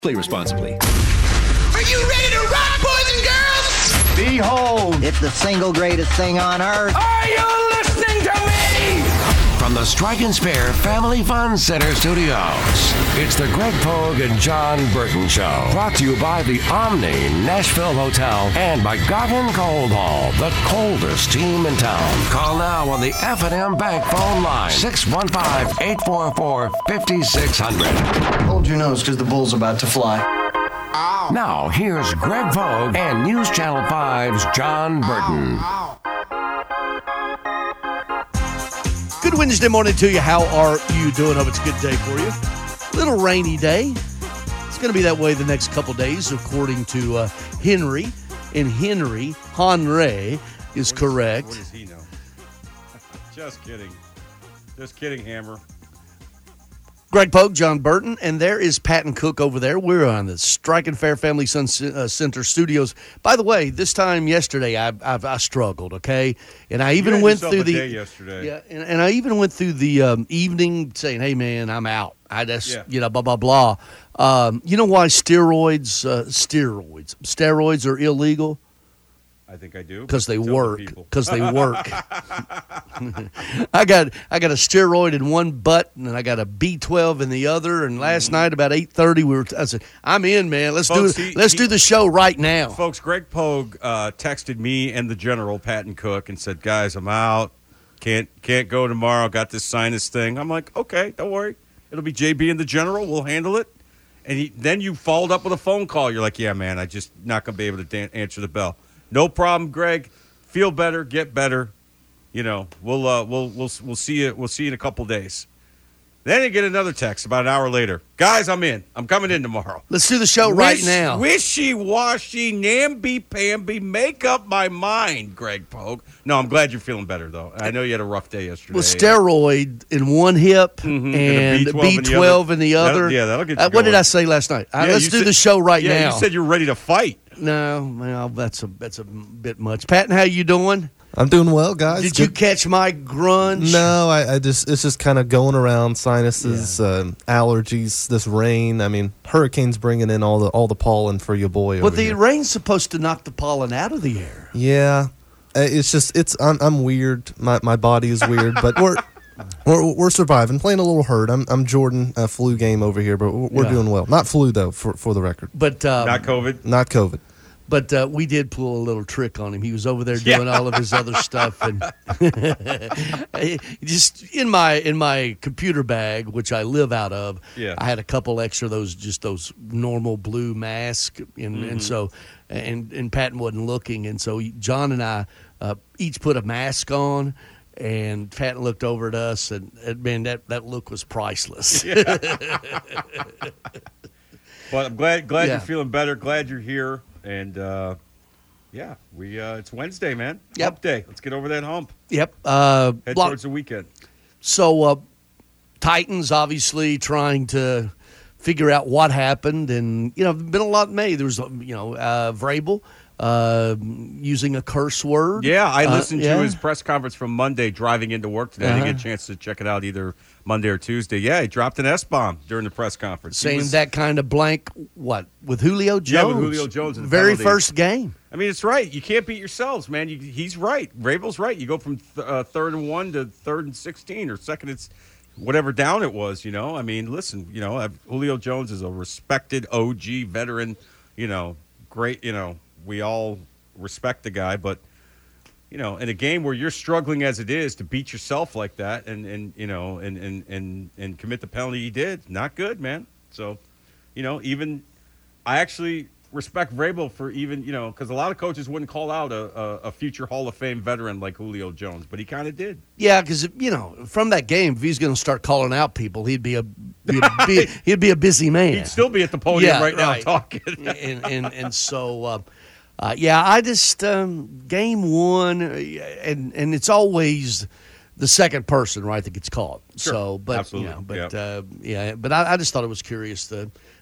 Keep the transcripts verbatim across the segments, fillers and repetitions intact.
Play responsibly. Are you ready to rock, boys and girls? Behold, it's the single greatest thing on earth. Are you listening to me? From the Strike and Spare Family Fun Center Studios, it's the Greg Pogue and John Burton Show. Brought to you by the Omni Nashville Hotel and by Goggin Cold Hall, the coldest team in town. Call now on the F and M Bank phone line, six one five, eight four four, five six zero zero. Hold your nose because the bull's about to fly. Ow. Now, here's Greg Pogue and News Channel five's John Burton. Ow. Good Wednesday morning to you. How are you doing? Hope it's a good day for you. Little rainy day. It's going to be that way the next couple days, according to uh, Henry. And Henry, Henry, is what correct. Is, what does he know? Just kidding. Just kidding, Hammer. Greg Pogue, John Burton, and there is Patton Cook over there. We're on the Strike and Fair Family Sun uh, Center Studios. By the way, this time yesterday, I I've, I struggled. Okay, and I even you had went through a the day yesterday. Yeah, and, and I even went through the um, evening saying, "Hey, man, I'm out. I just Yeah. you know blah blah blah." Um, you know why steroids uh, steroids steroids are illegal? I think I do. Because they Tell the work. people. Because they work. I got I got a steroid in one butt, and I got a B twelve in the other. And last Mm-hmm. night about eight thirty, we were. I said, "I'm in, man. Let's Folks, do he- let's he- do the show right now." Folks, Greg Pogue uh, texted me and the general, Patton Cook, and said, guys, I'm out. Can't can't go tomorrow. Got this sinus thing. I'm like, okay, don't worry. It'll be J B and the general. We'll handle it. And he, then you followed up with a phone call. You're like, yeah, man, I just not going to be able to dan- answer the bell. No problem, Greg. Feel better, get better. You know, we'll uh, we'll we'll we'll see you. We'll see you in a couple days. Then you get another text about an hour later. Guys, I'm in. I'm coming in tomorrow. Let's do the show right Wish- now. Wishy-washy, namby-pamby, make up my mind, Greg Pogue. No, I'm glad you're feeling better, though. I know you had a rough day yesterday. With steroid in one hip Mhm, and and a B B twelve twelve in in the the other. other. That'll- yeah, that'll get you Uh, what did going. I say last night? Uh, Yeah, let's you do said- the show right yeah, now. you said you're ready to fight. No, well, that's a that's a bit much. Patton, how you doing? I'm doing well, guys. Did Good- you catch my grunge? No, I, I just it's just kind of going around sinuses, uh, allergies, this rain. I mean, hurricanes bringing in all the all the pollen for your boy. Well, over the here. rain's supposed to knock the pollen out of the air. Yeah, Uh, it's just it's I'm I'm weird. My my body is weird, but we're. We're, we're surviving. Playing a little hurt. I'm I'm Jordan uh, flu game over here, but we're, we're Yeah. doing well. Not flu though, for for the record. But um, Not COVID. Not COVID. But uh, we did pull a little trick on him. He was over there doing all of his other stuff, and just in my in my computer bag, which I live out of, Yeah. I had a couple extra of those just those normal blue masks, and, Mm-hmm. and so and and Patton wasn't looking, and so John and I uh, each put a mask on. And Patton looked over at us, and, and man, that, that look was priceless. But I'm glad glad Yeah. you're feeling better. Glad you're here. And, uh, yeah, we uh, it's Wednesday, man. Yep. Hump day. Let's get over that hump. Yep. Uh, Head lot- towards the weekend. So, uh, Titans obviously trying to figure out what happened, and you know, been a lot made. There was, you know, uh, Vrabel uh, using a curse word. Yeah, I Uh, listened yeah. to his press conference from Monday driving into work today. I didn't Uh-huh. get a chance to check it out either Monday or Tuesday. Yeah, he dropped an S-bomb during the press conference. He saying was- that kind of blank. What with Julio Jones? Yeah, with Julio Jones and the very penalty. first game. I mean, it's right. You can't beat yourselves, man. You, he's right. Vrabel's right. You go from th- uh, third and one to third and sixteen or second and s- whatever down it was, you know. I mean, listen, you know, uh, Julio Jones is a respected O G veteran, you know, great, you know, we all respect the guy, but, you know, in a game where you're struggling as it is to beat yourself like that and, and you know, and, and, and, and commit the penalty he did, not good, man. So, you know, even I actually respect Vrabel for even, you know, because a lot of coaches wouldn't call out a, a, a future Hall of Fame veteran like Julio Jones, but he kind of did. Yeah, because you know, from that game, if he's going to start calling out people, he'd be a he'd be, he'd be a busy man. He'd still be at the podium Yeah, right now right. talking. and, and and so uh, uh, yeah, I just um, game one, uh, and and it's always the second person, right, that gets caught. Sure. So, but Absolutely. you know, but Yep. uh, yeah, but I, I just thought it was curious the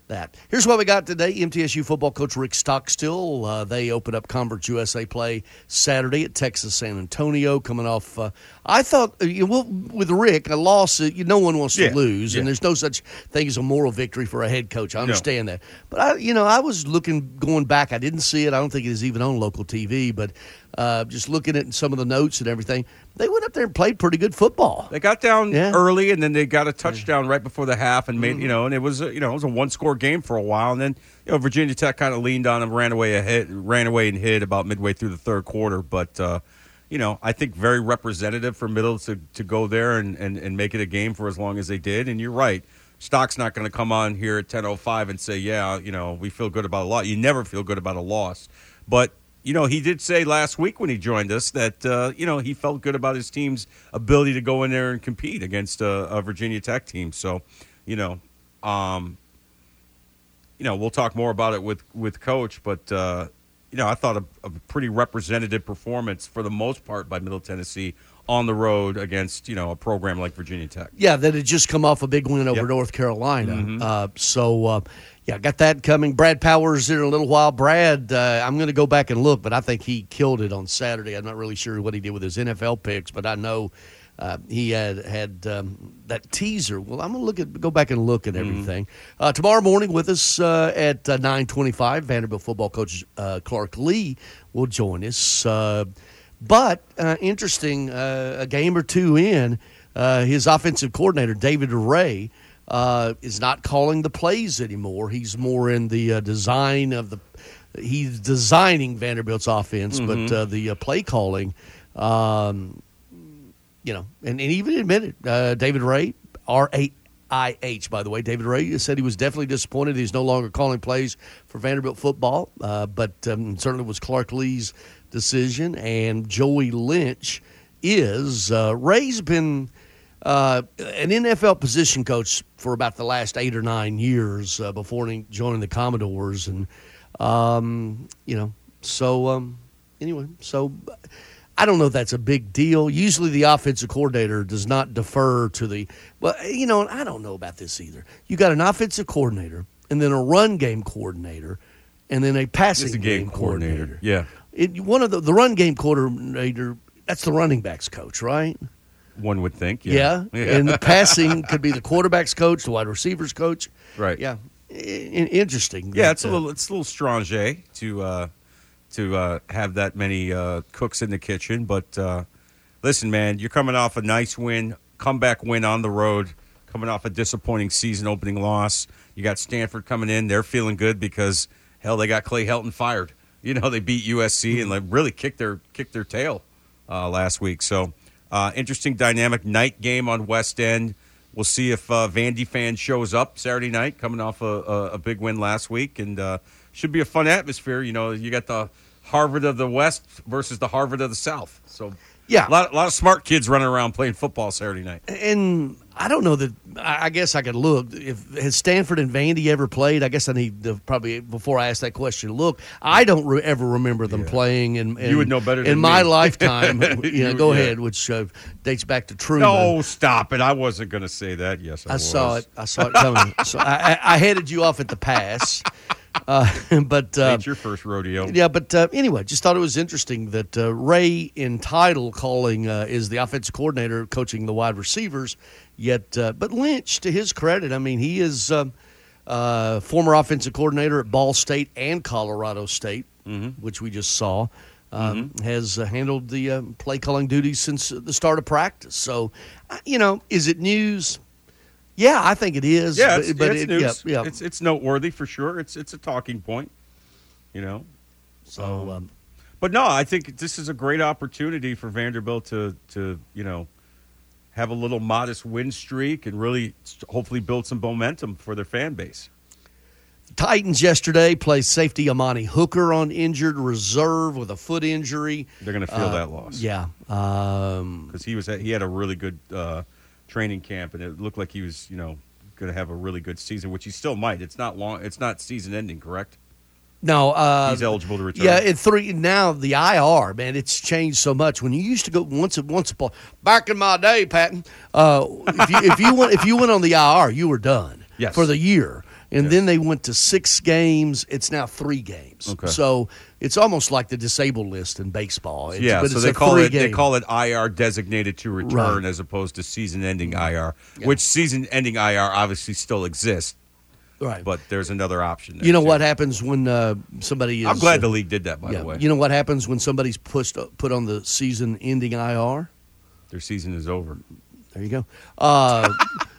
that. Here's what we got today. M T S U football coach Rick Stockstill. Uh, they open up Conference U S A play Saturday at Texas San Antonio. Coming off, uh, I thought uh, you know, with Rick, a loss. Uh, you, no one wants to Yeah, lose, yeah. and there's no such thing as a moral victory for a head coach. I understand that, but I, you know, I was looking going back. I didn't see it. I don't think it is even on local T V, but uh, just looking at some of the notes and everything, they went up there and played pretty good football. They got down Yeah. early, and then they got a touchdown right before the half, and made you know, and it was a, you know it was a one score game for a while, and then you know Virginia Tech kind of leaned on them, ran away ahead, ran away and hid about midway through the third quarter, but uh, you know I think very representative for Middle to, to go there and, and, and make it a game for as long as they did, and you're right. Stock's not going to come on here at ten oh five and say, yeah, you know, we feel good about a loss. You never feel good about a loss, but. You know, he did say last week when he joined us that, uh, you know, he felt good about his team's ability to go in there and compete against a, a Virginia Tech team. So, you know, um, you know, we'll talk more about it with, with Coach. But, uh, you know, I thought a, a pretty representative performance for the most part by Middle Tennessee on the road against, you know, a program like Virginia Tech. Yeah, that had just come off a big win over Yep. North Carolina. Mhm. Uh, so, uh, yeah, got that coming. Brad Powers in a little while. Brad, uh, I'm going to go back and look, but I think he killed it on Saturday. I'm not really sure what he did with his N F L picks, but I know uh, he had had um, that teaser. Well, I'm going to look at go back and look at everything. Uh, tomorrow morning with us uh, at uh, nine twenty-five, Vanderbilt football coach uh, Clark Lee will join us. Uh, but uh, interesting, uh, a game or two in, uh, his offensive coordinator, David Ray, Uh, is not calling the plays anymore. He's more in the uh, design of the. He's designing Vanderbilt's offense, Mm-hmm. but uh, the uh, play calling, um, you know, and, and even admitted uh, David Ray, R A I H, by the way, David Ray said he was definitely disappointed. He's no longer calling plays for Vanderbilt football, uh, but um, certainly was Clark Lee's decision. And Joey Lynch is uh, Ray's been. Uh, an N F L position coach for about the last eight or nine years uh, before he joining the Commodores, and um, you know, so um, anyway, so I don't know if that's a big deal. Usually, the offensive coordinator does not defer to the. Well, you know, I don't know about this either. You got an offensive coordinator, and then a run game coordinator, and then a passing It's a game, game coordinator. coordinator. Yeah. It, one of the the run game coordinator. That's the running backs coach, right? One would think. Yeah. Yeah. And the passing could be the quarterback's coach, the wide receivers coach. Right. Yeah. I- I- interesting. Yeah, that, it's a uh, little it's a little strange to uh, to uh, have that many uh, cooks in the kitchen. But uh, listen, man, you're coming off a nice win, comeback win on the road, coming off a disappointing season opening loss. You got Stanford coming in; they're feeling good because hell, they got Clay Helton fired. You know, they beat U S C and like really kicked their kicked their tail uh, last week. So uh, interesting dynamic night game on West End. We'll see if uh, Vandy fan shows up Saturday night, coming off a, a, a big win last week, and uh, should be a fun atmosphere. You know, you got the Harvard of the West versus the Harvard of the South. So Yeah. a lot, a lot of smart kids running around playing football Saturday night. And I don't know that I I guess I could look. If has Stanford and Vandy ever played? I guess I need to probably before I ask that question. Look, I don't re- ever remember them playing. And, and You would know better in than my me. lifetime. you know, You- go yeah. ahead, which uh, dates back to Truman. No, stop it! I wasn't going to say that. Yes, I, I was. saw it. I saw it coming. so I, I, I headed you off at the pass. Uh, but uh, It's your first rodeo. yeah, but uh, anyway, just thought it was interesting that uh, Ray in title calling uh, is the offensive coordinator coaching the wide receivers. Yet, uh, but Lynch, to his credit, I mean, he is um, uh, former offensive coordinator at Ball State and Colorado State, Mm-hmm. which we just saw. Um, Has uh, handled the uh, play calling duties since the start of practice. So, uh, you know, is it news? Yeah, I think it is. Yeah, but, it's, but it's it, news. Yeah, yeah. It's it's noteworthy for sure. It's it's a talking point. You know. so, um, But no, I think this is a great opportunity for Vanderbilt to, to you know, have a little modest win streak and really hopefully build some momentum for their fan base. Titans yesterday played safety Amani Hooker on injured reserve with a foot injury. They're going to feel Uh, that loss. Yeah. Um, Because he was he had a really good uh, training camp, and it looked like he was you know going to have a really good season, which he still might. It's not long. It's not season ending, correct? no. Uh, He's eligible to return. Yeah, in three now the I R, man, it's changed so much. When you used to go once once upon back in my day, Patton, uh, if you if you went if you went on the I R, you were done Yes. for the year. And Yes. then they went to six games. It's now three games. Okay. So it's almost like the disabled list in baseball. It's, Yeah, but so it's they a call it three-game. they call it I R, designated to return, Right. Mm-hmm. as opposed to season-ending I R, which season-ending I R obviously still exists, Right. but there's another option there, You know too. what happens when uh, somebody is. I'm glad uh, the league did that, by yeah. the way. You know what happens when somebody's pushed put on the season-ending I R? Their season is over. There you go. Uh,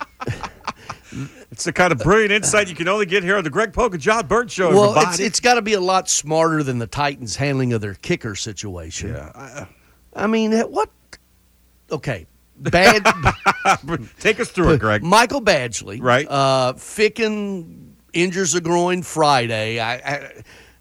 It's the kind of brilliant insight you can only get here on the Greg Polk and John Burton Show, well, it's, everybody. it's got to be a lot smarter than the Titans' handling of their kicker situation. yeah. I- I mean, what? Okay. Bad. Take us through it, Greg. Michael Badgley. Right. Uh, Ficken injures a groin Friday. I, I,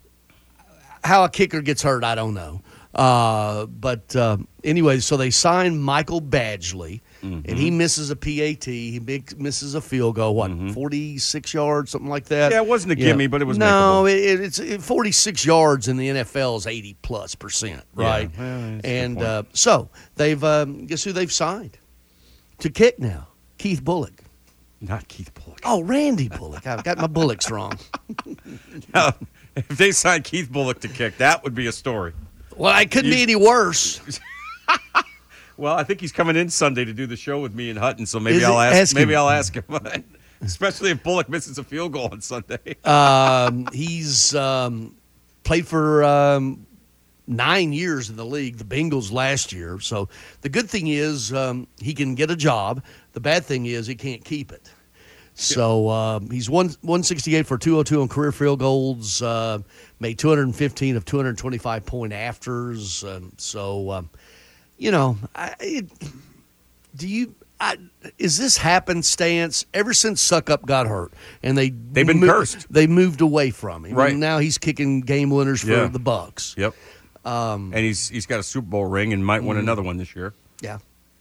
how a kicker gets hurt, I don't know. Uh, but uh, anyway, so they signed Michael Badgley, Mm-hmm. and he misses a P A T. He big, misses a field goal, what, forty-six yards, something like that? Yeah, it wasn't a gimme, but it was No, makeable. it, it's it, forty-six yards in the N F L is eighty plus percent, right? Yeah, well, that's a good and point. uh, so they've, um, guess who they've signed to kick now? Keith Bullock. Not Keith Bullock. Oh, Randy Bullock. I've got my Bullocks wrong. Now, if they signed Keith Bullock to kick, that would be a story. Well, it couldn't You- be any worse. Well, I think he's coming in Sunday to do the show with me in Hutton, so maybe Is I'll it? ask. Ask maybe him. I'll ask him. Especially if Bullock misses a field goal on Sunday. um, he's um, played for um, nine years in the league, the Bengals last year. So the good thing is um, he can get a job. The bad thing is he can't keep it. So um, he's one one sixty eight for two oh two on career field goals. Uh, made two hundred fifteen of two hundred twenty five point afters. Um, so um, you know, I, it, do you? I, is this happenstance? Ever since Suckup got hurt, and they They've been mo- cursed. They moved away from him. Right. And now he's kicking game winners for Yeah. the Bucks. Yep. Um, and he's he's got a Super Bowl ring and might win another one this year. Yeah.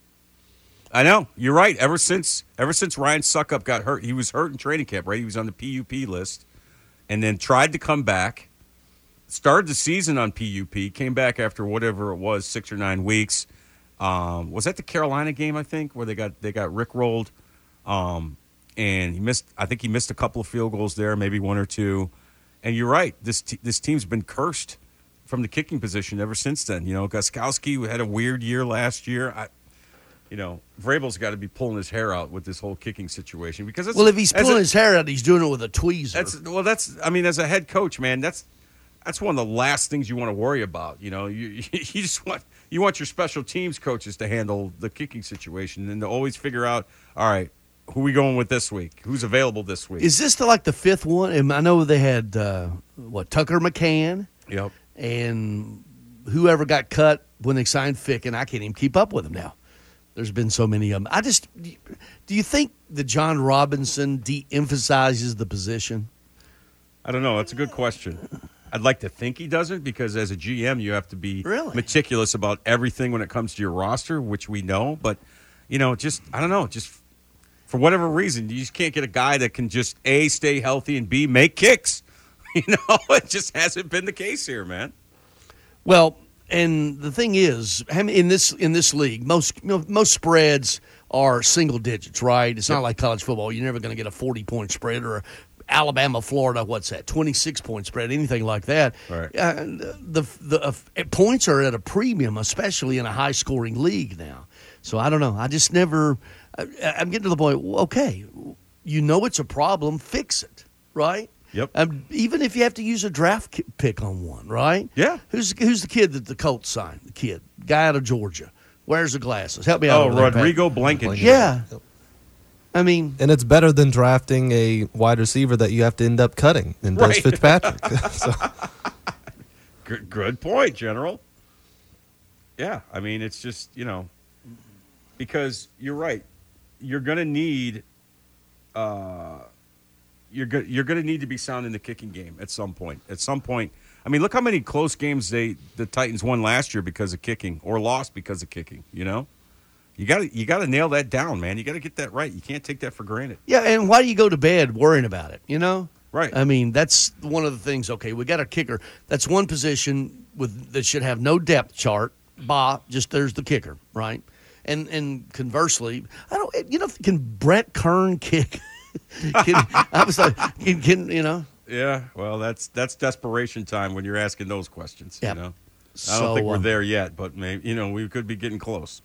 I know, you're right. Ever since ever since Ryan Suckup got hurt, he was hurt in training camp. Right, he was on the P U P list, and then tried to come back. Started the season on P U P, came back after whatever it was, six or nine weeks. Um, was that the Carolina game, I think, where they got they got rickrolled? Um, and he missed. I think he missed a couple of field goals there, maybe one or two. And you're right. This t- this team's been cursed from the kicking position ever since then. You know, Gostkowski had a weird year last year. I, you know, Vrabel's got to be pulling his hair out with this whole kicking situation because it's, Well, if he's as pulling a- his hair out, he's doing it with a tweezer. that's well, that's I mean, as a head coach, man, that's that's one of the last things you want to worry about. You know, you you just want you want your special teams coaches to handle the kicking situation and to always figure out, all right, who are we going with this week? Who's available this week? Is this the, like the fifth one? And I know they had uh, what Tucker McCann Yep. and whoever got cut when they signed Ficken. I can't even keep up with them now. There's been so many of them. I just do you think that John Robinson de-emphasizes the position? I don't know. That's a good question. I'd like to think he doesn't because as a G M, you have to be Really? meticulous about everything when it comes to your roster, which we know. But, you know, just, I don't know, just for whatever reason, you just can't get a guy that can just, A, stay healthy, and B, make kicks. You know, it just hasn't been the case here, man. Well, and the thing is, how many- in this in this league, most you know, most spreads are single digits, right? It's not like college football. You're never going to get a forty point spread or a Alabama, Florida. What's that? twenty-six point spread, anything like that. Right. Uh, the the uh, points are at a premium, especially in a high scoring league now. So I don't know. I just never. I, I'm getting to the point. Okay, you know it's a problem. Fix it, right? Yep. Um, even if you have to use a draft ki- pick on one, right? Yeah. Who's who's the kid that the Colts signed? The kid, guy out of Georgia. Wears the glasses. Help me out. Oh, over there, Pat. Rodrigo Blankenship. Yeah. I mean, And it's better than drafting a wide receiver that you have to end up cutting in Des Right. Fitzpatrick. So, Good, good point, General. Yeah, I mean, it's just, you know, because you're right. You're going to need uh, you're go- you're going to need to be sound in the kicking game at some point. At some point. I mean, look how many close games they the Titans won last year because of kicking or lost because of kicking, you know? You got to you got to nail that down, man. You got to get that right. You can't take that for granted. yeah. And why do you go to bed worrying about it? You know, Right. I mean, that's one of the things. Okay, we got a kicker. That's one position with that should have no depth chart. Bah, just there's the kicker, right? And and conversely, I don't. You know, can Brett Kern kick? can, I was like, can, can, you know. Yeah, well, that's that's desperation time when you're asking those questions. Yep. You know, I So, don't think we're um, there yet, but maybe you know we could be getting close.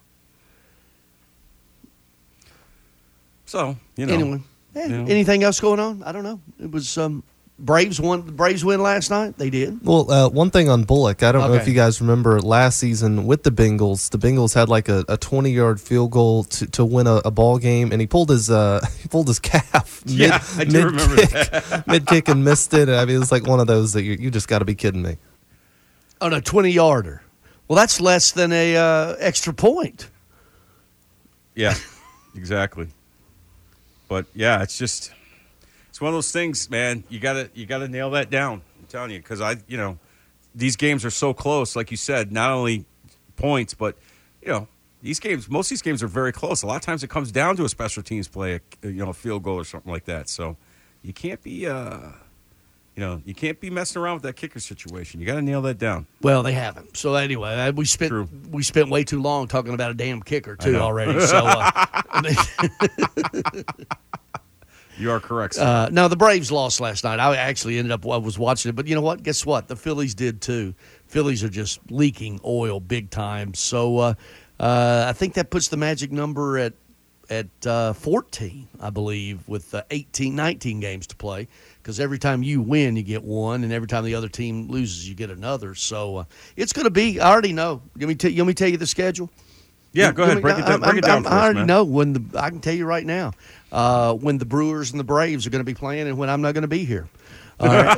So you know, Anyway, eh, you know. anything else going on? I don't know. It was um, Braves won. The Braves win last night. They did. Well, uh, one thing on Bullock, I don't know if Okay. you guys remember last season with the Bengals. The Bengals had like a twenty-yard field goal to, to win a, a ball game, and he pulled his uh, he pulled his calf. Yeah, I do remember that. Mid kick and missed it. I mean, it was like one of those that you you just got to be kidding me. Oh no, twenty yarder. Well, that's less than a uh, extra point. Yeah, exactly. But yeah, it's just it's one of those things, man. You gotta you gotta nail that down. I'm telling you, because I you know these games are so close. Like you said, not only points, but you know these games. Most of these games are very close. A lot of times it comes down to a special teams play, a, you know, a field goal or something like that. So you can't be uh, you know you can't be messing around with that kicker situation. You got to nail that down. Well, they haven't. So anyway, uh, we spent True. we spent way too long talking about a damn kicker I too know. already. So. Uh, You are correct, sir. Uh, no, the Braves lost last night. I actually ended up I was watching it, but you know what? Guess what? The Phillies did too. Phillies are just leaking oil big time. So uh, uh, I think that puts the magic number at at uh, fourteen, I believe, with uh, eighteen, nineteen games to play. Because every time you win, you get one, and every time the other team loses, you get another. So uh, it's going to be. I already know. Let me, t- let me tell you the schedule. yeah, go ahead. Break it down. Break it down I'm, for I us, already man. know when the. I can tell you right now uh, when the Brewers and the Braves are going to be playing, and when I'm not going to be here. All right.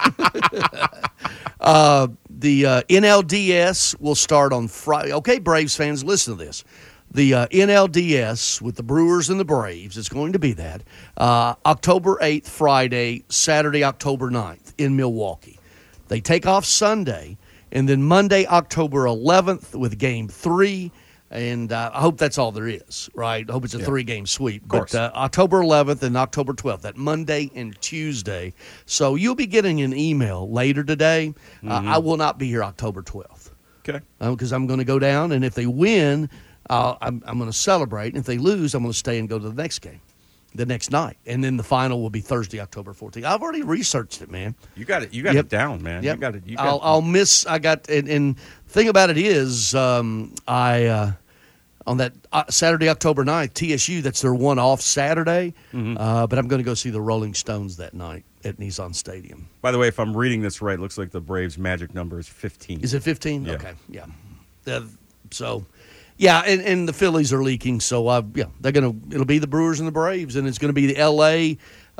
uh, the uh, N L D S will start on Friday. Okay, Braves fans, listen to this. The uh, N L D S with the Brewers and the Braves, it's going to be that, uh, October eighth, Friday, Saturday, October ninth in Milwaukee. They take off Sunday, and then Monday, October eleventh with game three. And uh, I hope that's all there is, right? I hope it's a three-game sweep. course. But uh, October eleventh and October twelfth, that Monday and Tuesday. So you'll be getting an email later today. Mm-hmm. Uh, I will not be here October twelfth Okay. because I'm going to go down, and if they win, uh, I'm, I'm going to celebrate. And if they lose, I'm going to stay and go to the next game, the next night. And then the final will be Thursday, October fourteenth. I've already researched it, man. You got it. You got Yep. it down, man. Yep. You got it. You got I'll, I'll miss. I got and, and thing about it is, um, I uh, on that uh, Saturday, October ninth, T S U. That's their one off Saturday. Mm-hmm. Uh, but I'm going to go see the Rolling Stones that night at Nissan Stadium. By the way, if I'm reading this right, it looks like the Braves' magic number is fifteen. Is it fifteen? Yeah. Okay, yeah. Uh, so, yeah, and, and the Phillies are leaking. So, uh, yeah, they're gonna. It'll be the Brewers and the Braves, and it's going to be the L A.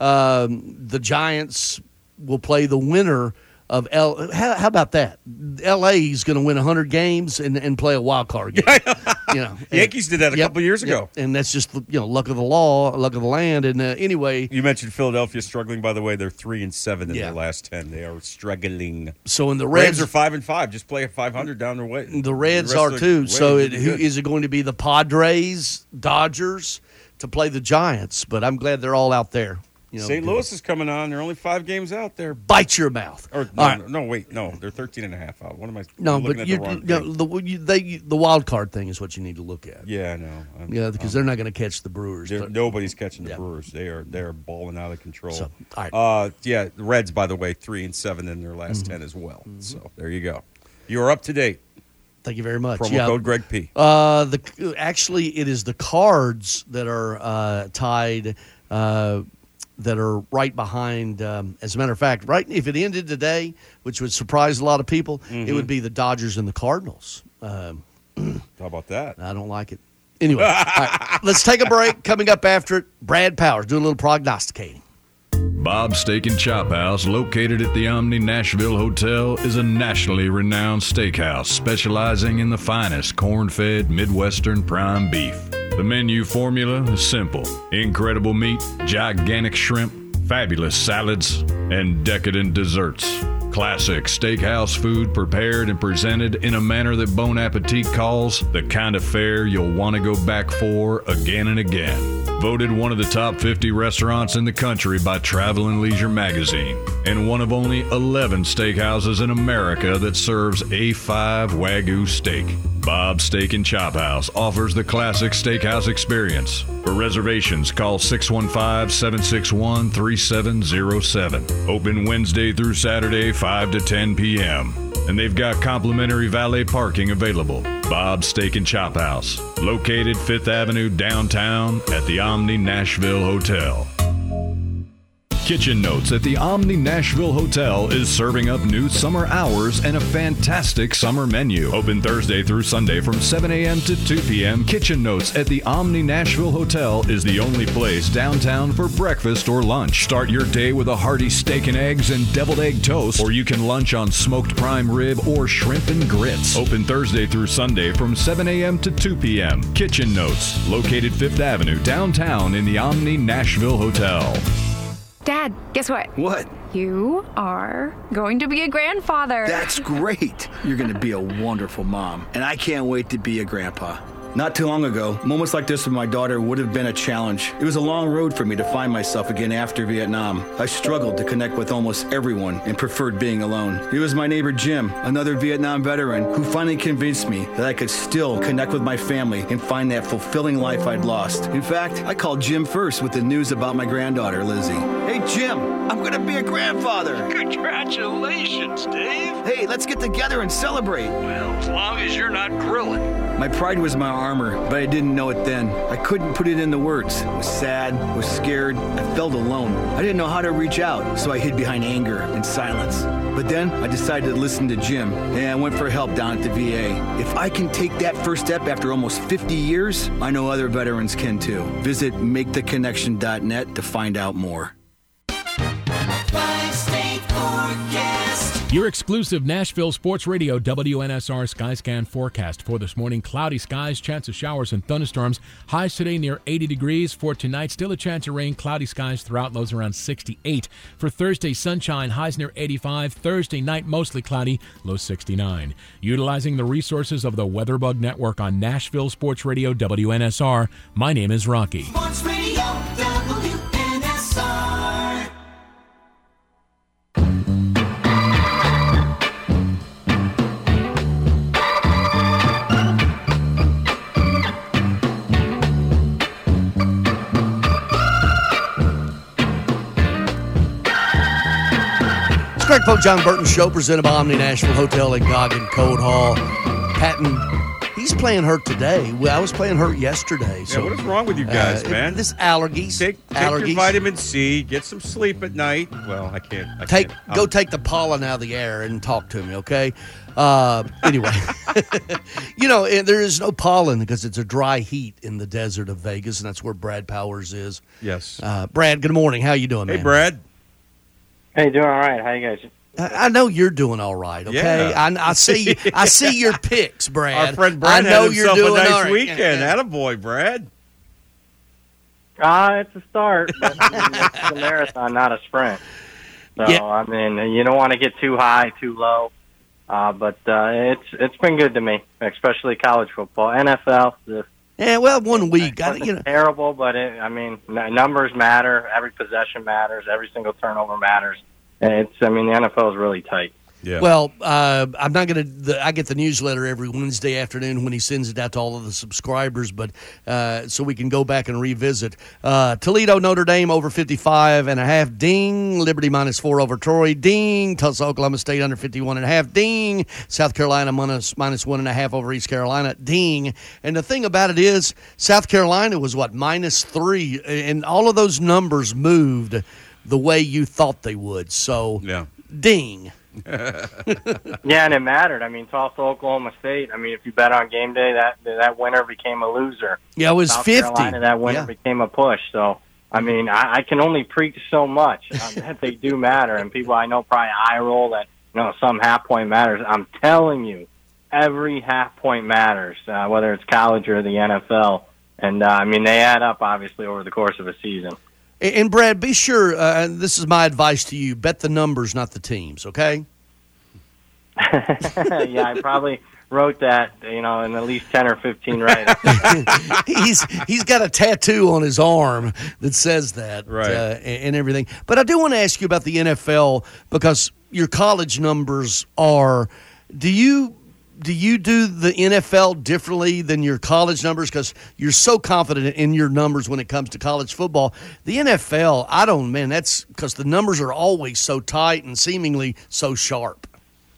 Um, the Giants will play the winner of L. How, how about that? L A is going to win one hundred games and, and play a wild card game. You know, The Yankees did that a Yep, couple years ago. yep. And that's just you know luck of the law, luck of the land. And uh, anyway, You mentioned Philadelphia struggling. By the way, they're three and seven in Yeah. their last ten. They are struggling. so in the Reds Reds are five and five. Just play at five hundred down their way. The Reds rest are of the too. way, So they'll it, be who good. is it going to be? The Padres, Dodgers to play the Giants? But I'm glad they're all out there. You know, Saint Louis is coming on. They're only five games out there. bite your mouth. Or no, all right. no, no, wait, no, they're thirteen and a half out. What am I? No, I'm looking but at you, the wrong no, thing. the you, they, the wild card thing is what you need to look at. Yeah, no, I'm, Yeah, because they're not going to catch the Brewers. They're- But- nobody's catching the Yeah. Brewers. They are they are balling out of control. So, all right. Uh, yeah, the Reds, by the way, three and seven in their last Mm-hmm. ten as well. So there you go. You are up to date. Thank you very much. Promo yeah. code Greg P. Uh, the actually, it is the Cards that are uh, tied. Uh, that are right behind. Um, as a matter of fact, right if it ended today, which would surprise a lot of people, it would be the Dodgers and the Cardinals. Um, How about that? I don't like it. Anyway, all right, let's take a break. Coming up after it, Brad Powers doing a little prognosticating. Bob's Steak and Chop House, located at the Omni Nashville Hotel, is a nationally renowned steakhouse specializing in the finest corn-fed Midwestern prime beef. The menu formula is simple: incredible meat, gigantic shrimp, fabulous salads, and decadent desserts. Classic steakhouse food prepared and presented in a manner that Bon Appetit calls the kind of fare you'll want to go back for again and again. Voted one of the top fifty restaurants in the country by Travel and Leisure magazine, and one of only eleven steakhouses in America that serves A five Wagyu steak. Bob's Steak and Chop House offers the classic steakhouse experience. For reservations, call six one five, seven six one, three seven zero seven. Open Wednesday through Saturday, five to ten p.m. And they've got complimentary valet parking available. Bob's Steak and Chop House, located Fifth Avenue downtown at the Omni Nashville Hotel. Kitchen Notes at the Omni Nashville Hotel is serving up new summer hours and a fantastic summer menu. Open Thursday through Sunday from seven a.m. to two p.m. Kitchen Notes at the Omni Nashville Hotel is the only place downtown for breakfast or lunch. Start your day with a hearty steak and eggs and deviled egg toast, or you can lunch on smoked prime rib or shrimp and grits. Open Thursday through Sunday from seven a.m. to two p.m. Kitchen Notes, located Fifth Avenue downtown in the Omni Nashville Hotel. Dad, guess what? What? You are going to be a grandfather. That's great. You're going to be a wonderful mom. And I can't wait to be a grandpa. Not too long ago, moments like this with my daughter would have been a challenge. It was a long road for me to find myself again after Vietnam. I struggled to connect with almost everyone and preferred being alone. It was my neighbor Jim, another Vietnam veteran, who finally convinced me that I could still connect with my family and find that fulfilling life I'd lost. In fact, I called Jim first with the news about my granddaughter, Lizzie. Hey, Jim, I'm going to be a grandfather. Congratulations, Dave. Hey, let's get together and celebrate. Well, as long as you're not grilling. My pride was my armor, but I didn't know it then. I couldn't put it into words. I was sad, was scared, I felt alone. I didn't know how to reach out, so I hid behind anger and silence. But then I decided to listen to Jim, and I went for help down at the V A. If I can take that first step after almost fifty years, I know other veterans can too. Visit make the connection dot net to find out more. Five-state forecast. Your exclusive Nashville Sports Radio W N S R Skyscan forecast for this morning. Cloudy skies, chance of showers and thunderstorms. Highs today near eighty degrees. For tonight, still a chance of rain. Cloudy skies throughout, lows around sixty-eight. For Thursday, sunshine, highs near eighty-five. Thursday night, mostly cloudy, low sixty-nine. Utilizing the resources of the WeatherBug Network on Nashville Sports Radio W N S R, my name is Rocky. Sports Radio W N S R. Greg Poe, John Burton Show, presented by Omni Nashville Hotel at Goggin Cold Hall. Patton, he's playing hurt today. Well, I was playing hurt yesterday. So, yeah, what is wrong with you guys, uh, man? This allergies. Take, take allergies. your vitamin C, get some sleep at night. Well, I can't. I Take can't. Go I'm- take the pollen out of the air and talk to me, okay? Uh, anyway, you know, and there is no pollen because it's a dry heat in the desert of Vegas, and that's where Brad Powers is. Yes. Uh, Brad, good morning. How you doing, Hey, man? Brad. Hey, doing all right. How you guys? I I know you're doing all right, okay? Yeah. I, I see I see your picks, Brad. Our friend Brad I know had you're himself doing a nice all right. weekend. Yeah. Attaboy, Brad. Ah, uh, it's a start. But, I mean, it's a marathon, not a sprint. So Yeah. I mean, you don't want to get too high, too low. Uh, but uh, it's it's been good to me, especially college football, N F L. The, Yeah, well, one week. I, It's you know, terrible, but it, I mean, n- numbers matter. Every possession matters. Every single turnover matters. And It's, I mean, the N F L is really tight. Yeah. well, uh, I'm not going to. I get the newsletter every Wednesday afternoon when he sends it out to all of the subscribers, but uh, so we can go back and revisit. Uh, Toledo, Notre Dame over fifty-five and a half. Ding. Liberty minus four over Troy. Ding. Tulsa, Oklahoma State under fifty-one and a half. Ding. South Carolina minus minus one and a half over East Carolina. Ding. And the thing about it is, South Carolina was what minus three, and all of those numbers moved the way you thought they would. So, Yeah. ding. Yeah, and it mattered. I mean, Tulsa, Oklahoma State. I mean, if you bet on game day, that that winner became a loser. Yeah, it was South fifty. Carolina, that winner Yeah. became a push. So, I mean, I, I can only preach so much um, that they do matter. And people I know probably eye roll that, you know, some half point matters. I'm telling you, every half point matters, uh, whether it's college or the N F L. And, uh, I mean, they add up, obviously, over the course of a season. And, and Brad, be sure, uh, and this is my advice to you, bet the numbers, not the teams, okay? Yeah, I probably wrote that, you know, in at least ten or fifteen writers. he's he's got a tattoo on his arm that says that, right, uh, and, and everything. But I do want to ask you about the N F L because your college numbers are. Do you do you do the N F L differently than your college numbers? Because you're so confident in your numbers when it comes to college football. The N F L, I don't, man. That's because the numbers are always so tight and seemingly so sharp.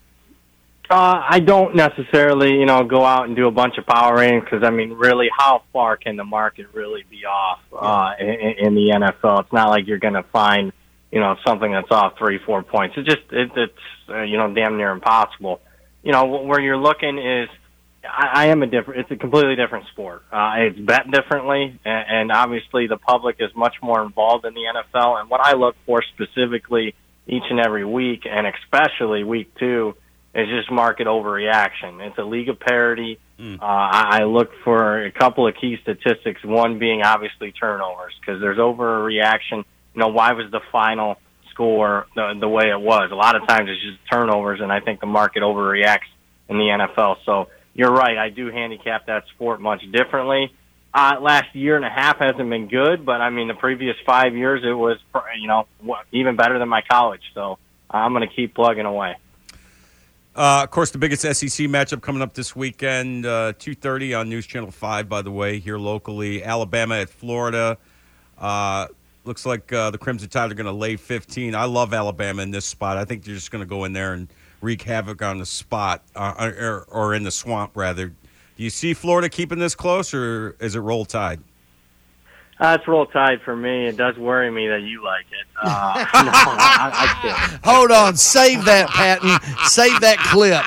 Uh, I don't necessarily, you know, go out and do a bunch of power ratings because, I mean, really, how far can the market really be off uh, in, in the N F L? It's not like you're going to find, you know, something that's off three, four points. It's just, it, it's, uh, you know, damn near impossible. You know, where you're looking is, I, I am a different, it's a completely different sport. Uh, it's bet differently, and, and obviously the public is much more involved in the N F L. And what I look for specifically each and every week, and especially week two, is just market overreaction. It's a league of parity. Mm. Uh, I, I look for a couple of key statistics, one being obviously turnovers, because there's overreaction. You know, why was the final score the, the way it was? A lot of times it's just turnovers, and I think the market overreacts in the N F L. So you're right. I do handicap that sport much differently. Uh, last year and a half hasn't been good, but, I mean, the previous five years it was, you know, even better than my college. So I'm going to keep plugging away. Uh, of course, the biggest S E C matchup coming up this weekend, uh, two thirty on News Channel five, by the way, here locally. Alabama at Florida. Uh, looks like uh, the Crimson Tide are going to lay fifteen. I love Alabama in this spot. I think they're just going to go in there and wreak havoc on the spot, uh, or, or in the swamp, rather. Do you see Florida keeping this close, or is it Roll Tide? Uh, it's Roll Tide for me. It does worry me that you like it. Uh, no, I, I can't. Hold on. Save that, Patton. Save that clip.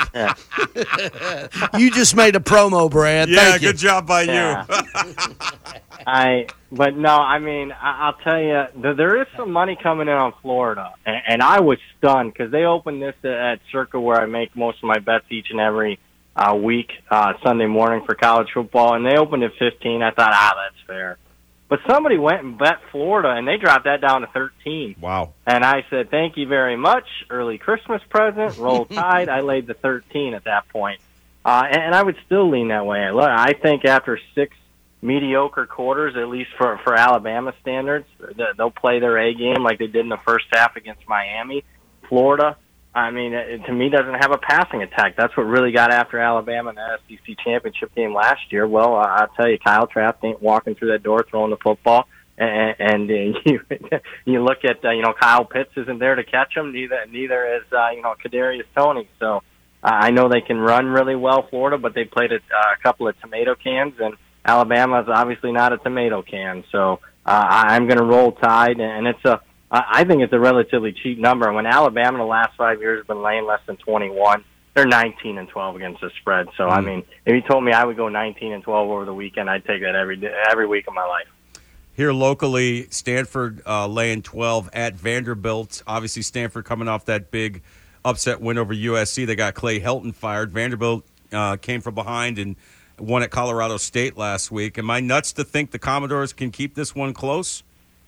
Yeah. You just made a promo, Brad. Yeah, Thank good you. job by Yeah. you. I, but no, I mean, I, I'll tell you, th- there is some money coming in on Florida, and, and I was stunned because they opened this at, at Circa, where I make most of my bets each and every uh, week, uh, Sunday morning for college football, and they opened at fifteen. I thought, ah, that's fair. But somebody went and bet Florida, and they dropped that down to thirteen. Wow. And I said, thank you very much. Early Christmas present, Roll Tide. I laid the thirteen at that point. Uh, and, and I would still lean that way. Look, I think after six mediocre quarters, at least for, for Alabama standards, they'll play their A game like they did in the first half against Miami. Florida, I mean, it, to me, doesn't have a passing attack. That's what really got after Alabama in the S E C championship game last year. Well, uh, I'll tell you, Kyle Trask ain't walking through that door throwing the football. And, and uh, you you look at, uh, you know, Kyle Pitts isn't there to catch him. Neither neither is, uh, you know, Kadarius Toney. So uh, I know they can run really well, Florida, but they played a, uh, a couple of tomato cans, and Alabama is obviously not a tomato can. So uh, I'm going to Roll Tide, and it's a I think it's a relatively cheap number. When Alabama in the last five years has been laying less than twenty-one, they're nineteen and twelve against the spread. So, mm. I mean, if you told me I would go nineteen and twelve over the weekend, I'd take that every day, every week of my life. Here locally, Stanford uh, laying twelve at Vanderbilt. Obviously, Stanford coming off that big upset win over U S C. They got Clay Helton fired. Vanderbilt uh, came from behind and won at Colorado State last week. Am I nuts to think the Commodores can keep this one close?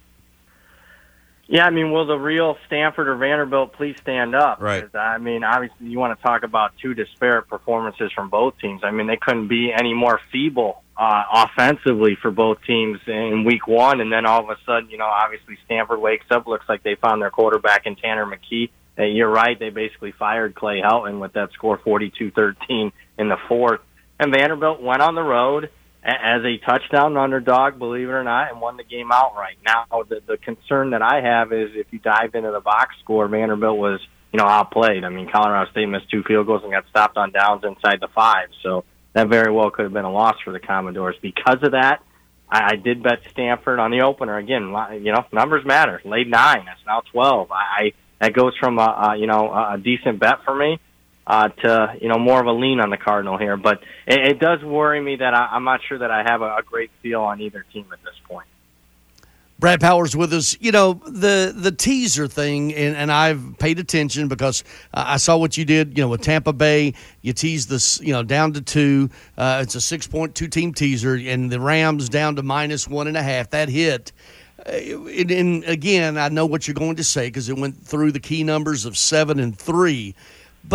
Yeah, I mean, will the real Stanford or Vanderbilt please stand up? Right. I mean, obviously, you want to talk about two disparate performances from both teams. I mean, they couldn't be any more feeble uh, offensively for both teams in week one, and then all of a sudden, you know, obviously Stanford wakes up, looks like they found their quarterback in Tanner McKee. Uh, you're right, they basically fired Clay Helton with that score forty-two thirteen in the fourth. And Vanderbilt went on the road as a touchdown underdog, believe it or not, and won the game outright. Now, the, the concern that I have is if you dive into the box score, Vanderbilt was, you know, outplayed. I mean, Colorado State missed two field goals and got stopped on downs inside the five. So that very well could have been a loss for the Commodores. Because of that, I, I did bet Stanford on the opener. Again, you know, numbers matter. Laid nine. That's now twelve. I, I that goes from, a, a, you know, a decent bet for me Uh, to, you know, more of a lean on the Cardinal here. But it, it does worry me that I, I'm not sure that I have a, a great feel on either team at this point. Brad Powers with us. You know, the the teaser thing, and, and I've paid attention because uh, I saw what you did, you know, with Tampa Bay. You teased this, you know, down to two. Uh, it's a six point two team teaser, and the Rams down to minus one and a half. That hit. Uh, and, and again, I know what you're going to say because it went through the key numbers of seven and three. But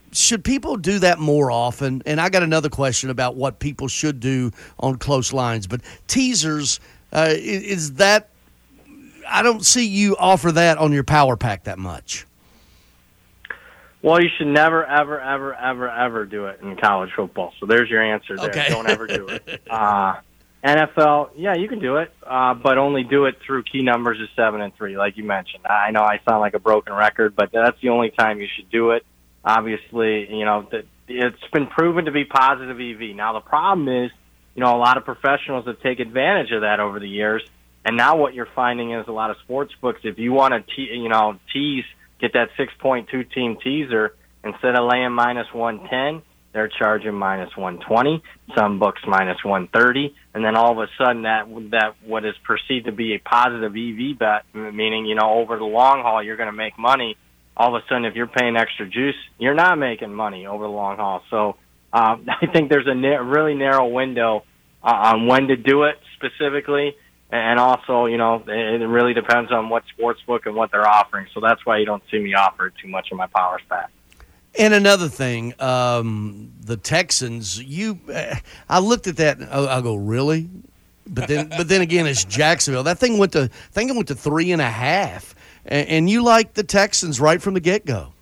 should people do that more often? And I got another question about what people should do on close lines. But teasers, uh, is that – I don't see you offer that on your Power Pack that much. Well, you should never, ever, ever, ever, ever do it in college football. So there's your answer there. Okay. Don't ever do it. Uh, N F L, yeah, you can do it, uh, but only do it through key numbers of seven and three, like you mentioned. I know I sound like a broken record, but that's the only time you should do it. Obviously, you know, the, it's been proven to be positive E V. Now, the problem is, you know, a lot of professionals have taken advantage of that over the years, and now what you're finding is a lot of sports books, if you want to, te- you know, tease, get that six point two team teaser, instead of laying minus one ten, they're charging minus one twenty, some books minus one thirty, and then all of a sudden that that what is perceived to be a positive E V bet, meaning, you know, over the long haul you're going to make money, all of a sudden if you're paying extra juice, you're not making money over the long haul. So uh, I think there's a na- really narrow window uh, on when to do it specifically, and also, you know, it really depends on what sports book and what they're offering. So that's why you don't see me offer it too much in my Power Pack. And another thing, um, the Texans. You, uh, I looked at that. And I, I go, really? But then, but then again, it's Jacksonville. That thing went to. I think it went to three and a half. And, and you like the Texans right from the get go.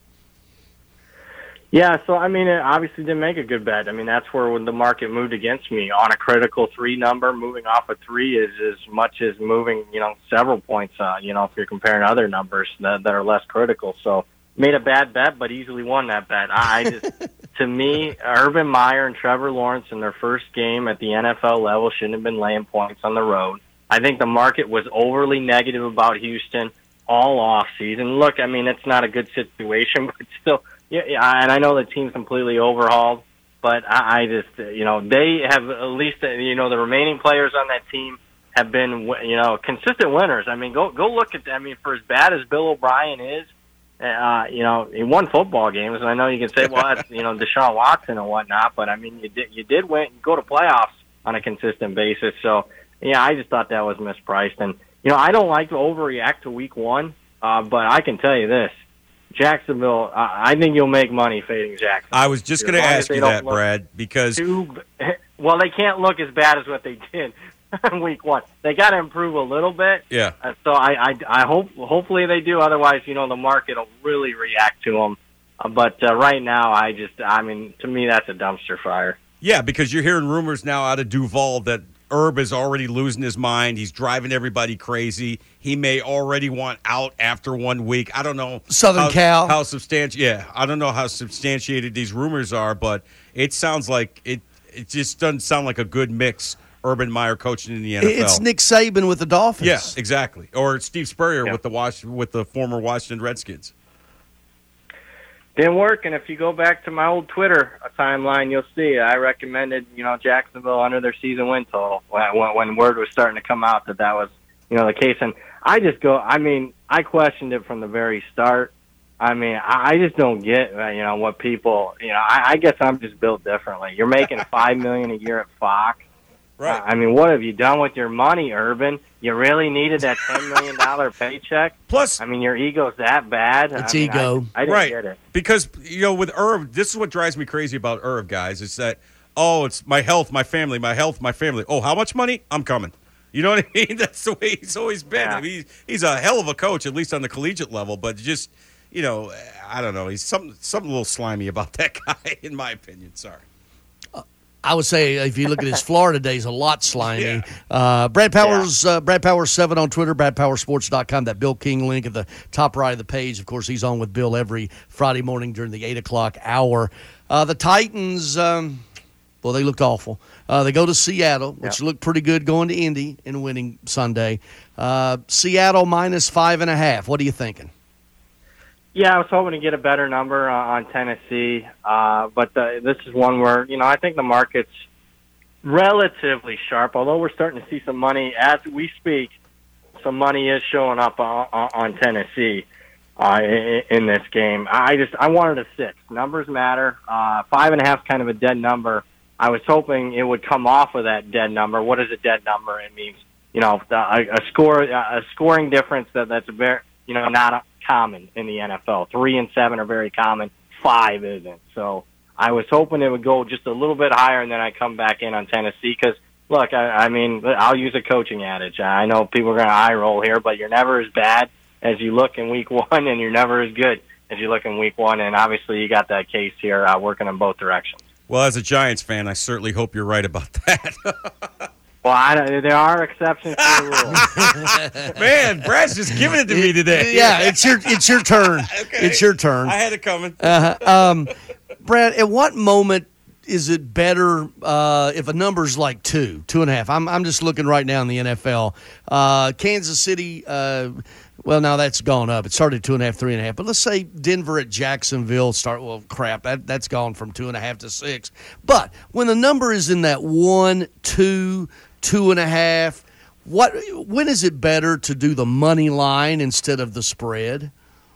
Yeah, so I mean, it obviously didn't make a good bet. I mean, that's where when the market moved against me on a critical three number. Moving off a three is as much as moving, you know, several points. Uh, you know, if you're comparing other numbers that, that are less critical, so. Made a bad bet, but easily won that bet. I just, to me, Urban Meyer and Trevor Lawrence in their first game at the N F L level shouldn't have been laying points on the road. I think the market was overly negative about Houston all off season. Look, I mean, it's not a good situation, but still, yeah, yeah, and I know the team's completely overhauled, but I, I just, you know, they have at least, you know, the remaining players on that team have been, you know, consistent winners. I mean, go go look at that. I mean, for as bad as Bill O'Brien is, Uh, you know, he won football games, and I know you can say, well, that's, you know, Deshaun Watson and whatnot, but I mean, you did, you did win, go to playoffs on a consistent basis. So, yeah, I just thought that was mispriced. And, you know, I don't like to overreact to week one, uh, but I can tell you this. Jacksonville, uh, I think you'll make money fading Jacksonville. I was just going to ask you that, Brad, because... Too, well, they can't look as bad as what they did week one. They got to improve a little bit. Yeah. Uh, so I, I, I hope, hopefully they do. Otherwise, you know, the market will really react to them. Uh, but uh, right now, I just, I mean, to me, that's a dumpster fire. Yeah, because you're hearing rumors now out of Duval that Herb is already losing his mind. He's driving everybody crazy. He may already want out after one week. I don't know. Southern how, Cal. How substanti- Yeah, I don't know how substantiated these rumors are, but it sounds like it. It just doesn't sound like a good mix. Urban Meyer coaching in the N F L. It's Nick Saban with the Dolphins. Yeah, exactly. Or Steve Spurrier yeah. with the Was- with the former Washington Redskins. Didn't work, and if you go back to my old Twitter timeline, you'll see I recommended, you know, Jacksonville under their season win total when, when word was starting to come out that that was, you know, the case. And I just go, I mean, I questioned it from the very start. I mean, I just don't get, you know, what people, you know, I, I guess I'm just built differently. You're making five million dollars a year at Fox. Right. I mean, what have you done with your money, Urban? You really needed that ten million dollars paycheck? Plus, I mean, your ego's that bad? It's I mean, ego. I, I didn't right. get it. Because, you know, with Irv, this is what drives me crazy about Irv, guys, is that, oh, it's my health, my family, my health, my family. Oh, how much money? I'm coming. You know what I mean? That's the way he's always been. Yeah. I mean, he's, he's a hell of a coach, at least on the collegiate level, but just, you know, I don't know. He's something, something a little slimy about that guy, in my opinion. Sorry. I would say if you look at his Florida days, a lot slimy. Yeah. Uh, Brad Powers, uh, Brad Powers seven on Twitter, brad powers sports dot com. That Bill King link at the top right of the page. Of course, he's on with Bill every Friday morning during the eight o'clock hour. Uh, the Titans, um, well, they looked awful. Uh, they go to Seattle, which yeah. looked pretty good going to Indy and winning Sunday. Uh, Seattle minus five and a half. What are you thinking? Yeah, I was hoping to get a better number uh, on Tennessee, uh, but the, this is one where, you know, I think the market's relatively sharp, although we're starting to see some money. As we speak, some money is showing up on, on Tennessee uh, in, in this game. I just I wanted a six. Numbers matter. Uh, five and a half is kind of a dead number. I was hoping it would come off of that dead number. What is a dead number? It means, you know, a, a score, a scoring difference that, that's very, you know, not a, common in the N F L. Three and seven are very common. five isn't. So I was hoping it would go just a little bit higher, and then I come back in on Tennessee because, look, I, I mean, I'll use a coaching adage. I know people are going to eye roll here, but you're never as bad as you look in week one, and you're never as good as you look in week one. And obviously you got that case here uh, working in both directions. Well, as a Giants fan, I certainly hope you're right about that. Well, I don't, there are exceptions to the rule. Man, Brad's just giving it to me today. Yeah, it's your it's your turn. Okay. It's your turn. I had it coming. Uh, um, Brad, at what moment is it better uh, if a number's like two, two and a half? I'm I'm just looking right now in the N F L. Uh, Kansas City, uh, well, now that's gone up. It started at two and a half, three and a half. But let's say Denver at Jacksonville start. Well, crap, that that's gone from two and a half to six. But when the number is in that one, two, two and a half, what when is it better to do the money line instead of the spread?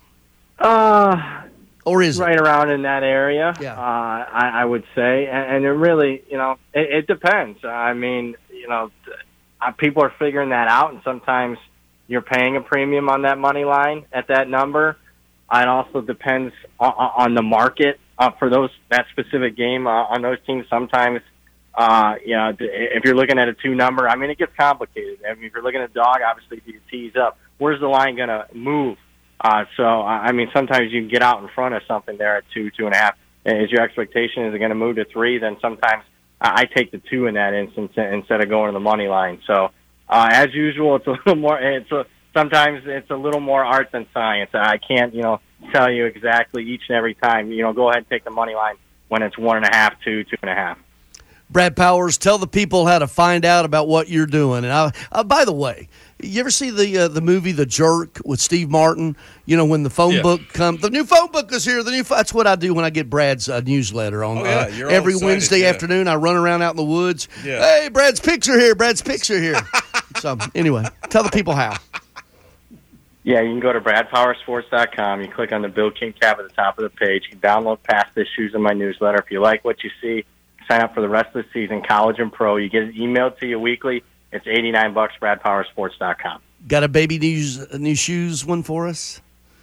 Uh, or is right it? around in that area? Yeah. Uh, I, I would say, and, and it really, you know, it, it depends. I mean, you know, uh, people are figuring that out, and sometimes you're paying a premium on that money line at that number. It also depends on, on the market uh, for those that specific game uh, on those teams. Sometimes, uh, you know, if you're looking at a two number, I mean, it gets complicated. I mean, if you're looking at a dog, obviously you tease up. Where's the line going to move? Uh, so, I mean, sometimes you can get out in front of something there at two, two and a half. Is your expectation, is it going to move to three? Then sometimes I take the two in that instance instead of going to the money line. So, uh, as usual, it's a little more, it's a, sometimes it's a little more art than science. I can't, you know, tell you exactly each and every time. You know, go ahead and take the money line when it's one and a half, two, two and a half. Brad Powers, tell the people how to find out about what you're doing. And I, uh, by the way, you ever see the uh, the movie The Jerk with Steve Martin? You know, when the phone Yeah. book comes, the new phone book is here. The new pho- that's what I do when I get Brad's uh, newsletter on Oh, yeah, uh, you're all every excited, Wednesday yeah. afternoon. I run around out in the woods. Yeah. Hey, Brad's picture here. Brad's picture here. So anyway, tell the people how. Yeah, you can go to brad power sports dot com. You click on the Bill King tab at the top of the page. You can download past issues of my newsletter. If you like what you see, sign up for the rest of the season, college and pro. You get it emailed to you weekly. It's eighty-nine bucks, brad power sports dot com. Got a baby news new shoes one for us?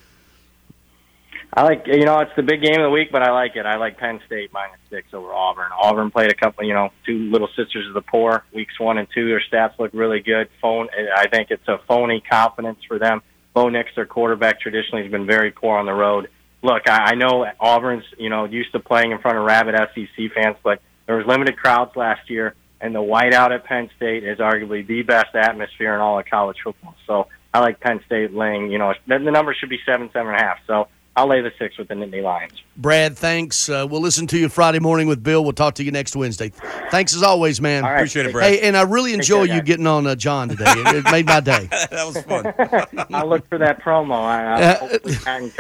I like, you know, it's the big game of the week, but I like it. I like Penn State minus six over Auburn. Auburn played a couple, you know, two little sisters of the poor, weeks one and two. Their stats look really good. Phone, I think it's a phony confidence for them. Bo Nix, their quarterback, traditionally has been very poor on the road. Look, I, I know Auburn's, you know, used to playing in front of rabid S E C fans, but there was limited crowds last year, and the whiteout at Penn State is arguably the best atmosphere in all of college football. So I like Penn State laying, you know, the number should be seven, seven and a half. So I'll lay the six with the Nittany Lions. Brad, thanks. Uh, we'll listen to you Friday morning with Bill. We'll talk to you next Wednesday. Thanks as always, man. All right. Appreciate it, Brad. Hey, and I really enjoy care, you guys. getting on uh, John today. It, it made my day. That was fun. I'll look for that promo. I, I hopefully can.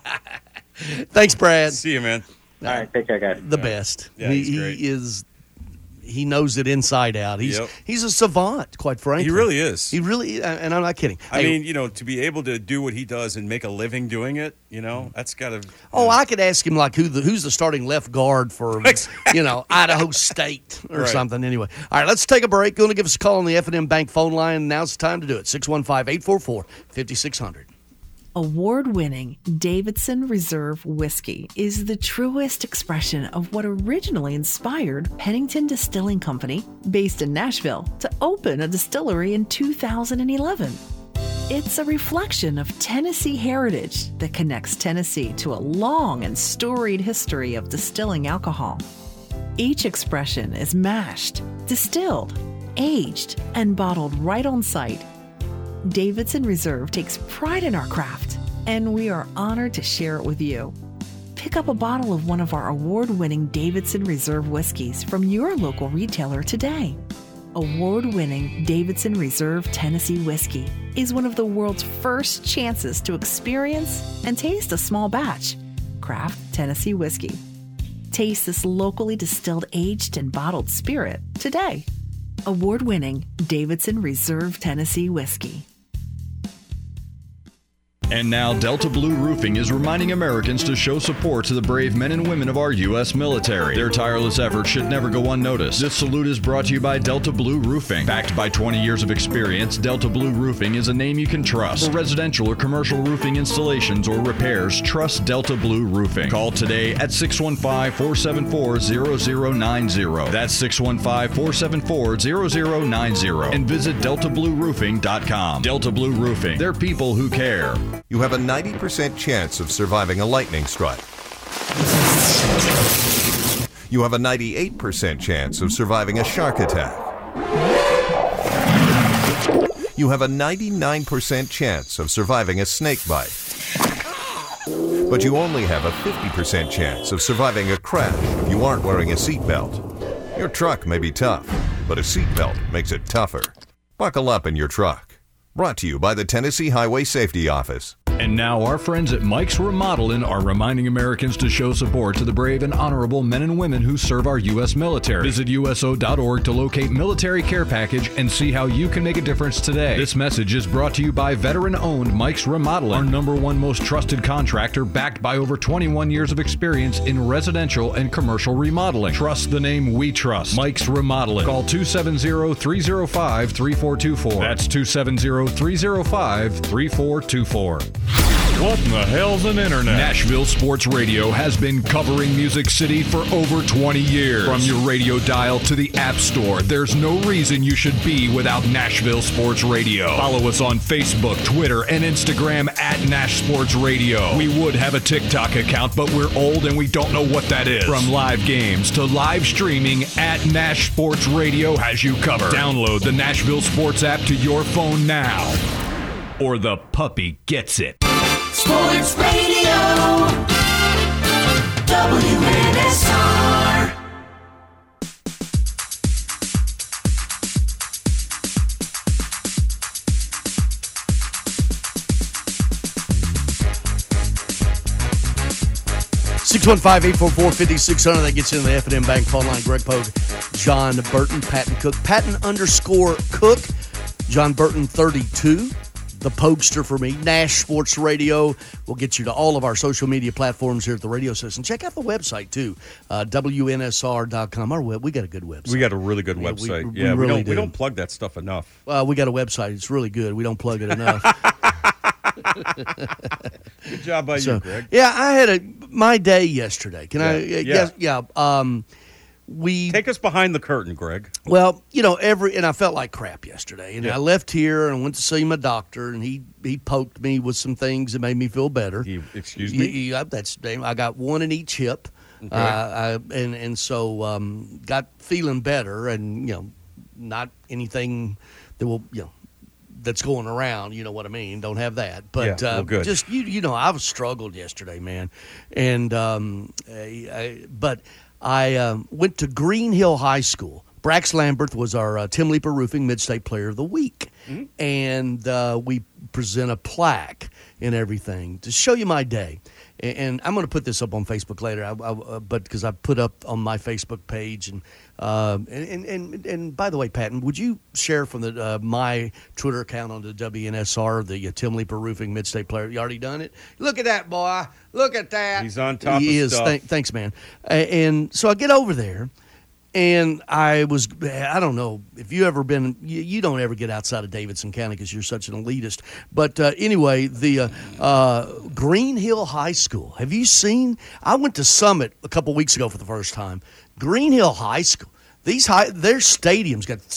Thanks, Brad. See you, man. All right, take care, guys. The best. Yeah, he, he's great. he is. He knows it inside out. He's Yep. he's a savant, quite frankly. He really is. He really, and I'm not kidding. I Hey, mean, you know, to be able to do what he does and make a living doing it, you know, that's got to. oh, I could ask him like who the who's the starting left guard for, you know, Idaho State or Right. something. Anyway, all right, let's take a break. Going to give us a call on the F and M Bank phone line. Now's the time to do it. six one five, eight four four, five six zero zero. Award-winning Davidson Reserve Whiskey is the truest expression of what originally inspired Pennington Distilling Company, based in Nashville, to open a distillery in two thousand eleven. It's a reflection of Tennessee heritage that connects Tennessee to a long and storied history of distilling alcohol. Each expression is mashed, distilled, aged, and bottled right on site. Davidson Reserve takes pride in our craft, and we are honored to share it with you. Pick up a bottle of one of our award-winning Davidson Reserve whiskeys from your local retailer today. Award-winning Davidson Reserve Tennessee Whiskey is one of the world's first chances to experience and taste a small batch craft Tennessee whiskey. Taste this locally distilled, aged, and bottled spirit today. Award-winning Davidson Reserve Tennessee Whiskey. And now, Delta Blue Roofing is reminding Americans to show support to the brave men and women of our U S military. Their tireless efforts should never go unnoticed. This salute is brought to you by Delta Blue Roofing. Backed by twenty years of experience, Delta Blue Roofing is a name you can trust. For residential or commercial roofing installations or repairs, trust Delta Blue Roofing. Call today at six one five, four seven four, zero zero nine zero. That's six one five, four seven four, zero zero nine zero. And visit delta blue roofing dot com. Delta Blue Roofing. They're people who care. You have a ninety percent chance of surviving a lightning strike. You have a ninety-eight percent chance of surviving a shark attack. You have a ninety-nine percent chance of surviving a snake bite. But you only have a fifty percent chance of surviving a crash if you aren't wearing a seatbelt. Your truck may be tough, but a seatbelt makes it tougher. Buckle up in your truck. Brought to you by the Tennessee Highway Safety Office. And now our friends at Mike's Remodeling are reminding Americans to show support to the brave and honorable men and women who serve our U S military. Visit U S O dot org to locate Military Care Package and see how you can make a difference today. This message is brought to you by veteran-owned Mike's Remodeling, our number one most trusted contractor backed by over twenty-one years of experience in residential and commercial remodeling. Trust the name we trust. Mike's Remodeling. Call two seven zero, three zero five, three four two four. That's two seven zero, three zero five, three four two four. What in the hell's an internet? Nashville Sports Radio has been covering Music City for over twenty years. From your radio dial to the App Store, there's no reason you should be without Nashville Sports Radio. Follow us on Facebook, Twitter, and Instagram at Nash Sports Radio. We would have a TikTok account, but we're old and we don't know what that is. From live games to live streaming, at Nash Sports Radio has you covered. Download the Nashville Sports app to your phone now, or the puppy gets it. Sports Radio, W N S R. six one five, eight four four, five six zero zero. That gets into the F and M Bank phone line. Greg Pogue, John Burton, Patton Cook. Patton underscore Cook, John Burton thirty-two. The Pogester for me. Nash Sports Radio will get you to all of our social media platforms here at the radio station. Check out the website, too, uh, W N S R dot com. Our web, we got a good website. We got a really good yeah, website. We, yeah, we, we, really don't, do. we don't plug that stuff enough. Uh, we got a website. It's really good. We don't plug it enough. Good job by so, you, Greg. Yeah, I had a my day yesterday. Can yeah. I? Uh, yeah. Yes, yeah. Um, we take us behind the curtain, Greg. Well, you know, every and I felt like crap yesterday, and yeah. I left here and went to see my doctor, and he he poked me with some things that made me feel better. He, excuse me. He, he, that's I got one in each hip, okay. uh, I, and and so um, got feeling better, and you know, not anything that will you know. that's going around, you know what I mean? Don't have that, but yeah, well, uh, good. just you, you know, I've struggled yesterday, man, and um, I, I, but I um, went to Green Hill High School. Brax Lamberth was our uh, Tim Leeper Roofing Mid-State Player of the Week, mm-hmm. and uh, we present a plaque and everything to show you my day. And, and I'm going to put this up on Facebook later, I, I, uh, but because I put up on my Facebook page and. Uh, and, and and by the way, Patton, would you share from the uh, my Twitter account on the W N S R the uh, Tim Leeper Roofing Mid-State Player? You already done it? Look at that, boy! Look at that! He's on top he of is. stuff. Th- thanks, man. Uh, and so I get over there, and I was I don't know if you ever been. You, you don't ever get outside of Davidson County because you're such an elitist. But uh, anyway, the uh, uh, Green Hill High School. Have you seen? I went to Summit a couple weeks ago for the first time. Green Hill High School. These high, their stadiums got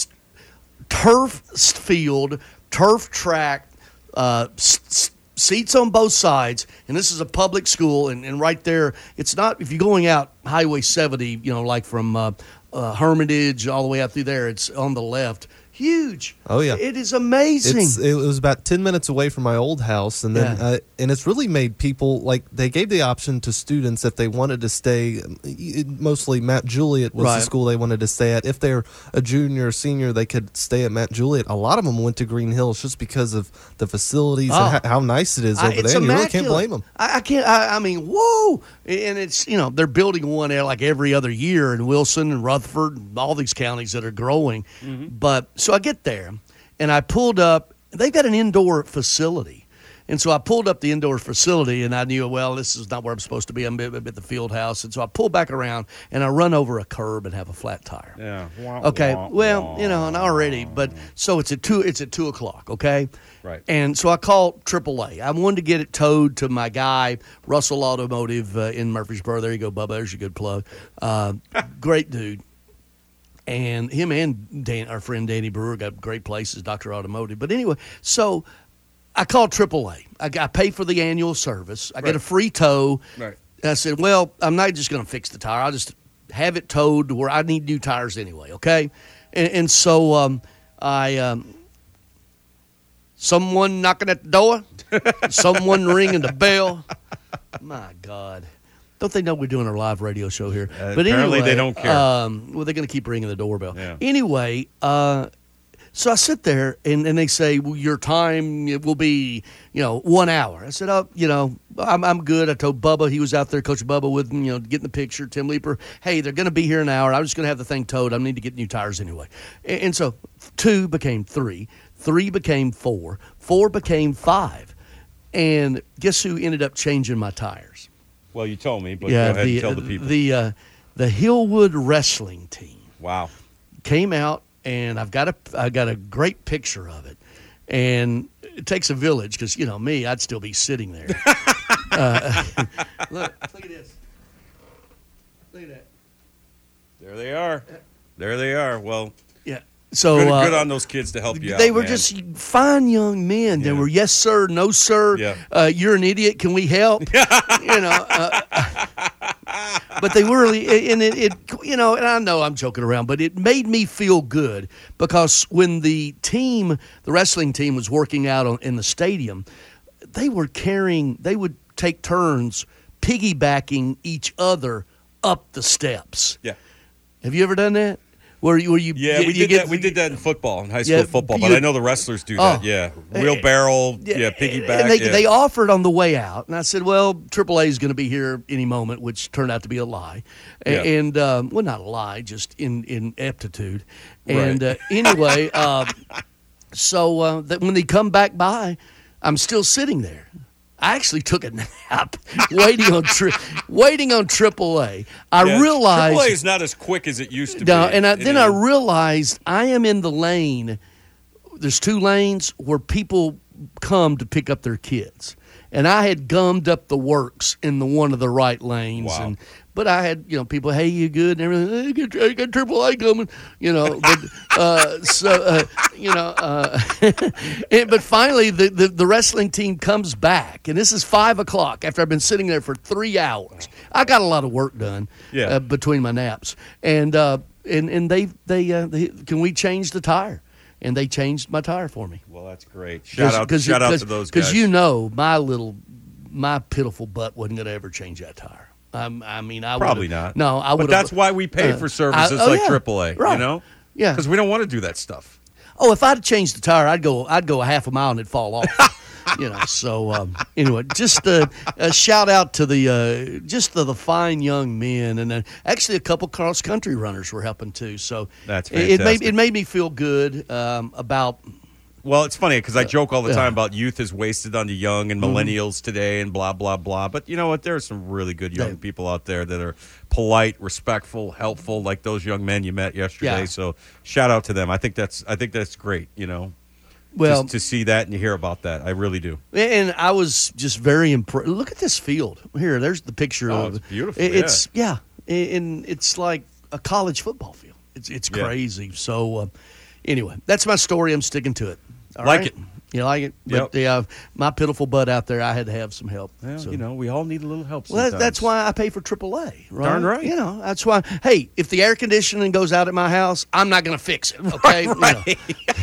turf field, turf track, uh, s- seats on both sides, and this is a public school. And, and right there, it's not if you're going out Highway seventy, you know, like from uh, uh, Hermitage all the way out through there. It's on the left. Huge. Oh yeah, it is amazing. It's, it was about ten minutes away from my old house, and then Yeah. uh, and it's really made people like they gave the option to students if they wanted to stay. Mostly Mount Juliet was Right. the school they wanted to stay at. If they're a junior or senior, they could stay at Mount Juliet. A lot of them went to Green Hills just because of the facilities Oh. and how, how nice it is I- over it's there. And you really can't immaculate. blame them. I, I can't. I, I mean, whoa! And it's you know they're building one there like every other year in Wilson and Rutherford, and all these counties that are growing. Mm-hmm. But so I get there, and I pulled up. They've got an indoor facility, And so I pulled up the indoor facility, and I knew, well, this is not where I'm supposed to be. I'm at at the field house. And so I pull back around, and I run over a curb and have a flat tire. Yeah. Wah, Okay. wah, Well, wah. you know, and already, but so it's at two. It's at two o'clock. Okay. Right. And so I called triple A. I wanted to get it towed to my guy, Russell Automotive uh, in Murfreesboro. There you go, Bubba. There's your good plug. Uh, great dude. And him and Dan, our friend Danny Brewer got great places, Doctor Automotive. But anyway, so I called triple A. I, I pay for the annual service. I Right. get a free tow. Right. And I said, well, I'm not just going to fix the tire. I'll just have it towed to where I need new tires anyway, okay? And, and so um, I, um, someone knocking at the door, someone ringing the bell. My God. Don't they know we're doing our live radio show here? Uh, but apparently anyway, they don't care. Um, well, they're going to keep ringing the doorbell. Yeah. Anyway, uh, so I sit there, and, and they say, well, your time will be, you know, one hour. I said, oh, you know, I'm, I'm good. I told Bubba, he was out there, Coach Bubba, with, you know, getting the picture, Tim Leeper, hey, they're going to be here an hour. I'm just going to have the thing towed. I need to get new tires anyway. And, and so two became three. Three became four. Four became five. And guess who ended up changing my tires? Well, you told me, but yeah, go ahead the, and tell the people. The, uh, the Hillwood wrestling team. Wow. Came out, and I've got a I got a great picture of it. And it takes a village because, you know, me, I'd still be sitting there. uh, look, look at this. Look at that. There they are. There they are. Well, yeah. So good, uh, good on those kids to help you out. They were man. just fine young men. They Yeah. were yes sir, no sir. Yeah. Uh, you're an idiot. Can we help? you know. Uh, but they were really, and it, it, you know, and I know I'm joking around, but it made me feel good because when the team, the wrestling team, was working out on, in the stadium, they were carrying. They would take turns piggybacking each other up the steps. Yeah. Have you ever done that? Where you, where you Yeah, you, we you did get, that. We did that in football, in high school Yeah, football. But you- I know the wrestlers do Oh. that. Yeah, wheelbarrow. Yeah, piggyback. And they, yeah. they offered on the way out, and I said, "Well, triple A is going to be here any moment," which turned out to be a lie, A- Yeah. and um, well, not a lie, just in ineptitude. Right. And uh, anyway, um, so uh, that when they come back by, I'm still sitting there. I actually took a nap waiting on tri- waiting on triple A. I Yeah, realized triple A is not as quick as it used to no, be. and I, It then I is. realized I am in the lane. There's two lanes where people come to pick up their kids, and I had gummed up the works in the one of the right lanes. Wow. And but I had, you know, people, hey, you good and everything. Hey, get, I got triple A coming, you know. But uh, so uh, you know, uh, and, but finally the, the the wrestling team comes back, and this is five o'clock after I've been sitting there for three hours. I got a lot of work done, Yeah. uh, between my naps, and uh, and and they they, uh, they can we change the tire? And they changed my tire for me. Well, that's great. Shout out, Cause, shout out cause, to those guys. Because you know, my little, my pitiful butt wasn't going to ever change that tire. Um, I mean, I Probably would've- not. No, I But would. that's why we pay uh, for services I- oh, like yeah. triple A. Right. You know, Yeah. because we don't want to do that stuff. Oh, if I'd changed the tire, I'd go. I'd go a half a mile and it'd fall off. You know. So um, anyway, just a, a shout out to the uh, just the, the fine young men, and uh, actually a couple cross country runners were helping too. So That's it, it made fantastic. it made me feel good um, about. Well, it's funny because I joke all the yeah. time about youth is wasted on the young and Mhm. millennials today and blah, blah, blah. But you know what? There are some really good young They- people out there that are polite, respectful, helpful, like those young men you met yesterday. Yeah. So shout out to them. I think that's I think that's great, you know, Well, just to see that and to hear about that. I really do. And I was just very impressed. Look at this field here. There's the picture Oh, of it's beautiful, It- It's yeah, and it's like a college football field. It's it's Yeah. crazy. So uh, anyway, that's my story. I'm sticking to it. All Like right? it. You like it? But Yep. yeah, my pitiful butt out there, I had to have some help. Well, So- you know, we all need a little help Well, that, sometimes. that's why I pay for triple A. Right? Darn right. You know, that's why. Hey, if the air conditioning goes out at my house, I'm not going to fix it. Okay. You know. Right.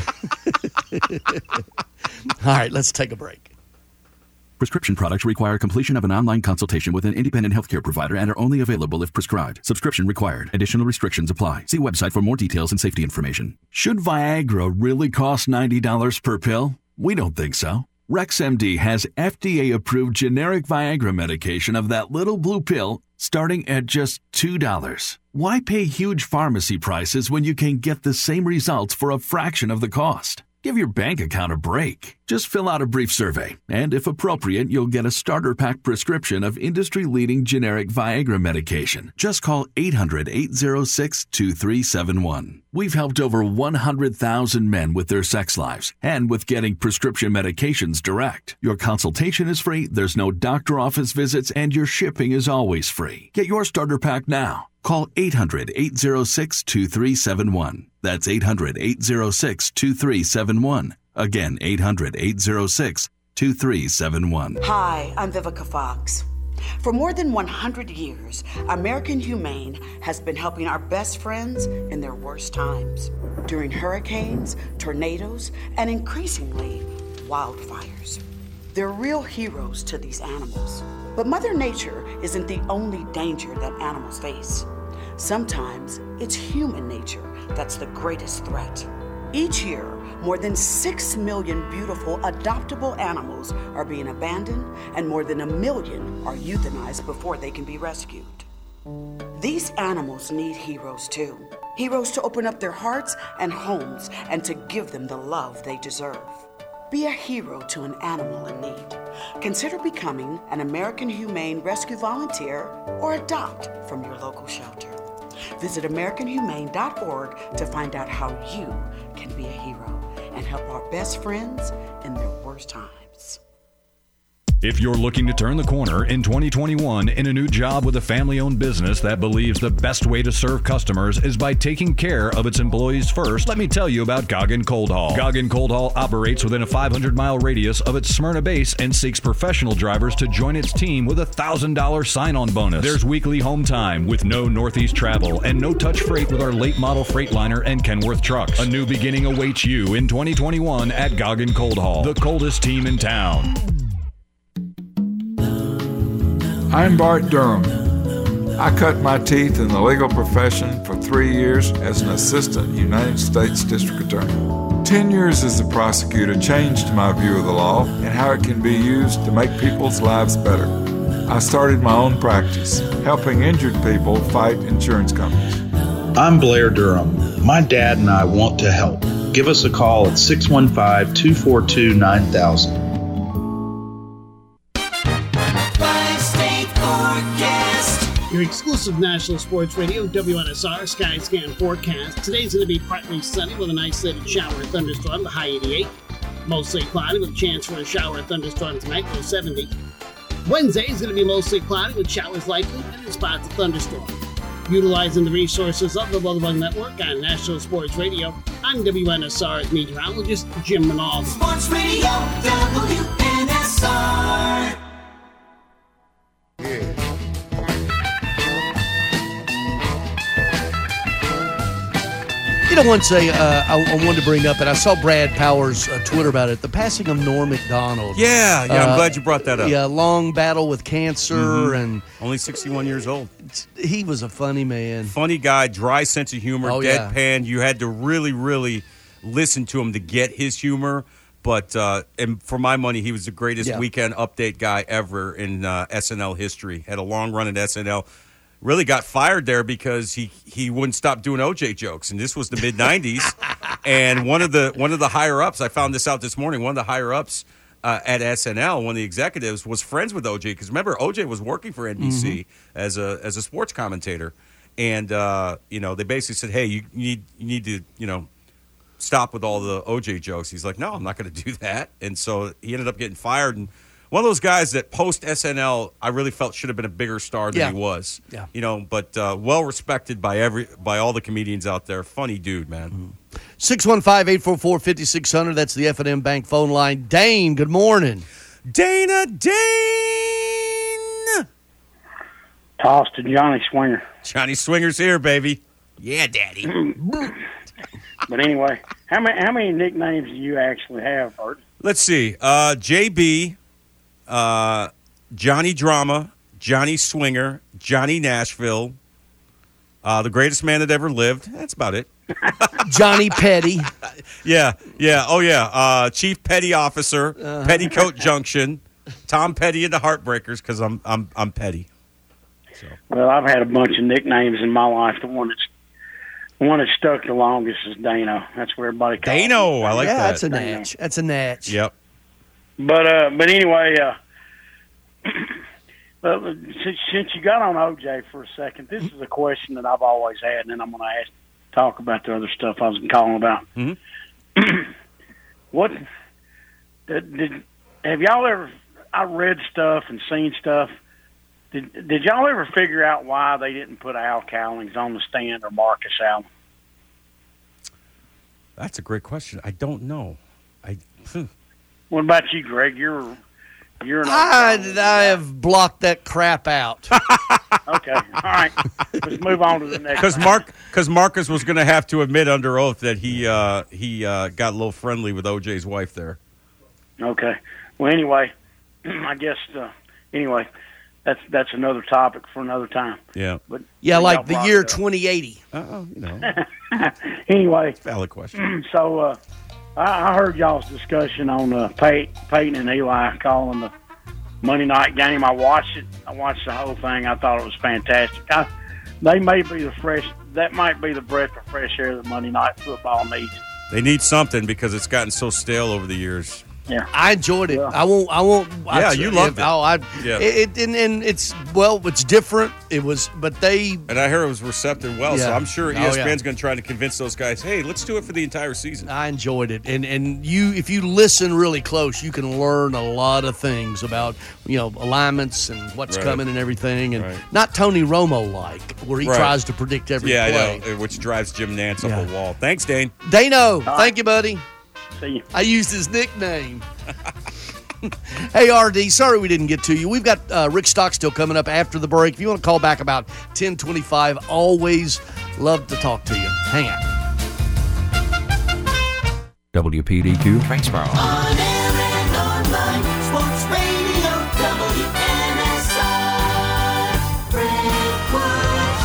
All right, let's take a break. Prescription products require completion of an online consultation with an independent healthcare provider and are only available if prescribed. Subscription required. Additional restrictions apply. See website for more details and safety information. Should Viagra really cost ninety dollars per pill? We don't think so. RexMD has F D A-approved generic Viagra medication of that little blue pill starting at just two dollars. Why pay huge pharmacy prices when you can get the same results for a fraction of the cost? Give your bank account a break. Just fill out a brief survey, and if appropriate, you'll get a starter pack prescription of industry-leading generic Viagra medication. Just call eight hundred, eight oh six, two three seven one. We've helped over one hundred thousand men with their sex lives and with getting prescription medications direct. Your consultation is free, there's no doctor office visits, and your shipping is always free. Get your starter pack now. Call eight hundred, eight oh six, two three seven one. That's eight hundred, eight oh six, two three seven one. Again, eight hundred, eight oh six, two three seven one. Hi, I'm Vivica Fox. For more than one hundred years, American Humane has been helping our best friends in their worst times, during hurricanes, tornadoes, and increasingly, wildfires. They're real heroes to these animals. But Mother Nature isn't the only danger that animals face. Sometimes it's human nature that's the greatest threat. Each year, more than six million beautiful adoptable animals are being abandoned, and more than a million are euthanized before they can be rescued. These animals need heroes too. Heroes to open up their hearts and homes and to give them the love they deserve. Be a hero to an animal in need. Consider becoming an American Humane Rescue Volunteer or adopt from your local shelter. Visit American Humane dot org to find out how you can be a hero and help our best friends in their worst times. If you're looking to turn the corner in twenty twenty-one in a new job with a family-owned business that believes the best way to serve customers is by taking care of its employees first, let me tell you about Goggin Cold Haul. Goggin Cold Haul operates within a five hundred mile radius of its Smyrna base and seeks professional drivers to join its team with a one thousand dollars sign-on bonus. There's weekly home time with no Northeast travel and no-touch freight with our late model Freightliner and Kenworth trucks. A new beginning awaits you in twenty twenty-one at Goggin Cold Haul, the coldest team in town. I'm Bart Durham. I cut my teeth in the legal profession for three years as an assistant United States District Attorney. Ten years as a prosecutor changed my view of the law and how it can be used to make people's lives better. I started my own practice, helping injured people fight insurance companies. I'm Blair Durham. My dad and I want to help. Give us a call at six one five, two four two, nine thousand. Your exclusive National Sports Radio, W N S R Sky Scan forecast. Today's going to be partly sunny with an isolated shower or thunderstorm, the high eighty-eight. Mostly cloudy with a chance for a shower or thunderstorm tonight, low seventy. Wednesday is going to be mostly cloudy with showers likely and in spots of thunderstorm. Utilizing the resources of the Weather Network on National Sports Radio, I'm W N S R's meteorologist, Jim Manal. Sports Radio, W N S R. You know, once I, uh, I, I wanted to bring up, and I saw Brad Powers' uh, Twitter about it, the passing of Norm Macdonald. Yeah, yeah, uh, I'm glad you brought that up. Yeah, long battle with cancer, Mhm. and only sixty-one years old. He was a funny man. Funny guy, dry sense of humor, Oh, yeah. deadpan. You had to really, really listen to him to get his humor. But uh, and for my money, he was the greatest Yeah. weekend update guy ever in uh, S N L history. Had a long run at S N L. Really got fired there because he, he wouldn't stop doing O J jokes, and this was the mid nineties. And one of the one of the higher ups, I found this out this morning. One of the higher ups uh, at S N L, one of the executives, was friends with O J because remember O J was working for N B C Mm-hmm. as a as a sports commentator, and uh, you know they basically said, hey, you need you need to you know stop with all the O J jokes. He's like, no, I'm not going to do that, and so he ended up getting fired. And one of those guys that post S N L, I really felt should have been a bigger star than Yeah. he was. Yeah. You know, but uh, well respected by every by all the comedians out there. Funny dude, man. six one five, eight four four, five six zero zero. That's the F and M Bank phone line. Dane, good morning. Dana Dane. Toss to Johnny Swinger. Johnny Swinger's here, baby. Yeah, daddy. But anyway, how many how many nicknames do you actually have, Bert? Let's see. Uh, J B, uh, Johnny Drama, Johnny Swinger, Johnny Nashville, uh, the greatest man that ever lived. That's about it. Johnny Petty. Yeah, yeah. Oh, yeah. Uh, Chief Petty Officer, Uh-huh. Petticoat Junction, Tom Petty and the Heartbreakers, because I'm I'm I'm petty. Well, I've had a bunch of nicknames in my life. The one that's one that stuck the longest is Dano. That's where everybody calls Dano, him. I like yeah, that. that's a natch. That's a natch. Yep. But uh, but anyway, uh, but since, since you got on O J for a second, this is a question that I've always had, and then I'm going to ask talk about the other stuff I was calling about. Mm-hmm. What did, did have y'all ever? I read stuff and seen stuff. Did did y'all ever figure out why they didn't put Al Cowlings on the stand or Marcus Allen? That's a great question. I don't know. I. What about you, Greg? You're you're. An I, I have blocked that crap out. Okay, all right. Let's move on to the next. Because Mark, because Marcus was going to have to admit under oath that he uh, he uh, got a little friendly with O J's wife there. Okay. Well, anyway, I guess uh, anyway, that's that's another topic for another time. Yeah. But yeah, like y'all the brought year it up. twenty eighty. Oh, you know. Anyway, valid question. So uh, I, I heard y'all's discussion on uh, Pey- Peyton and Eli calling the Monday night game. I watched it. I watched the whole thing. I thought it was fantastic. I, they may be the fresh. That might be the breath of fresh air that Monday night football needs. They need something because it's gotten so stale over the years. Yeah, I enjoyed it. I won't. I won't. Yeah, I, you loved it. Oh, I. Yeah. It, it and, and it's well, it's different. It was, but they. And I hear it was receptive well, so Yeah. I'm sure E Oh, S PN's yeah. going to try to convince those guys, hey, let's do it for the entire season. I enjoyed it, and and you, if you listen really close, you can learn a lot of things about you know alignments and what's Right. coming and everything, and Right. not Tony Romo like where he Right. tries to predict every yeah, play. I know, which drives Jim Nance Yeah. up a wall. Thanks, Dane. Dano, thank you, buddy. See you. I used his nickname. Hey, R D, sorry we didn't get to you. We've got uh, Rick Stockstill coming up after the break. If you want to call back about ten twenty-five, always love to talk to you. Hang out. W P D Q, Franksboro. On air and online, Sports Radio W N S R, Brentwood,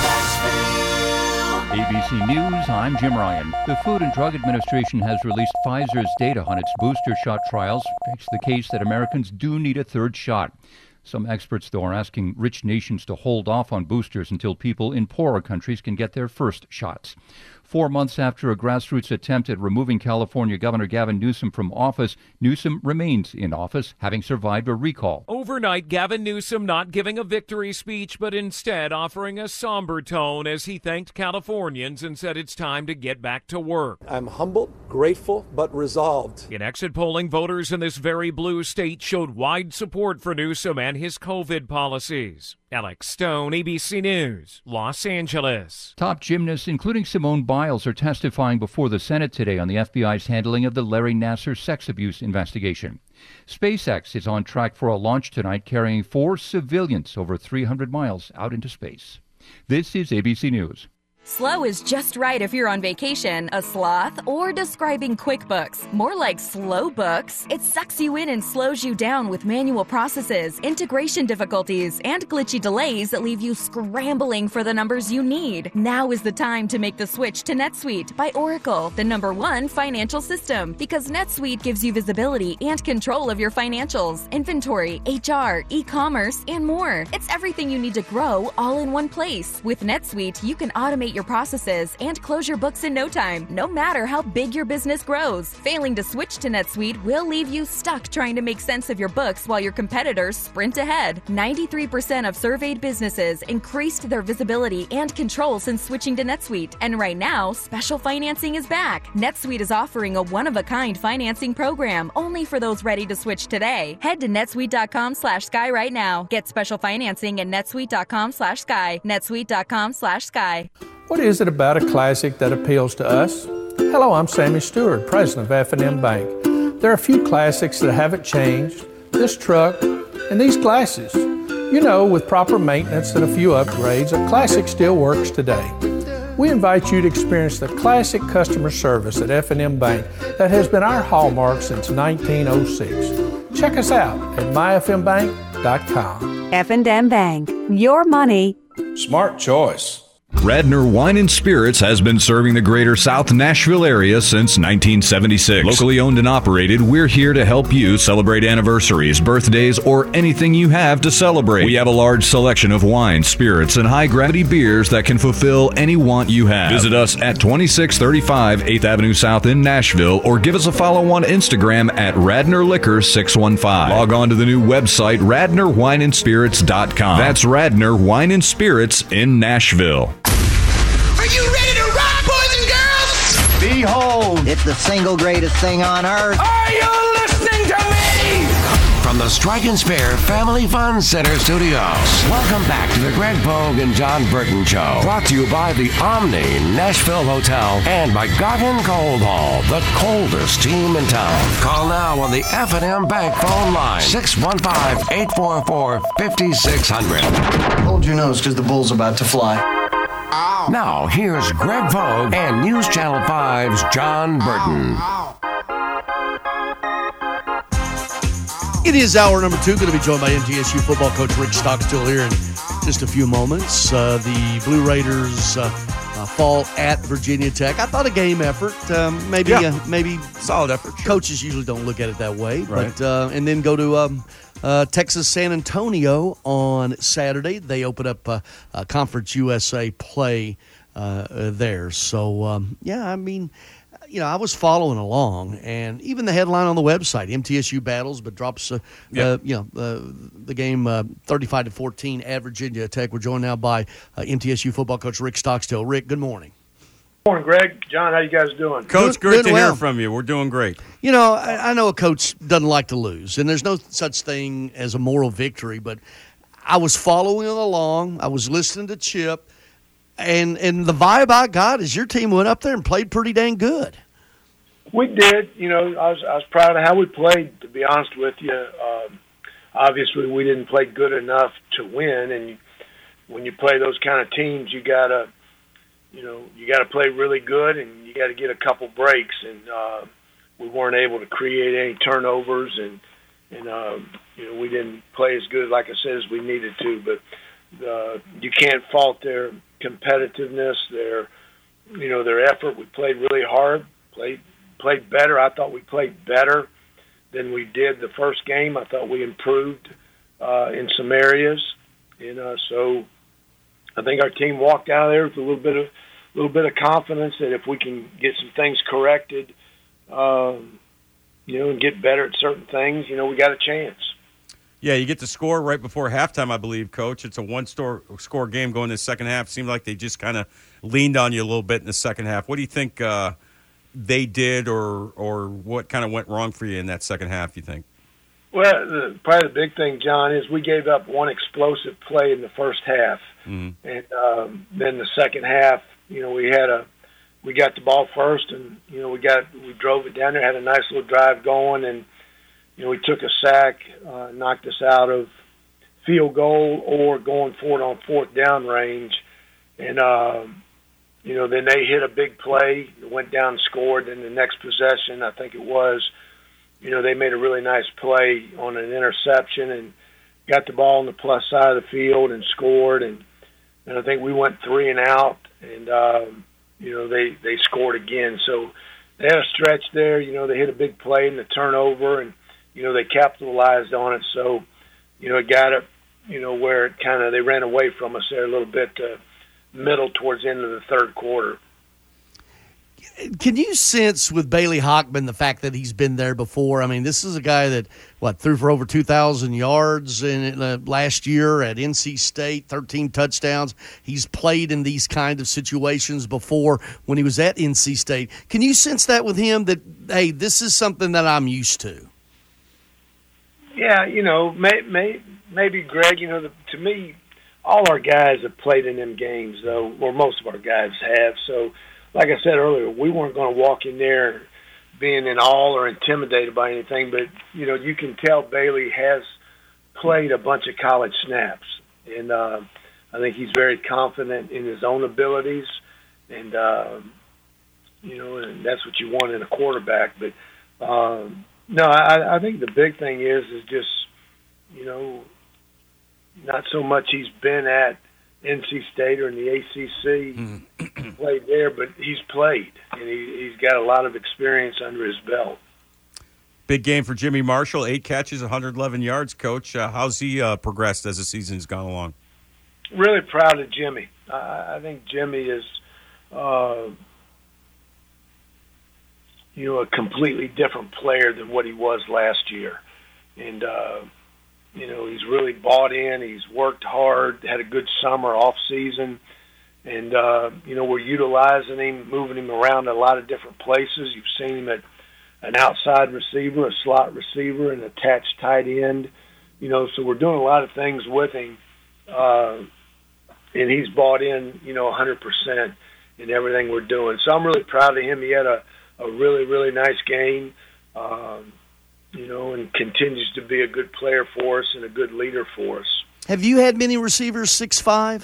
Nashville. A B C News, I'm Jim Ryan. The Food and Drug Administration has released Pfizer's data on its booster shot trials. Makes the case that Americans do need a third shot. Some experts, though, are asking rich nations to hold off on boosters until people in poorer countries can get their first shots. Four months after a grassroots attempt at removing California Governor Gavin Newsom from office, Newsom remains in office, having survived a recall. Overnight, Gavin Newsom not giving a victory speech, but instead offering a somber tone as he thanked Californians and said it's time to get back to work. I'm humbled, grateful, but resolved. In exit polling, voters in this very blue state showed wide support for Newsom and his COVID policies. Alex Stone, A B C News, Los Angeles. Top gymnasts, including Simone Biles, are testifying before the Senate today on the F B I's handling of the Larry Nassar sex abuse investigation. SpaceX is on track for a launch tonight carrying four civilians over three hundred miles out into space. This is A B C News. Slow is just right if you're on vacation, a sloth, or describing QuickBooks. More like slow books. It sucks you in and slows you down with manual processes, integration difficulties, and glitchy delays that leave you scrambling for the numbers you need. Now is the time to make the switch to NetSuite by Oracle, the number one financial system, because NetSuite gives you visibility and control of your financials, inventory, H R, e-commerce, and more. It's everything you need to grow all in one place. With NetSuite, you can automate your processes and close your books in no time, no matter how big your business grows. Failing to switch to NetSuite will leave you stuck trying to make sense of your books while your competitors sprint ahead. ninety-three percent of surveyed businesses increased their visibility and control since switching to NetSuite. And right now, special financing is back. NetSuite is offering a one-of-a-kind financing program only for those ready to switch today. Head to netsuite.com slash sky right now. Get special financing at netsuite.com slash sky. netsuite.com slash sky. What is it about a classic that appeals to us? Hello, I'm Sammy Stewart, president of F and M Bank. There are a few classics that haven't changed. This truck and these glasses. You know, with proper maintenance and a few upgrades, a classic still works today. We invite you to experience the classic customer service at F and M Bank that has been our hallmark since nineteen oh six. Check us out at my f m bank dot com. F and M Bank, your money. Smart choice. Radnor Wine and Spirits has been serving the greater South Nashville area since nineteen seventy-six. Locally owned and operated, we're here to help you celebrate anniversaries, birthdays, or anything you have to celebrate. We have a large selection of wine, spirits, and high-gravity beers that can fulfill any want you have. Visit us at twenty-six thirty-five eighth Avenue South in Nashville, or give us a follow on Instagram at Radnor Liquor six one five. Log on to the new website, radnor wine and spirits dot com. That's Radnor Wine and Spirits in Nashville. Are you ready to rock, boys and girls? Behold, it's the single greatest thing on earth. Are you listening to me? From the Strike and Spare Family Fun Center Studios, welcome back to the Greg Pogue and John Burton Show. Brought to you by the Omni Nashville Hotel and by Garden Cold Hall, the coldest team in town. Call now on the F and M Bank phone line, six one five, eight four four, five six zero zero. Hold your nose, because the bull's about to fly. Now, here's Greg Pogue and News Channel five's John Burton. It is hour number two. Going to be joined by M T S U football coach Rick Stockstill here in just a few moments. Uh, the Blue Raiders uh, uh, fall at Virginia Tech. I thought a game effort. Um, maybe Yeah. uh, maybe solid effort. Sure. Coaches usually don't look at it that way, Right. but uh, and then go to um, uh, Texas San Antonio on Saturday. They open up uh, uh, Conference U S A play uh, uh, there. So um, yeah, I mean. You know, I was following along, and even the headline on the website, M T S U battles, but drops, uh, Yeah. uh, you know, uh, the game uh, thirty-five to fourteen at Virginia Tech. We're joined now by uh, M T S U football coach Rick Stockstill. Rick, good morning. Morning, Greg. John, how you guys doing? Coach, Good- good doing to well. hear from you. We're doing great. You know, I, I know a coach doesn't like to lose, and there's no such thing as a moral victory, but I was following along. I was listening to Chip, and, and the vibe I got is your team went up there and played pretty dang good. We did. You know, I was I was proud of how we played. To be honest with you, um, obviously we didn't play good enough to win. And you, when you play those kind of teams, you gotta, you know, you gotta play really good, and you got to get a couple breaks. And uh, we weren't able to create any turnovers, and and uh, you know we didn't play as good, like I said, as we needed to. But uh, you can't fault their competitiveness, their you know their effort. We played really hard. Played. Played better. I thought we played better than we did the first game. I thought we improved uh, in some areas, and uh, so I think our team walked out of there with a little bit of a little bit of confidence that if we can get some things corrected, um, you know, and get better at certain things, you know, we got a chance. Yeah, you get to score right before halftime, I believe, Coach. It's a one-score score game going in the second half. Seemed like they just kind of leaned on you a little bit in the second half. What do you think uh, they did, or or what kind of went wrong for you in that second half, you think? Well, the, probably the big thing, John, is we gave up one explosive play in the first half. Mm-hmm. And um, then the second half, you know, we had a we got the ball first, and you know we got we drove it down there, had a nice little drive going, and you know we took a sack, uh, knocked us out of field goal or going for it on fourth down range, and um, you know then they hit a big play, went down and scored. And the next possession, I think it was, you know they made a really nice play on an interception and got the ball on the plus side of the field and scored. And and I think we went three and out, and um, you know they they scored again. So they had a stretch there. You know they hit a big play in the turnover, and you know they capitalized on it. So you know it got it, you know where it kind of they ran away from us there a little bit, uh, middle towards the end of the third quarter. Can you sense with Bailey Hockman the fact that he's been there before? I mean, this is a guy that, what, threw for over two thousand yards in uh, last year at N C State, thirteen touchdowns. He's played in these kind of situations before when he was at N C State. Can you sense that with him, that, hey, this is something that I'm used to? Yeah, you know, may, may, maybe, Greg, you know, the, to me, all our guys have played in them games, though, or most of our guys have. So, like I said earlier, we weren't going to walk in there being in awe or intimidated by anything, but, you know, you can tell Bailey has played a bunch of college snaps. And uh, I think he's very confident in his own abilities. And, uh, you know, and that's what you want in a quarterback. But, um, no, I, I think the big thing is, is just, you know, not so much he's been at N C State or in the A C C, played there, but he's played, and he, he's got a lot of experience under his belt. Big game for Jimmy Marshall, eight catches, one hundred eleven yards, Coach. Uh, how's he uh, progressed as the season's gone along? Really proud of Jimmy. I, I think Jimmy is, uh, you know, a completely different player than what he was last year. And, uh, you know, he's really bought in. He's worked hard, had a good summer off season. And, uh, you know, we're utilizing him, moving him around a lot of different places. You've seen him at an outside receiver, a slot receiver, an attached tight end. You know, so we're doing a lot of things with him. Uh, and he's bought in, you know, one hundred percent in everything we're doing. So I'm really proud of him. He had a, a really, really nice game. Um, you know, and continues to be a good player for us and a good leader for us. Have you had many receivers six five?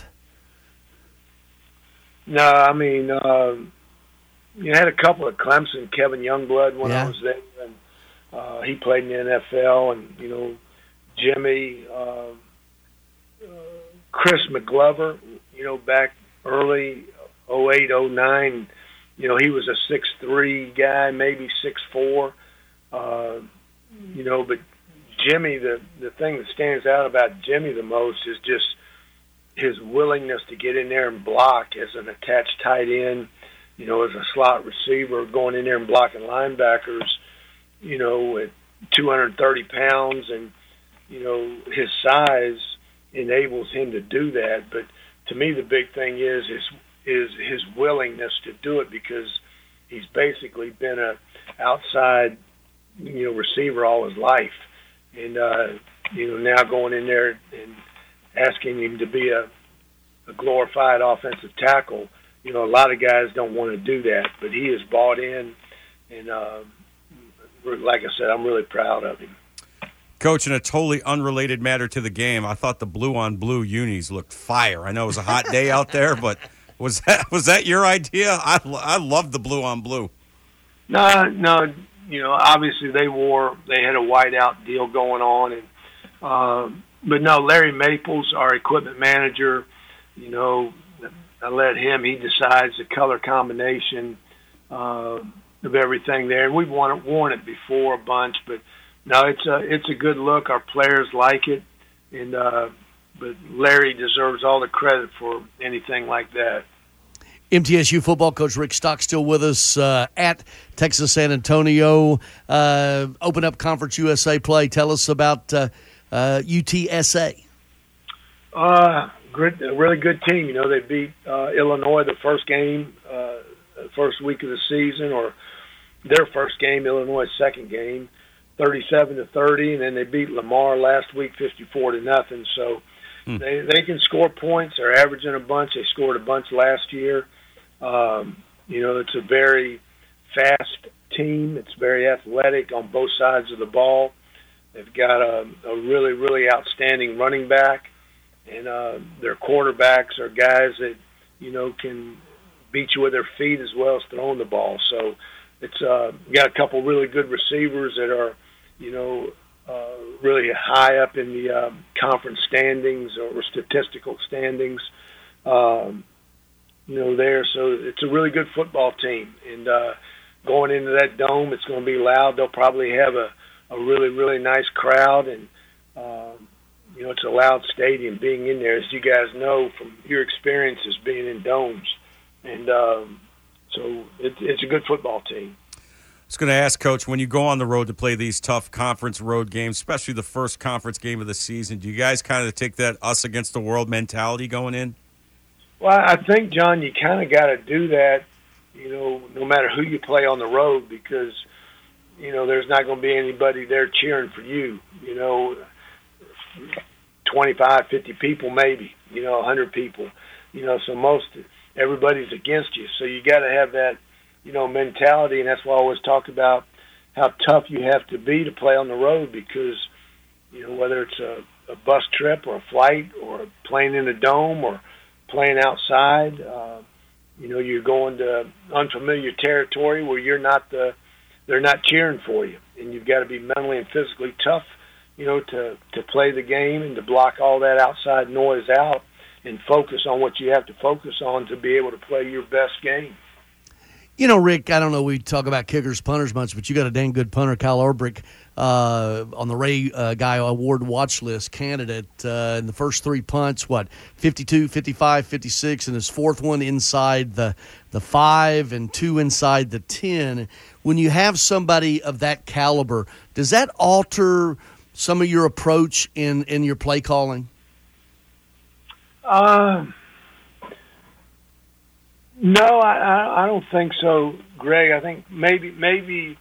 No, I mean, uh, you had a couple at Clemson, Kevin Youngblood when yeah. I was there, and uh, he played in the N F L, and, you know, Jimmy, uh, uh, Chris McGlover, you know, back early oh eight, oh nine, you know, he was a six three guy, maybe six four. Uh, You know, but Jimmy, the, the thing that stands out about Jimmy the most is just his willingness to get in there and block as an attached tight end, you know, as a slot receiver, going in there and blocking linebackers, you know, at two hundred thirty pounds. And, you know, his size enables him to do that. But to me, the big thing is, is, is his willingness to do it, because he's basically been a outside you know, receiver all his life. And, uh, you know, now going in there and asking him to be a, a glorified offensive tackle, you know, a lot of guys don't want to do that, but he is bought in. And, uh, like I said, I'm really proud of him. Coach, in a totally unrelated matter to the game, I thought the blue-on-blue unis looked fire. I know it was a hot day out there, but was that was that your idea? I, I love the blue-on-blue. No, no. You know, obviously they wore, they had a whiteout deal going on. and uh, But no, Larry Maples, our equipment manager, you know, I let him, he decides the color combination uh, of everything there. And we've worn it, worn it before a bunch, but no, it's a, it's a good look. Our players like it. And uh, but Larry deserves all the credit for anything like that. M T S U football coach Rick Stock still with us uh, at Texas San Antonio. Uh, open up Conference U S A play. Tell us about uh, uh, U T S A. Uh, great, a really good team. You know, they beat uh, Illinois the first game, uh, first week of the season, or their first game, Illinois' second game, thirty-seven to thirty, and then they beat Lamar last week, fifty-four to nothing. So hmm. they they can score points. They're averaging a bunch. They scored a bunch last year. Um, you know, it's a very fast team. It's very athletic on both sides of the ball. They've got a, a really, really outstanding running back, and uh, their quarterbacks are guys that, you know, can beat you with their feet as well as throwing the ball. So it's uh, got a couple really good receivers that are, you know, uh, really high up in the uh, conference standings or statistical standings. Um, you know, there. So it's a really good football team. And uh, going into that dome, it's going to be loud. They'll probably have a, a really, really nice crowd. And, um, you know, it's a loud stadium being in there, as you guys know from your experiences being in domes. And um, so it, it's a good football team. I was going to ask, Coach, when you go on the road to play these tough conference road games, especially the first conference game of the season, do you guys kind of take that us against the world mentality going in? Well, I think, John, you kind of got to do that, you know, no matter who you play on the road, because, you know, there's not going to be anybody there cheering for you, you know, twenty-five, fifty people maybe, you know, one hundred people, you know, so most everybody's against you. So you got to have that, you know, mentality, and that's why I always talk about how tough you have to be to play on the road, because, you know, whether it's a, a bus trip or a flight or playing in a dome or playing outside, uh, you know, you're going to unfamiliar territory where you're not the, they're not cheering for you, and you've got to be mentally and physically tough, you know, to, to play the game and to block all that outside noise out and focus on what you have to focus on to be able to play your best game. You know, Rick, I don't know we talk about kickers, punters much, but you got a dang good punter, Kyle Orbrick, uh, on the Ray uh, Guy Award watch list candidate. Uh, in the first three punts, what, fifty-two, fifty-five, fifty-six, and his fourth one inside the, the five and two inside the ten. When you have somebody of that caliber, does that alter some of your approach in, in your play calling? Uh, no, I, I, I don't think so, Greg. I think maybe maybe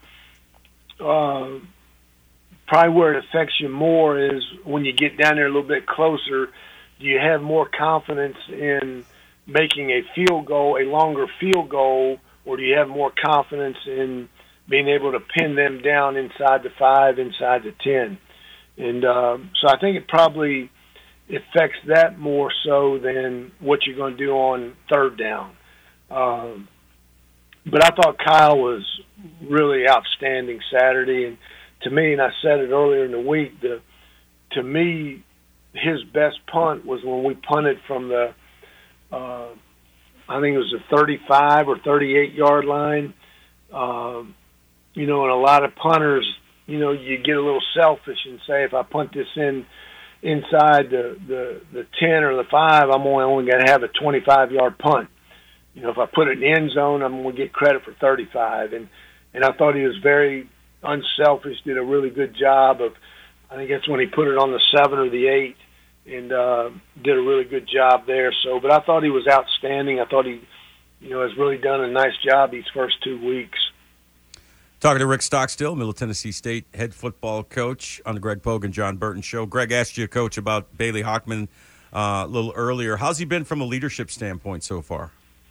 uh, probably where it affects you more is when you get down there a little bit closer. Do you have more confidence in making a field goal, a longer field goal, or do you have more confidence in being able to pin them down inside the five, inside the ten? And uh, so I think it probably affects that more so than what you're going to do on third down. Um, but I thought Kyle was really outstanding Saturday, and to me, and I said it earlier in the week, the to me, his best punt was when we punted from the, uh, I think it was the thirty-five or thirty-eight yard line. Um, you know, and a lot of punters, you know, you get a little selfish and say, if I punt this in inside the, the, the ten or the five, I'm only, only going to have a twenty-five yard punt. You know, if I put it in the end zone, I'm going to get credit for thirty-five. And, and I thought he was very unselfish, did a really good job of, I think that's when he put it on the seven or the eight, and uh, did a really good job there. So, but I thought he was outstanding. I thought he, you know, has really done a nice job these first two weeks. Talking to Rick Stockstill, Middle Tennessee State head football coach on the Greg Pogue and John Burton show. Greg asked you, Coach, about Bailey Hockman uh, a little earlier. How's he been from a leadership standpoint so far?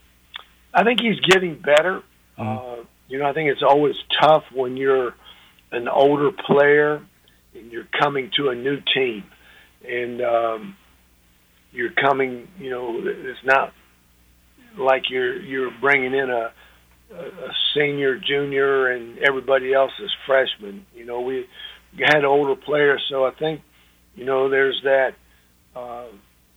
I think he's getting better. Mm-hmm. Uh, you know, I think it's always tough when you're an older player and you're coming to a new team. And um, you're coming, you know, it's not like you're you're bringing in a, a senior, junior, and everybody else is freshmen. You know, we had older players, so I think, you know, there's that uh,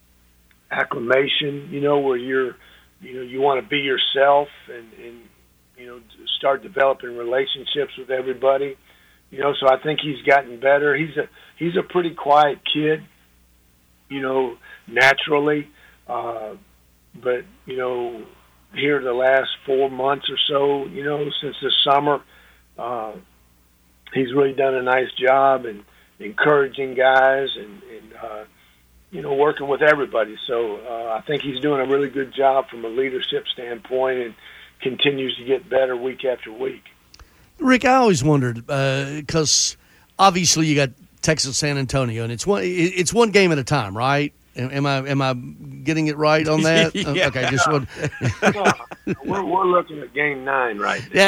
acclimation, you know, where you're, you know, you want to be yourself and, and, you know, start developing relationships with everybody. You know, so I think he's gotten better. He's a he's a pretty quiet kid, you know, naturally. Uh, but, you know, here the last four months or so, you know, since the summer, uh, he's really done a nice job and encouraging guys and, and uh, you know, working with everybody. So uh, I think he's doing a really good job from a leadership standpoint and continues to get better week after week. Rick, I always wondered, because uh, obviously you got Texas San Antonio, and it's one it's one game at a time, right? Am I am I getting it right on that? Yeah. Okay, just one. we're, we're looking at game nine right now.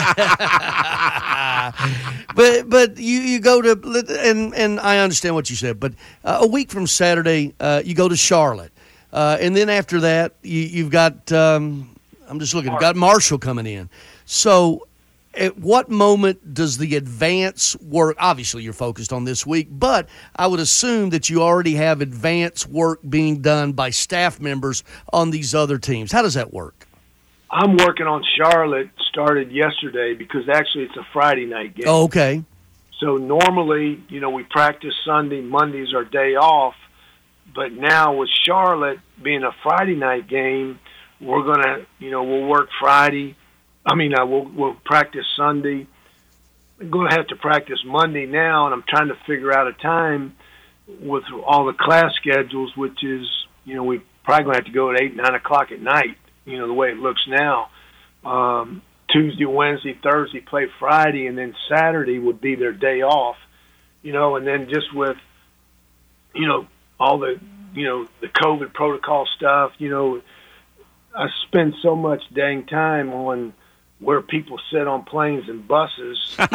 Yeah. but but you, you go to, and, and I understand what you said, but uh, a week from Saturday, uh, you go to Charlotte. Uh, and then after that, you, you've got, um, I'm just looking, you've got Marshall coming in. So at what moment does the advance work? Obviously, you're focused on this week, but I would assume that you already have advance work being done by staff members on these other teams. How does that work? I'm working on Charlotte, started yesterday, because actually it's a Friday night game. Oh, okay. So normally, you know, we practice Sunday, Monday's our day off, but now with Charlotte being a Friday night game, we're going to, you know, we'll work Friday. I mean, uh, we'll, we'll practice Sunday. I'm going to have to practice Monday now, and I'm trying to figure out a time with all the class schedules, which is, you know, we probably going to have to go at eight, nine o'clock at night, you know, the way it looks now. Um, Tuesday, Wednesday, Thursday, play Friday, and then Saturday would be their day off, you know, and then just with, you know, all the, you know, the COVID protocol stuff, you know, I spend so much dang time on where people sit on planes and buses. I'm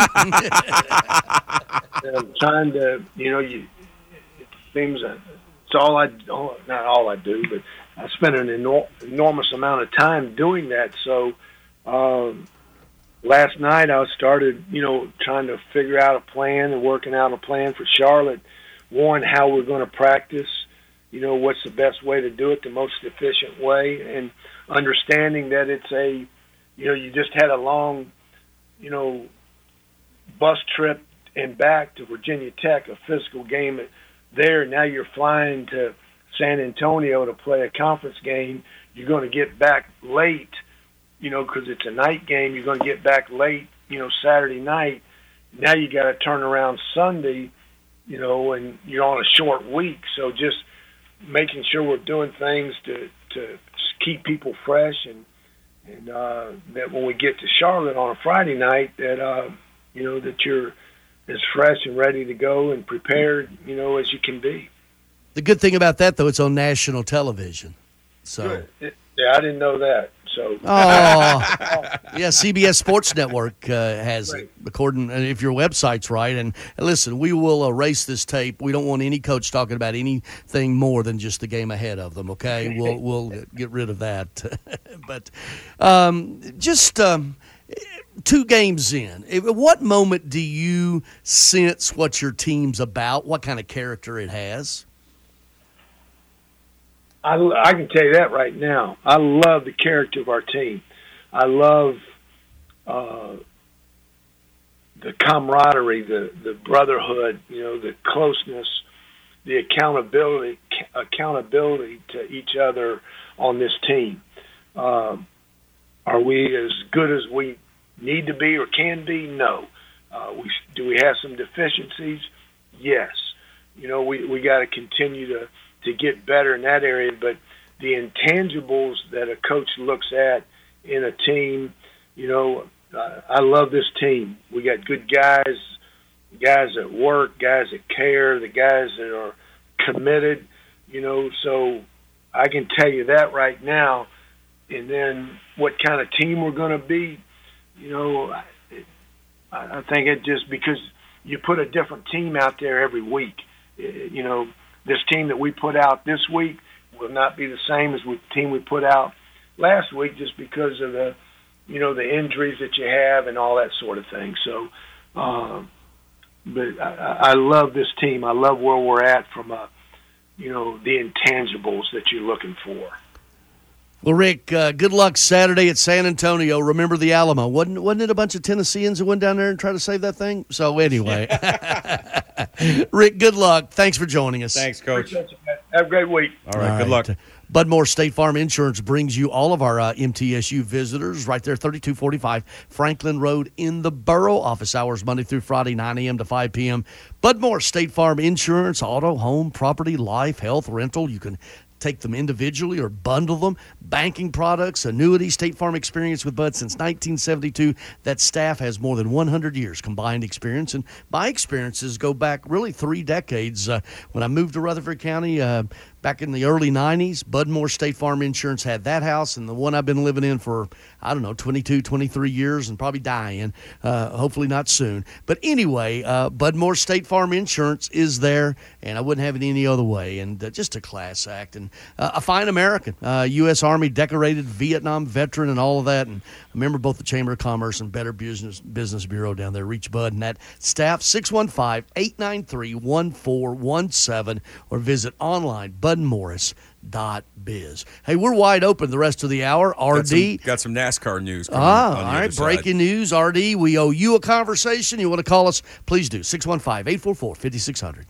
trying to, you know, you, it seems uh, it's all I, oh, not all I do, but I spend an enor- enormous amount of time doing that. So um, last night I started, you know, trying to figure out a plan and working out a plan for Charlotte. One, how we're going to practice, you know, what's the best way to do it, the most efficient way, and understanding that it's a, you know, you just had a long, you know, bus trip and back to Virginia Tech, a physical game there. Now you're flying to San Antonio to play a conference game. You're going to get back late, you know, because it's a night game. You're going to get back late, you know, Saturday night. Now you got to turn around Sunday, you know, and you're on a short week. So just making sure we're doing things to to keep people fresh, and and uh, that when we get to Charlotte on a Friday night, that uh, you know, that you're as fresh and ready to go and prepared, you know, as you can be. The good thing about that, though, it's on national television. So it, yeah, I didn't know that. So oh yeah, C B S Sports Network uh, has it, according if your website's right. And, and listen, we will erase this tape. We don't want any coach talking about anything more than just the game ahead of them. Okay, we'll we'll get rid of that. But um, just um, two games in, at what moment do you sense what your team's about? What kind of character it has? I, I can tell you that right now. I love the character of our team. I love uh, the camaraderie, the, the brotherhood, you know, the closeness, the accountability, accountability to each other on this team. Um, are we as good as we need to be or can be? No. Uh, we do we have some deficiencies? Yes. You know, we we got to continue to. to get better in that area, but the intangibles that a coach looks at in a team, you know, uh, I love this team. We got good guys, guys that work, guys that care, the guys that are committed, you know, so I can tell you that right now. And then what kind of team we're going to be, you know, I, I think it just because you put a different team out there every week, you know, this team that we put out this week will not be the same as the team we put out last week, just because of the, you know, the injuries that you have and all that sort of thing. So, um, but I, I love this team. I love where we're at from a, you know, the intangibles that you're looking for. Well, Rick, uh, good luck Saturday at San Antonio. Remember the Alamo. Wasn't, wasn't it a bunch of Tennesseans that went down there and tried to save that thing? So, anyway. Rick, good luck. Thanks for joining us. Thanks, Coach. Have a great week. All right, all good right. luck. Budmore State Farm Insurance brings you all of our uh, M T S U visitors right there, thirty-two forty-five Franklin Road in the borough. Office hours Monday through Friday, nine a.m. to five p.m. Budmore State Farm Insurance, auto, home, property, life, health, rental. You can take them individually or bundle them. Banking products, annuity, State Farm experience with Bud since nineteen seventy-two. That staff has more than one hundred years combined experience, and my experiences go back really three decades. Uh, when I moved to Rutherford County uh, back in the early nineties, Budmore State Farm Insurance had that house, and the one I've been living in for, I don't know, twenty-two, twenty-three years and probably dying, uh, hopefully not soon. But anyway, uh, Budmore State Farm Insurance is there, and I wouldn't have it any other way. And uh, just a class act, and uh, a fine American, uh, U S Army decorated Vietnam veteran and all of that. And I remember both the Chamber of Commerce and Better Business Business Bureau down there. Reach Bud and that staff, six one five, eight nine three, one four one seven, or visit online, bud morris dot biz. Hey, we're wide open the rest of the hour. R D. Got some, got some NASCAR news. Ah, on the all right. other Breaking side. news, R D. We owe you a conversation. You want to call us? Please do. six one five, eight four four, five six zero zero.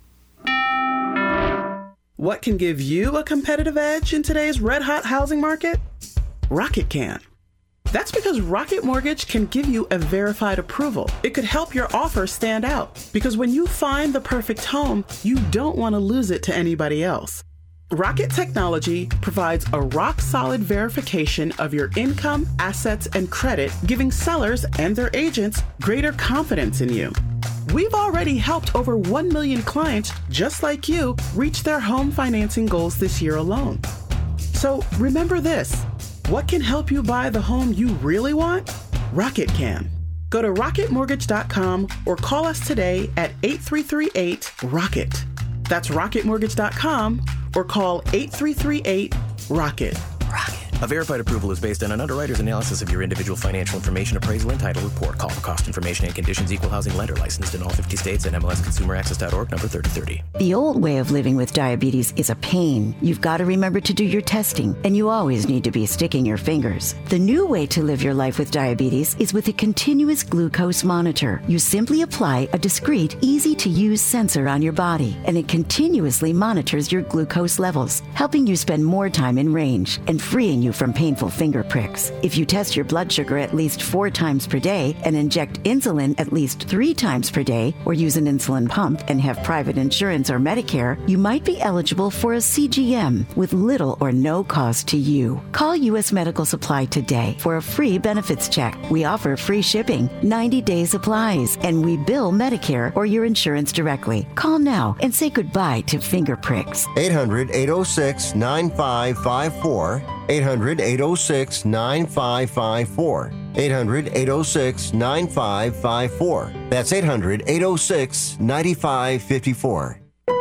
What can give you a competitive edge in today's red-hot housing market? Rocket can. That's because Rocket Mortgage can give you a verified approval. It could help your offer stand out, because when you find the perfect home, you don't want to lose it to anybody else. Rocket Technology provides a rock-solid verification of your income, assets, and credit, giving sellers and their agents greater confidence in you. We've already helped over one million clients just like you reach their home financing goals this year alone. So remember this, what can help you buy the home you really want? Rocket can. Go to rocket mortgage dot com or call us today at eight three three eight, ROCKET. That's rocket mortgage dot com or call eight three three eight, ROCKET. Rocket. A verified approval is based on an underwriter's analysis of your individual financial information appraisal and title report. Call for cost information and conditions. Equal housing lender licensed in all fifty states and M L S consumer access dot org number thirty thirty. The old way of living with diabetes is a pain. You've got to remember to do your testing, and you always need to be sticking your fingers. The new way to live your life with diabetes is with a continuous glucose monitor. You simply apply a discreet, easy-to-use sensor on your body, and it continuously monitors your glucose levels, helping you spend more time in range and freeing you from painful finger pricks. If you test your blood sugar at least four times per day and inject insulin at least three times per day, or use an insulin pump and have private insurance or Medicare, you might be eligible for a C G M with little or no cost to you. Call U S Medical Supply today for a free benefits check. We offer free shipping, ninety-day supplies, and we bill Medicare or your insurance directly. Call now and say goodbye to finger pricks. eight hundred, eight oh six, nine five five four. eight hundred, eight oh six, nine five five four. eight hundred, eight oh six, nine five five four. That's eight hundred, eight oh six, nine five five four.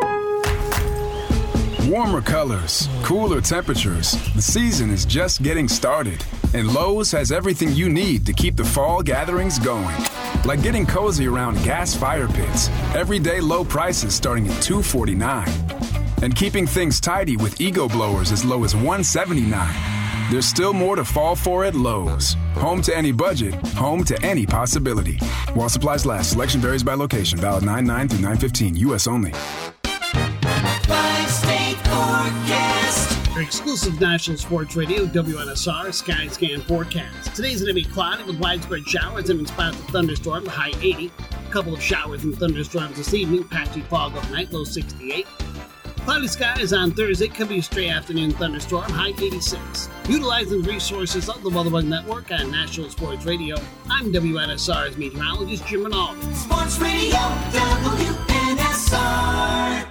Warmer colors, cooler temperatures. The season is just getting started, and Lowe's has everything you need to keep the fall gatherings going. Like getting cozy around gas fire pits, everyday low prices starting at two forty-nine, and keeping things tidy with Ego blowers as low as one seventy-nine. There's still more to fall for at Lowe's. Home to any budget, home to any possibility. While supplies last, selection varies by location. Valid nine nine through nine fifteen, U S only. Five-state forecast. Your exclusive National Sports Radio, W N S R Skyscan forecast. Today's going to be cloudy with widespread showers and in spots of thunderstorm, high eighty. A couple of showers and thunderstorms this evening, patchy fog overnight, low sixty-eight. Cloudy skies on Thursday, could be a stray afternoon thunderstorm, high eighty-six. Utilizing the resources of the WeatherBug Network on National Sports Radio, I'm W N S R's meteorologist Jim Rinaldi. Sports Radio, W N S R.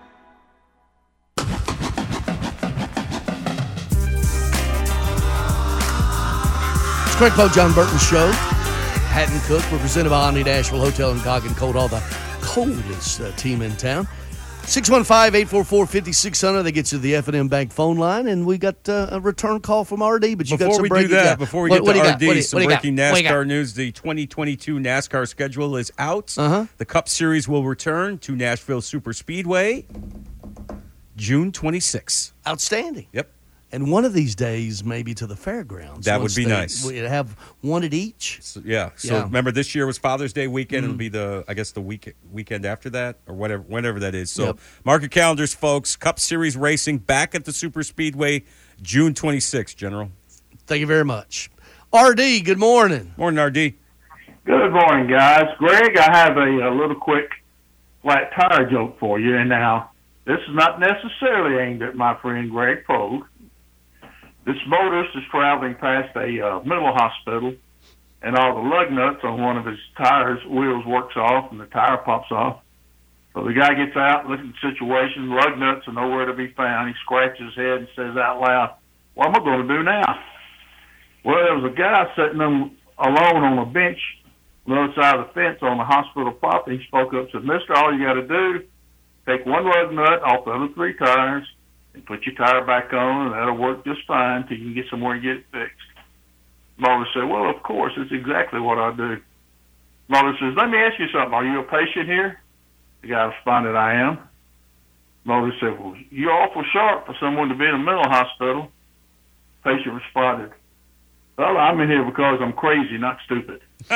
It's Greg Poe, John Burton Show. Hatton Cook. We're presented by Omni Nashville Hotel and Coggin Cold, all the coldest uh, team in town. six one five, eight four four, five six zero zero. They get you to the F and M Bank phone line, and we got uh, a return call from R D. But you before got some we breaking do that, got, before we what, get to R D, what you, some what breaking NASCAR got? news. The twenty twenty-two NASCAR schedule is out. Uh-huh. The Cup Series will return to Nashville Super Speedway June twenty-sixth. Outstanding. Yep. And one of these days, maybe to the fairgrounds. That would Once be they, nice. We'd have one at each. So, yeah. So Yeah. remember, this year was Father's Day weekend. Mhm. It'll be the, I guess, the week weekend after that, or whatever, whenever that is. So Yep. mark your calendars, folks. Cup Series racing back at the Super Speedway June twenty-sixth. General. Thank you very much. R D, good morning. Morning, R D. Good morning, guys. Greg, I have a, a little quick flat tire joke for you. And now, this is not necessarily aimed at my friend Greg Pogue. This motorist is traveling past a uh, mental hospital, and all the lug nuts on one of his tires wheels works off, and the tire pops off. So the guy gets out, looks at the situation. Lug nuts are nowhere to be found. He scratches his head and says out loud, "What am I going to do now?" Well, there was a guy sitting on, alone on a bench on the other side of the fence on the hospital property. He spoke up and said, "Mister, all you got to do, take one lug nut off the other three tires and put your tire back on, and that'll work just fine till you can get somewhere and get it fixed." Mother said, "Well, of course, that's exactly what I do." Mother says, "Let me ask you something. Are you a patient here?" The guy responded, "I am." Mother said, "Well, you're awful sharp for someone to be in a mental hospital." Patient responded, "Well, I'm in here because I'm crazy, not stupid." All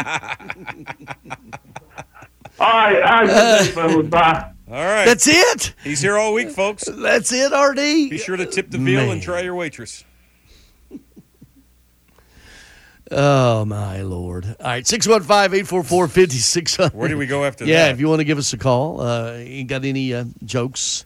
right, I just uh, bye. All right. That's it. He's here all week, folks. That's it, R D. Be sure to tip the veal Man. and try your waitress. Oh, my Lord. All right, six one five, eight four four, five six zero zero. Where do we go after yeah, that? if you want to give us a call. Uh, you got any uh, jokes?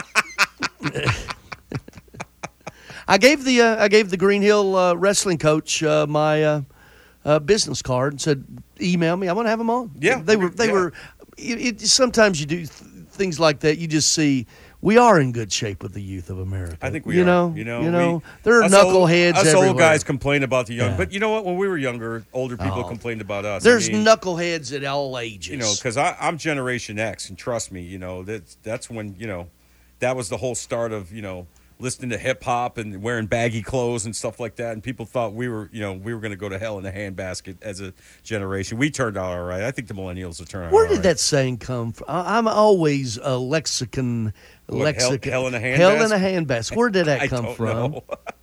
I gave the uh, I gave the Green Hill uh, wrestling coach uh, my uh, uh, business card and said, email me. I want to have them on. Yeah. They were, they Yeah. were, it, it, sometimes you do th- things like that. You just see, we are in good shape with the youth of America. I think we you are. Know, you know, you know, we, there are us old- knuckleheads Us everywhere. old guys complain about the young, Yeah. but you know what? When we were younger, older people Oh. complained about us. There's I mean, knuckleheads at all ages. you know, because I'm Generation X, and trust me, you know that's that's when you know that was the whole start of you know listening to hip hop and wearing baggy clothes and stuff like that, and people thought we were, you know, we were going to go to hell in a handbasket as a generation. We turned out all right. I think the millennials will turn out Where all did right. that saying come from? I- I'm always a lexicon. What, lexicon. hell, hell in a handbasket? Hell in a handbasket. Where did that I come don't from? know.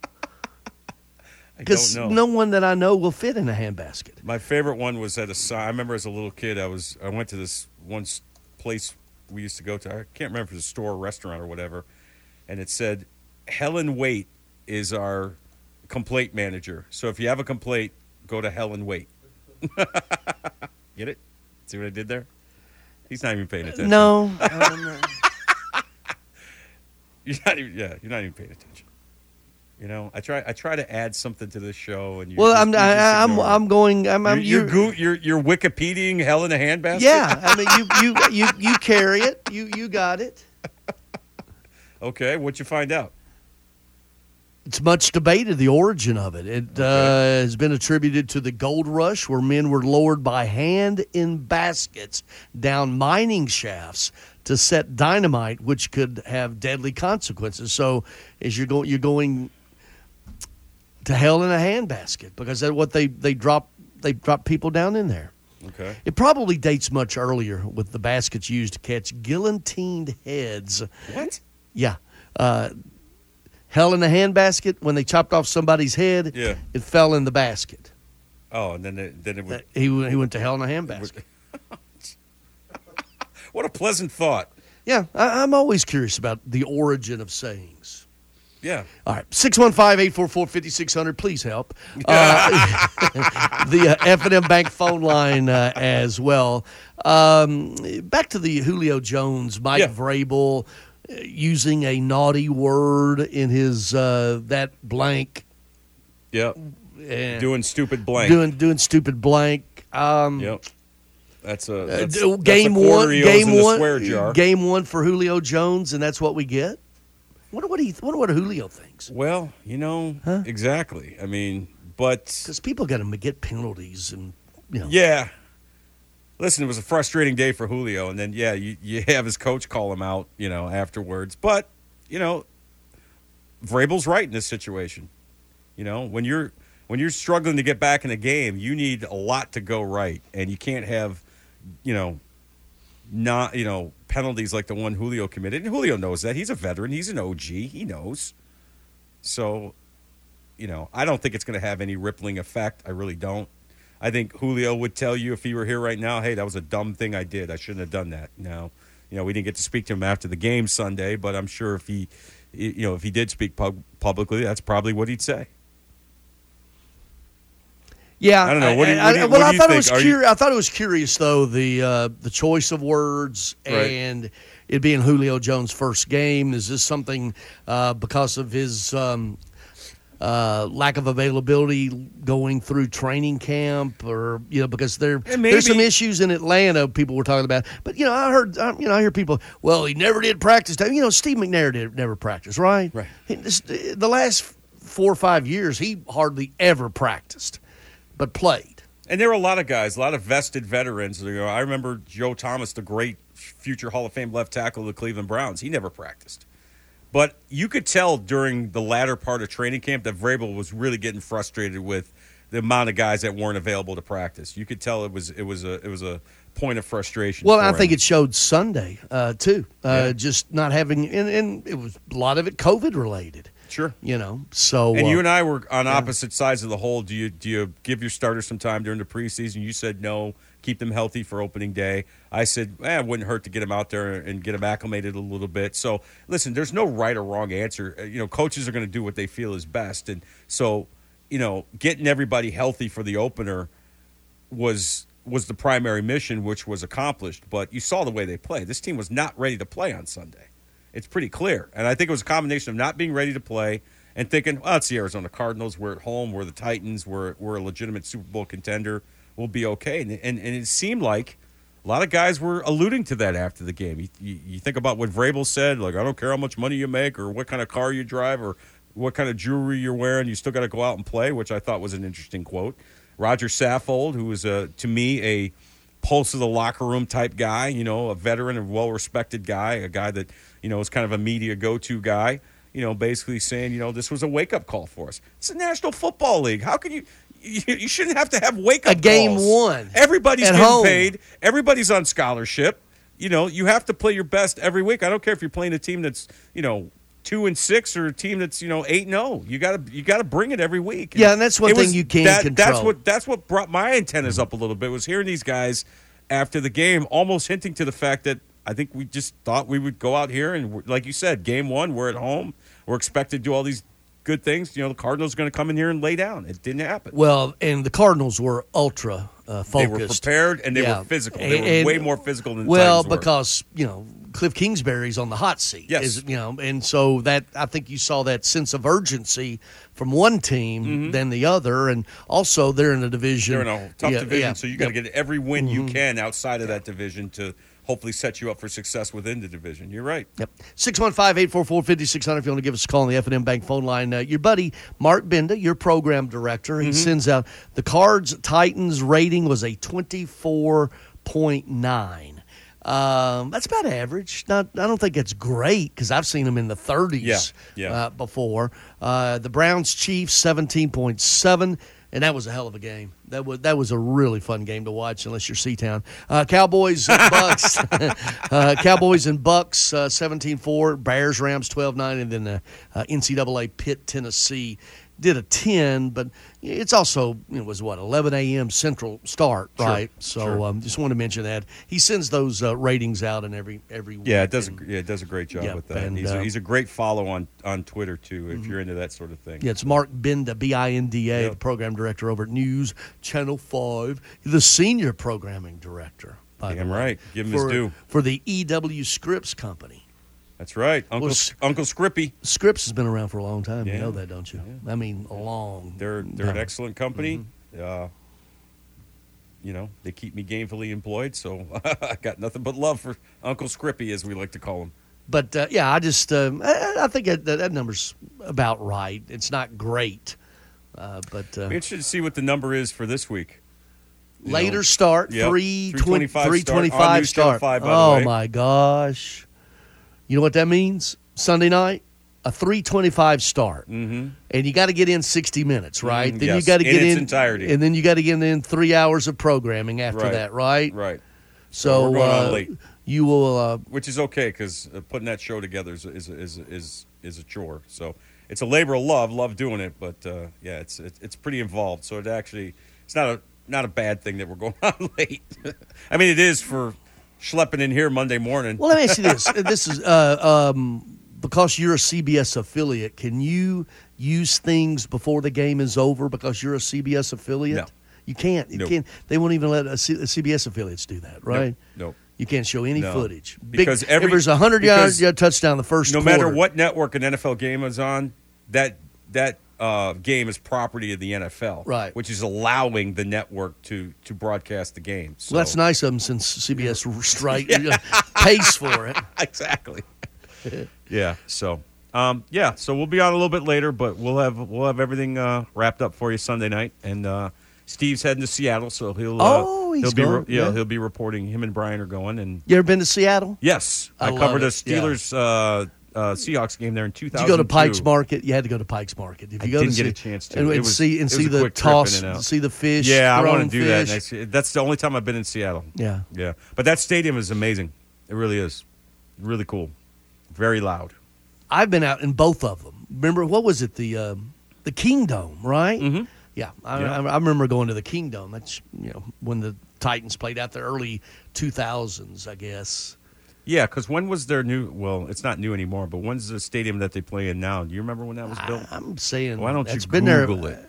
I Because don't know. no one that I know will fit in a handbasket. My favorite one was at a sign. I remember as a little kid, I was I went to this one s- place we used to go to. I can't remember if it was a store, or restaurant, or whatever, and it said, Helen Waite is our complaint manager. So if you have a complaint, go to Helen Waite. Get it? See what I did there? He's not even paying attention. No. um, You're not even. Yeah, you're not even paying attention. You know, I try. I try to add something to this show, and you. well, just, I'm you just I, I'm ignore it. I'm going. I'm, I'm you're, you. you're, go- you're you're Wikipediaing hell in a handbasket. Yeah, I mean you you you you carry it. You you got it. Okay, what'd you find out? It's much debated, the origin of it. It uh, has been attributed to the gold rush, where men were lowered by hand in baskets down mining shafts to set dynamite, which could have deadly consequences. So, as you're going, you're going to hell in a handbasket, because that's what they they drop they drop people down in there. Okay. It probably dates much earlier, with the baskets used to catch guillotined heads. What? Yeah. Uh, hell in a handbasket, when they chopped off somebody's head, Yeah. it fell in the basket. Oh, and then it, then it would. He, he went to hell in a handbasket. What a pleasant thought. Yeah, I, I'm always curious about the origin of sayings. Yeah. All right, six one five, eight four four, five six zero zero. Please help. Uh, the uh, F and M Bank phone line uh, as well. Um, back to the Julio Jones, Mike Yeah. Vrabel uh, using a naughty word in his uh, that blank. Yep. And Doing stupid blank. Doing doing stupid blank. Um, Yep. That's a uh, that's, d- that's game a quarter one. he owes Game in the one. swear jar. Game one for Julio Jones, and that's what we get. Wonder what he. Wonder what Julio thinks. Well, you know, Huh? exactly. I mean, but Because people got to get penalties, and you know. yeah. Listen, it was a frustrating day for Julio, and then yeah, you you have his coach call him out, you know, afterwards. But you know, Vrabel's right in this situation. You know, when you're when you're struggling to get back in a game, you need a lot to go right, and you can't have, you know, not you know penalties like the one Julio committed. And Julio knows that. He's a veteran. He's an O G. He knows. So, you know, I don't think it's going to have any rippling effect. I really don't. I think Julio would tell you if he were here right now, hey, that was a dumb thing I did. I shouldn't have done that. Now, you know, we didn't get to speak to him after the game Sunday, but I'm sure if he, you know, if he did speak pub- publicly, that's probably what he'd say. Yeah, I don't know. What do you- I, what do you- I, well, what do I you thought it think? was Are you- curi- I thought it was curious though the uh, the choice of words Right. and it being Julio Jones' first game. Is this something uh, because of his um, uh, lack of availability going through training camp, or you know because there And maybe- there's some issues in Atlanta people were talking about. But you know I heard um, you know I hear people, well, he never did practice. You know Steve McNair did never practice, right? Right. He- this- the last four or five years he hardly ever practiced, but played. And there were a lot of guys, a lot of vested veterans. You know, I remember Joe Thomas, the great future Hall of Fame left tackle of the Cleveland Browns. He never practiced. But you could tell during the latter part of training camp that Vrabel was really getting frustrated with the amount of guys that weren't available to practice. You could tell it was it was a it was a point of frustration. Well, for I think him. it showed Sunday uh, too. Uh, Yeah. Just not having, and, and it was a lot of it COVID related. Sure. You know, so And uh, you and I were on opposite sides of the hole. Do you do you give your starters some time during the preseason? You said no, keep them healthy for opening day. I said, eh, it wouldn't hurt to get them out there and get them acclimated a little bit. So, listen, there's no right or wrong answer. Uh, You know, coaches are going to do what they feel is best. And so, you know, getting everybody healthy for the opener was was the primary mission, which was accomplished. But you saw the way they played. This team was not ready to play on Sunday. It's pretty clear. And I think it was a combination of not being ready to play and thinking, well, it's the Arizona Cardinals. We're at home. We're the Titans. We're we're a legitimate Super Bowl contender. We'll be okay. And and, and it seemed like a lot of guys were alluding to that after the game. You, you, you think about what Vrabel said, like, I don't care how much money you make or what kind of car you drive or what kind of jewelry you're wearing. You still got to go out and play, which I thought was an interesting quote. Roger Saffold, who was, a, to me, a pulse of the locker room type guy, you know, a veteran and well-respected guy, a guy that, you know, is kind of a media go-to guy. you know, basically saying, you know, this was a wake-up call for us. It's the National Football League. How can you – you shouldn't have to have wake-up calls. A game one. Everybody's at getting home. paid. Everybody's on scholarship. You know, you have to play your best every week. I don't care if you're playing a team that's, you know, two and six or a team that's, you know, eight and oh. You gotta you gotta bring it every week. Yeah, and that's one it thing was, you can't that, control. That's what that's what brought my antennas up a little bit, was hearing these guys after the game almost hinting to the fact that I think we just thought we would go out here and, like you said, game one, we're at home. We're expected to do all these good things. You know, the Cardinals are going to come in here and lay down. It didn't happen. Well, and the Cardinals were ultra uh, focused. They were prepared, and they yeah. were physical. They were and, way more physical than the well, Titans were. because, you know, Cliff Kingsbury's on the hot seat. Yes. Is, you know, and so that I think you saw that sense of urgency from one team Mm-hmm. than the other, and also they're in a division. They're in a tough yeah, division, yeah, so you got to yep. get every win you Mhm. can outside of that division to hopefully set you up for success within the division. You're right. Yep. six one five, eight four four, five six zero zero if you want to give us a call on the F and M Bank phone line. Uh, your buddy, Mark Benda, your program director, he Mhm. sends out the Cards Titans rating was a twenty-four point nine. Um, that's about average. Not, I don't think it's great because I've seen them in the thirties Yeah, yeah. Uh, before. Uh, the Browns Chiefs, seventeen point seven. And that was a hell of a game. That was that was a really fun game to watch, unless you're Seatown. Uh, Cowboys and Bucks. uh, Cowboys and Bucks, uh, seventeen four. Bears, Rams, twelve nine. And then uh, uh, N C double A Pitt, Tennessee did a ten, but it's also, it was what, eleven a.m. Central start, Sure, right? So sure. um, just want to mention that. He sends those uh, ratings out in every every week. Yeah, it does. A, and- yeah, it does a great job Yep, with that. and, he's, uh, a, he's a great follow on, on Twitter too, if Mhm. you're into that sort of thing. Yeah, it's Mark Binda, B I N D A, Yep. the program director over at News Channel five, the senior programming director, by Damn the way. right. Give him for, his due. For the E W Scripps Company. That's right, Uncle Well, S- Uncle Scrippy. Scripps has been around for a long time. You Yeah. know that, don't you? I mean, a long They're they're an time. excellent company. Mm-hmm. Uh, you know, they keep me gainfully employed, so I got nothing but love for Uncle Scrippy, as we like to call him. But, uh, yeah, I just um, I, I think that, that number's about right. It's not great, uh, but uh, Be interested to see what the number is for this week. You later know, start, yep, three three twenty-five three twenty-five start. On News Channel start. five, by the Oh, way. my gosh. You know what that means? Sunday night, a three twenty-five start. Mm-hmm. And you got to get in sixty minutes, right? Mhm, then yes, you got to in get its in entirety. and then you got to get in three hours of programming after Right. that, right? Right. So we're going on uh, late. you will. Uh, Which is okay, because uh, putting that show together is is, is is is a chore. So it's a labor of love. Love doing it, but uh, yeah, it's it's it's pretty involved. So it actually it's not a not a bad thing that we're going on late. I mean, it is for schlepping in here Monday morning. well, let me ask you this: This is uh, um, because you're a C B S affiliate. Can you use things before the game is over because you're a C B S affiliate? No. You can't. You Nope. can't. They won't even let a C- a C B S affiliates do that, right? Nope. Nope. You can't show any No. footage Because Big, every- if there's a hundred because yard, yard touchdown the first No quarter, matter what network an N F L game is on, that that uh, game is property of the N F L, Right. Which is allowing the network to to broadcast the game. So. Well, that's nice of them since C B S straight pays for it. Exactly. Yeah. So, um, yeah. So we'll be on a little bit later, but we'll have we'll have everything uh, wrapped up for you Sunday night. And uh, Steve's heading to Seattle, so he'll uh, Oh, he's he'll be going, yeah, yeah. he'll be reporting. Him and Brian are going. And You ever been to Seattle? yes, I I, love covered it, a Steelers uh, uh, Seahawks game there in two Did thousand. you go to Pikes Market? You had to go to Pikes Market. If I you go didn't to get see, a chance to. and, It and was- see and it see was a the quick trip in toss, and out. see the fish. Yeah, I thrown want to do that. fish. And I- That's the only time I've been in Seattle. Yeah. Yeah. But that stadium is amazing. It really is. Really cool. Very loud. I've been out in both of them. Remember what was it? The um, the Kingdome, right? Mm-hmm. Yeah, I, Yeah. I, I remember going to the Kingdome. That's you know when the Titans played out the early two thousands, I guess. Yeah, because when was their new? Well, it's not new anymore. But when's the stadium that they play in now? Do you remember when that was built? I, I'm saying, why don't you it's been there- Google it?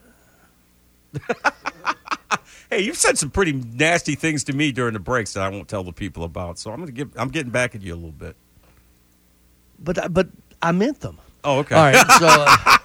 Hey, you've said some pretty nasty things to me during the breaks that I won't tell the people about. So I'm gonna give. I'm getting back at you a little bit. But I- but I meant them. Oh, okay. All right. So.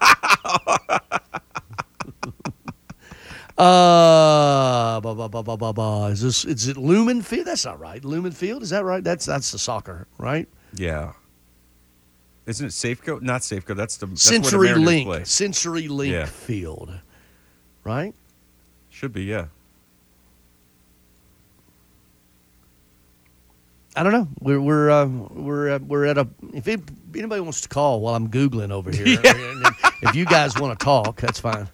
Uh, uh ba, ba, ba, ba, ba, ba. Is this is it Lumen Field? That's not right. Lumen Field, is that right? That's that's the soccer, right? Yeah. Isn't it Safeco? Not Safeco. That's the that's Century where the Mariners Link, play. Century Link Yeah. Field, right? Should be, yeah. I don't know. We're we're uh, we're uh, we're at a. If it, anybody wants to call while I'm Googling over here, Yeah. and if you guys want to talk, that's fine.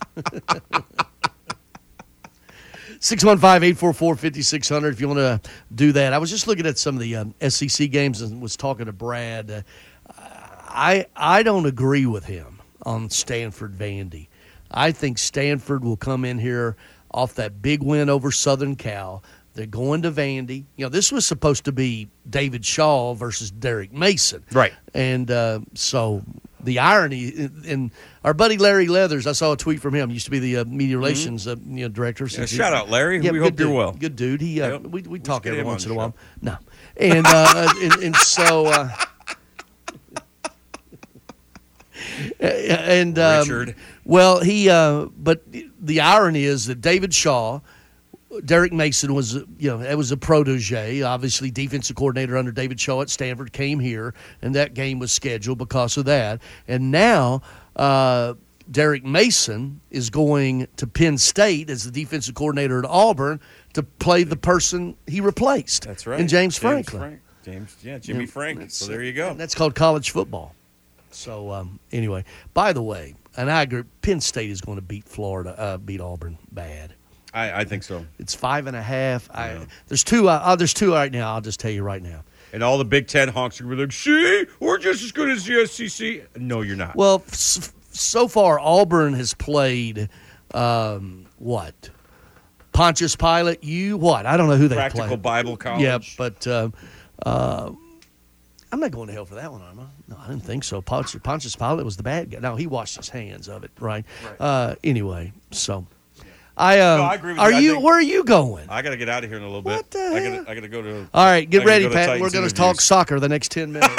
six one five, eight four four, five six zero zero if you want to do that. I was just looking at some of the um, S E C games and was talking to Brad. Uh, I I don't agree with him on Stanford Vandy. I think Stanford will come in here off that big win over Southern Cal. They're going to Vandy. You know, this was supposed to be David Shaw versus Derek Mason. Right. And uh, so the irony, and our buddy Larry Leathers, I saw a tweet from him. He used to be the uh, media relations uh, you know, director. Yeah, shout out, Larry. We good hope you're dude. well. Good dude. He uh, Yep. we we Let's talk get every him on once the in a while. show. No, and uh, and, and so. Uh, and um, Richard. Well, he. Uh, but the irony is that David Shaw, Derek Mason was, you know, it was a protege. Obviously, defensive coordinator under David Shaw at Stanford came here, and that game was scheduled because of that. And now uh, Derek Mason is going to Penn State as the defensive coordinator at Auburn to play the person he replaced. That's right. In James, James Franklin. Frank. James, yeah, Jimmy Yeah, Frank. So there you go. That's called college football. So um, anyway, by the way, and I agree, Penn State is going to beat Florida, uh, beat Auburn bad. I, I think so. It's five and a half. I, there's two. Uh, oh, there's two right now. I'll just tell you right now. And all the Big Ten honks are going to be like, see, we're just as good as the S E C. No, you're not. Well, s- so far Auburn has played um, what? Pontius Pilate. You what? I don't know who they Practical played. Bible College. Yeah, but uh, uh, I'm not going to hell for that one, am I? No, I didn't think so. Pontius, Pontius Pilate was the bad guy. No, he washed his hands of it, right? Right. Uh, anyway, so I. Uh, No, I agree with are you. I you? think- where are you going? I got to get out of here in a little bit. What the I hell? got I got to go to. All right, get I gotta ready, go to Pat. Titans We're going to interviews. talk soccer the next ten minutes.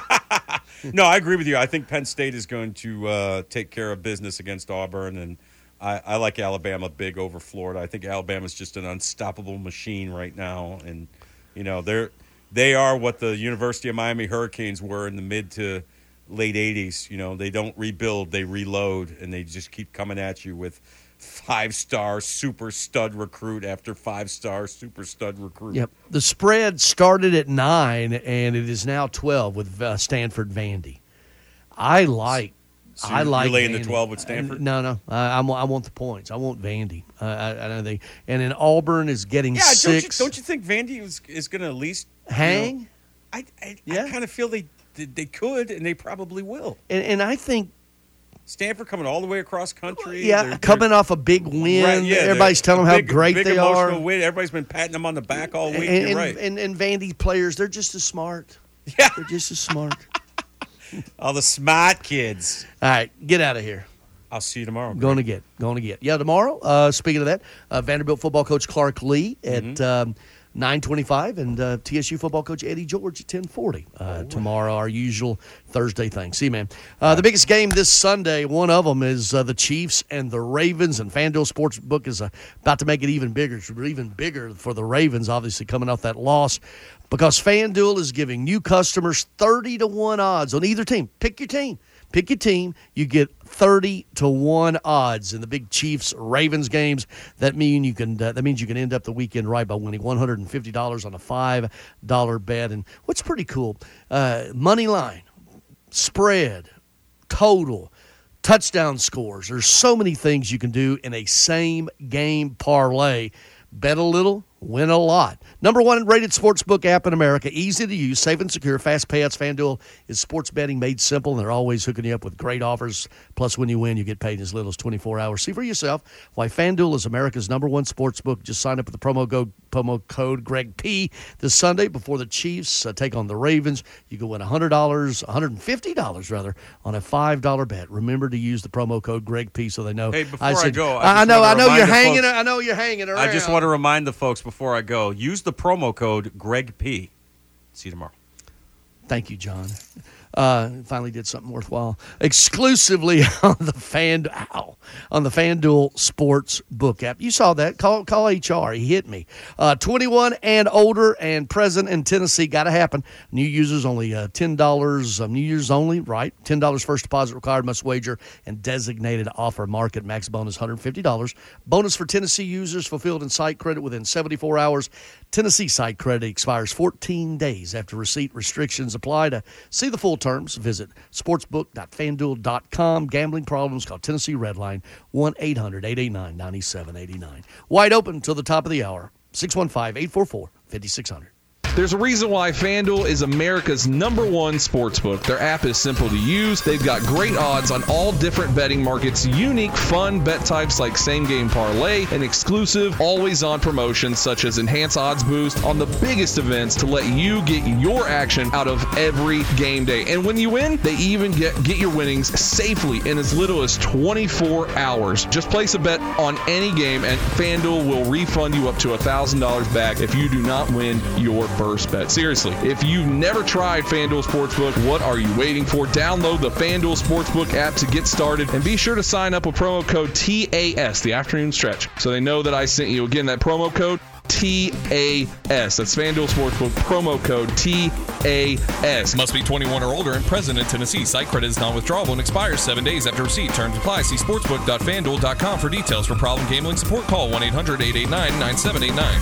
No, I agree with you. I think Penn State is going to uh, take care of business against Auburn, and I, I like Alabama big over Florida. I think Alabama's just an unstoppable machine right now, and you know they're they are what the University of Miami Hurricanes were in the mid to late eighties. You know, they don't rebuild, they reload, and they just keep coming at you with five-star super stud recruit after five-star super stud recruit. Yep. The spread started at nine, and it is now twelve with uh, Stanford Vandy. I like. So I you're like laying the Vandy. twelve with Stanford? Uh, No, no. I, I, want, I want the points. I want Vandy. Uh, I, I don't think. And then Auburn is getting Yeah, don't you, six. don't you think Vandy is, is going to at least you Hang? know, I I, I kind of feel they they could, and they probably will. And, and I think. Stanford coming all the way across country. Yeah, They're- coming off a big win. Right, yeah, Everybody's they're- telling a them how big- great big they emotional are. Win. Everybody's been patting them on the back all week. And, You're and, right. and, and Vandy players, they're just as smart. Yeah. They're just as smart. All the smart kids. All right, get out of here. I'll see you tomorrow. Going to get, going to get. Yeah, tomorrow. Uh, speaking of that, uh, Vanderbilt football coach Clark Lee at Mm-hmm. um, nine twenty-five, and uh, T S U football coach Eddie George at ten forty. Uh, tomorrow, our usual Thursday thing. See you, man. Uh, the biggest game this Sunday, one of them is uh, the Chiefs and the Ravens, and FanDuel Sportsbook is uh, about to make it even bigger. It's even bigger for the Ravens, obviously coming off that loss, because FanDuel is giving new customers thirty to one odds on either team. Pick your team. Pick your team. You get thirty to one odds in the big Chiefs Ravens games. That mean you can. Uh, that means you can end up the weekend right by winning one hundred and fifty dollars on a five dollar bet. And what's pretty cool, uh, money line, spread, total, touchdown scores. There's so many things you can do in a same game parlay. Bet a little, win a lot. Number one rated sportsbook app in America. Easy to use, safe and secure, fast payouts. FanDuel is sports betting made simple, and they're always hooking you up with great offers. Plus, when you win, you get paid in as little as twenty-four hours. See for yourself why FanDuel is America's number one sportsbook. Just sign up with the promo code, promo code Greg P this Sunday before the Chiefs uh, take on the Ravens. You can win one hundred dollars, one hundred fifty dollars rather, on a five dollar bet. Remember to use the promo code Greg P so they know. Hey, before I, said, go, I, I, I know, I know you're the hanging. folks- I know you're hanging around. I just want to remind the folks before I go, use the promo code Greg P. See you tomorrow. Thank you, John. Uh, finally did something worthwhile. Exclusively on the Fan, ow, on the FanDuel Sports Book app. You saw that. Call call H R. He hit me. Uh, twenty-one and older and present in Tennessee. Got to happen. New users only uh, ten dollars. Um, new users only, right? ten dollars first deposit required. Must wager and designated offer. Market max bonus one hundred fifty dollars. Bonus for Tennessee users fulfilled in site credit within seventy-four hours. Tennessee site credit expires fourteen days after receipt. Restrictions apply. To see the full terms, visit sportsbook dot fanduel dot com. Gambling problems, call Tennessee Redline, one eight hundred eight eight nine nine seven eight nine. Wide open until the top of the hour, six one five, eight four four, five six zero zero. There's a reason why FanDuel is America's number one sportsbook. Their app is simple to use. They've got great odds on all different betting markets, unique, fun bet types like same-game parlay, and exclusive, always-on promotions such as Enhanced Odds Boost on the biggest events to let you get your action out of every game day. And when you win, they even get, get your winnings safely in as little as twenty-four hours. Just place a bet on any game, and FanDuel will refund you up to one thousand dollars back if you do not win your first bet. Seriously, if you've never tried FanDuel Sportsbook, what are you waiting for? Download the FanDuel Sportsbook app to get started, and be sure to sign up with promo code T A S, the afternoon stretch, so they know that I sent you. Again, that promo code T A S. That's FanDuel Sportsbook, promo code T A S. Must be twenty-one or older and present in Tennessee. Site credit is non-withdrawable and expires seven days after receipt. Terms apply. See sportsbook dot fanduel dot com for details. For problem gambling support, call one eight hundred eight eight nine nine seven eight nine.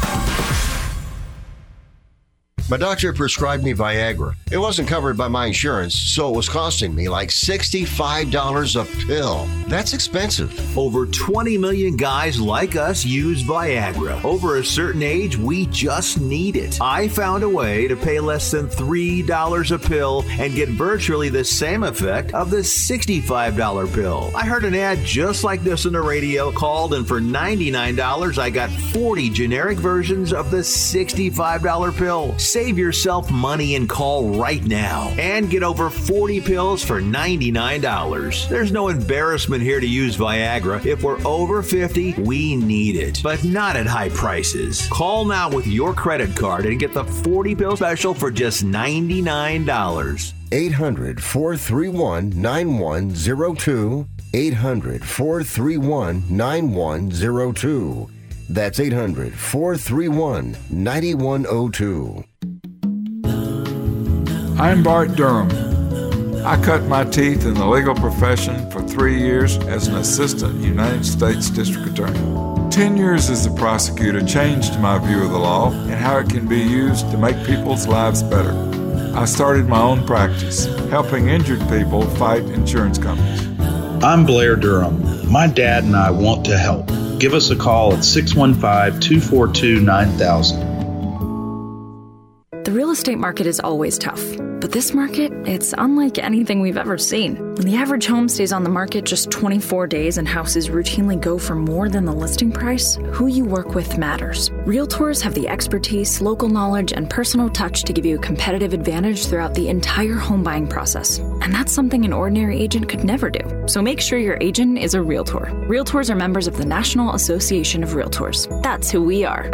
My doctor prescribed me Viagra. It wasn't covered by my insurance, so it was costing me like sixty-five dollars a pill. That's expensive. Over twenty million guys like us use Viagra. Over a certain age, we just need it. I found a way to pay less than three dollars a pill and get virtually the same effect of the sixty-five dollars pill. I heard an ad just like this on the radio, called, and for ninety-nine dollars, I got forty generic versions of the sixty-five dollars pill. Save yourself money and call right now and get over forty pills for ninety-nine dollars. There's no embarrassment here to use Viagra. If we're over fifty, we need it, but not at high prices. Call now with your credit card and get the forty pill special for just ninety-nine dollars. eight hundred, four three one, nine one zero two. eight hundred, four three one, nine one zero two. That's eight hundred, four three one, nine one zero two. I'm Bart Durham. I cut my teeth in the legal profession for three years as an assistant United States District Attorney. Ten years as a prosecutor changed my view of the law and how it can be used to make people's lives better. I started my own practice, helping injured people fight insurance companies. I'm Blair Durham. My dad and I want to help. Give us a call at six one five, two four two, nine thousand. The real estate market is always tough, but this market, it's unlike anything we've ever seen. When the average home stays on the market just twenty-four days and houses routinely go for more than the listing price, who you work with matters. Realtors have the expertise, local knowledge, and personal touch to give you a competitive advantage throughout the entire home buying process. And that's something an ordinary agent could never do. So make sure your agent is a Realtor. Realtors are members of the National Association of Realtors. That's who we are.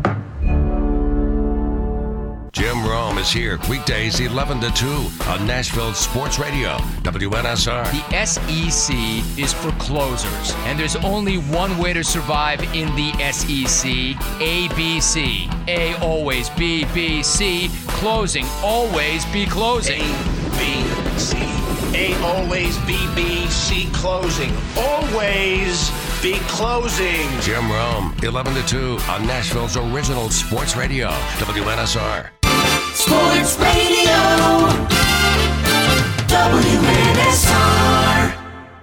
Jim Rome is here weekdays eleven to two on Nashville Sports Radio, W N S R. The S E C is for closers, and there's only one way to survive in the S E C, A B C. A always B, B, C, closing, always be closing. A, B, C. A always B, B, C, closing. Always be closing. Jim Rome, eleven to two on Nashville's original Sports Radio, W N S R. Sports Radio, W N S R.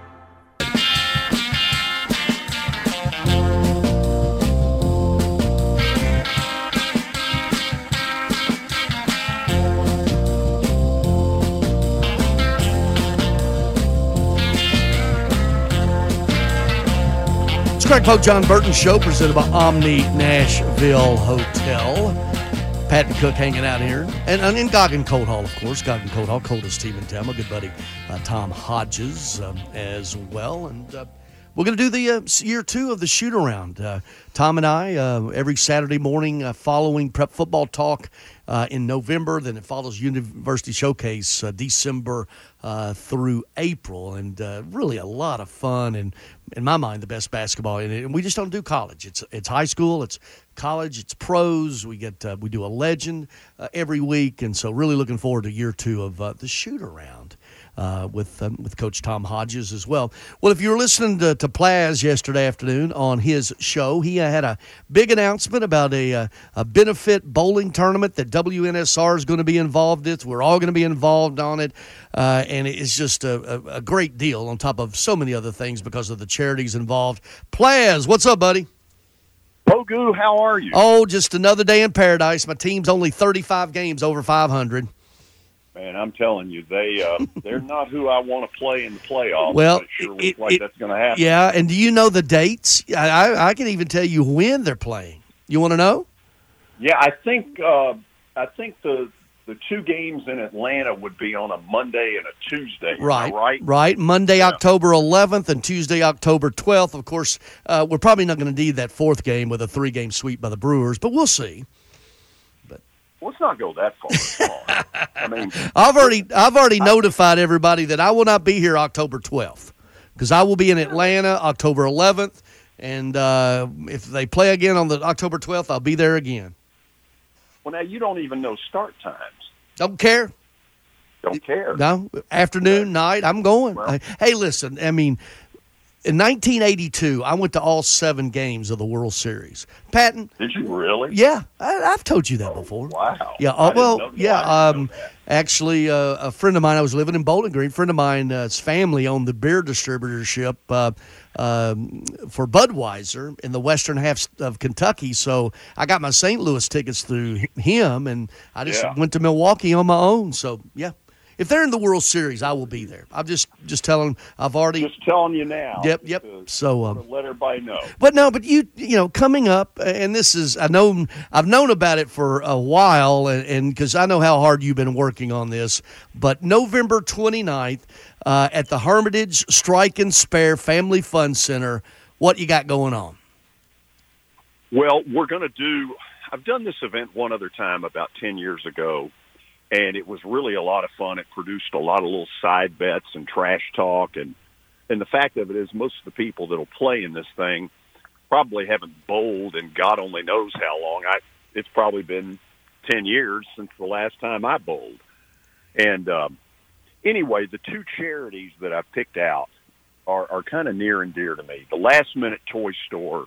It's Craig Pope, John Burton Show, presented by Omni Nashville Hotel. Pat and Cook hanging out here. And, and in Goggin Cold Hall, of course. Goggin Cold Hall, coldest team in town. My good buddy uh, Tom Hodges um, as well. And uh, we're going to do the uh, year two of the shoot-around. Uh, Tom and I, uh, every Saturday morning uh, following Prep Football Talk uh, in November. Then it follows University Showcase uh, December uh, through April. And uh, really a lot of fun and, in my mind, the best basketball in it. And we just don't do college. It's it's high school. It's college. It's pros. We get uh, we do a legend uh, every week. And so really looking forward to year two of uh, the shoot-around. Uh, with um, with Coach Tom Hodges as well. Well, if you were listening to, to Plaz yesterday afternoon on his show, he uh, had a big announcement about a, uh, a benefit bowling tournament that W N S R is going to be involved in. We're all going to be involved on it, uh, and it's just a, a, a great deal on top of so many other things because of the charities involved. Plaz, what's up, buddy? Pogu, how are you? Oh, just another day in paradise. My team's only thirty-five games over five hundred. Man, I'm telling you, they, uh, they're not who I want to play in the playoffs. Well, but it sure looks it, like it, that's going to happen. Yeah, and do you know the dates? I, I, I can even tell you when they're playing. You want to know? Yeah, I think uh, I think the the two games in Atlanta would be on a Monday and a Tuesday. Right, am I right, right. Monday, yeah. October eleventh, and Tuesday, October twelfth. Of course, uh, we're probably not going to need that fourth game with a three-game sweep by the Brewers, but we'll see. Let's not go that far. Come on. I mean, I've already I've already I, notified everybody that I will not be here October twelfth because I will be in Atlanta October eleventh, and uh, if they play again on the October twelfth, I'll be there again. Well, now you don't even know start times. Don't care. Don't care. No, afternoon, okay. night, I'm going. Well, hey, listen, I mean, in nineteen eighty-two, I went to all seven games of the World Series. Patton. Did you really? Yeah, I, I've told you that before. Oh, wow. Yeah. Uh, well, yeah. Um, actually, uh, a friend of mine, I was living in Bowling Green. A friend of mine's uh, family owned the beer distributorship uh, um, for Budweiser in the western half of Kentucky. So I got my Saint Louis tickets through him, and I just yeah. went to Milwaukee on my own. So yeah. If they're in the World Series, I will be there. I'm just just telling. I've already just telling you now. Yep, yep. So um, let everybody know. But no, but you you know coming up, and this is I know I've known about it for a while, and because I know how hard you've been working on this. But November twenty-ninth uh, at the Hermitage Strike and Spare Family Fun Center, what you got going on? Well, we're going to do. I've done this event one other time about ten years ago. And it was really a lot of fun. It produced a lot of little side bets and trash talk. And, and the fact of it is most of the people that will play in this thing probably haven't bowled and God only knows how long. I It's probably been ten years since the last time I bowled. And um, anyway, the two charities that I've picked out are, are kind of near and dear to me. The Last Minute Toy Store,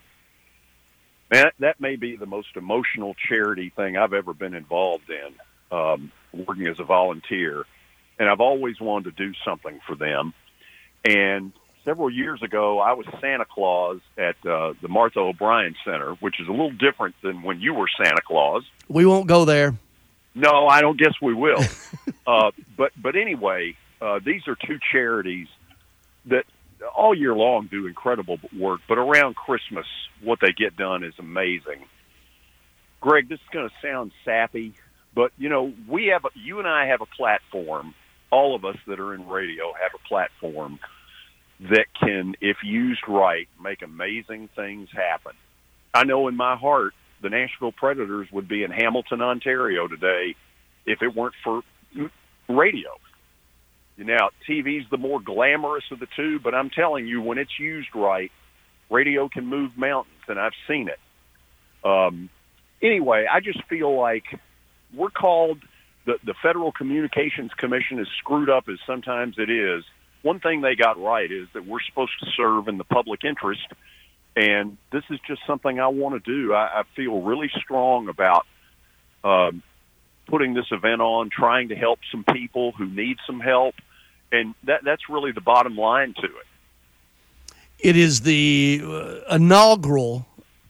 man, that, that may be the most emotional charity thing I've ever been involved in. Um, working as a volunteer, and I've always wanted to do something for them. And several years ago, I was Santa Claus at uh, the Martha O'Brien Center, which is a little different than when you were Santa Claus. We won't go there. No, I don't guess we will. uh, but but anyway, uh, these are two charities that all year long do incredible work, but around Christmas, what they get done is amazing. Greg, this is going to sound sappy, but, you know, we have, a, you and I have a platform, all of us that are in radio have a platform that can, if used right, make amazing things happen. I know in my heart the Nashville Predators would be in Hamilton, Ontario today if it weren't for radio. Now, T V's the more glamorous of the two, but I'm telling you, when it's used right, radio can move mountains, and I've seen it. Um, anyway, I just feel like we're called, the, the Federal Communications Commission, as screwed up as sometimes it is. One thing they got right is that we're supposed to serve in the public interest, and this is just something I want to do. I, I feel really strong about um, putting this event on, trying to help some people who need some help, and that, that's really the bottom line to it. It is the uh, inaugural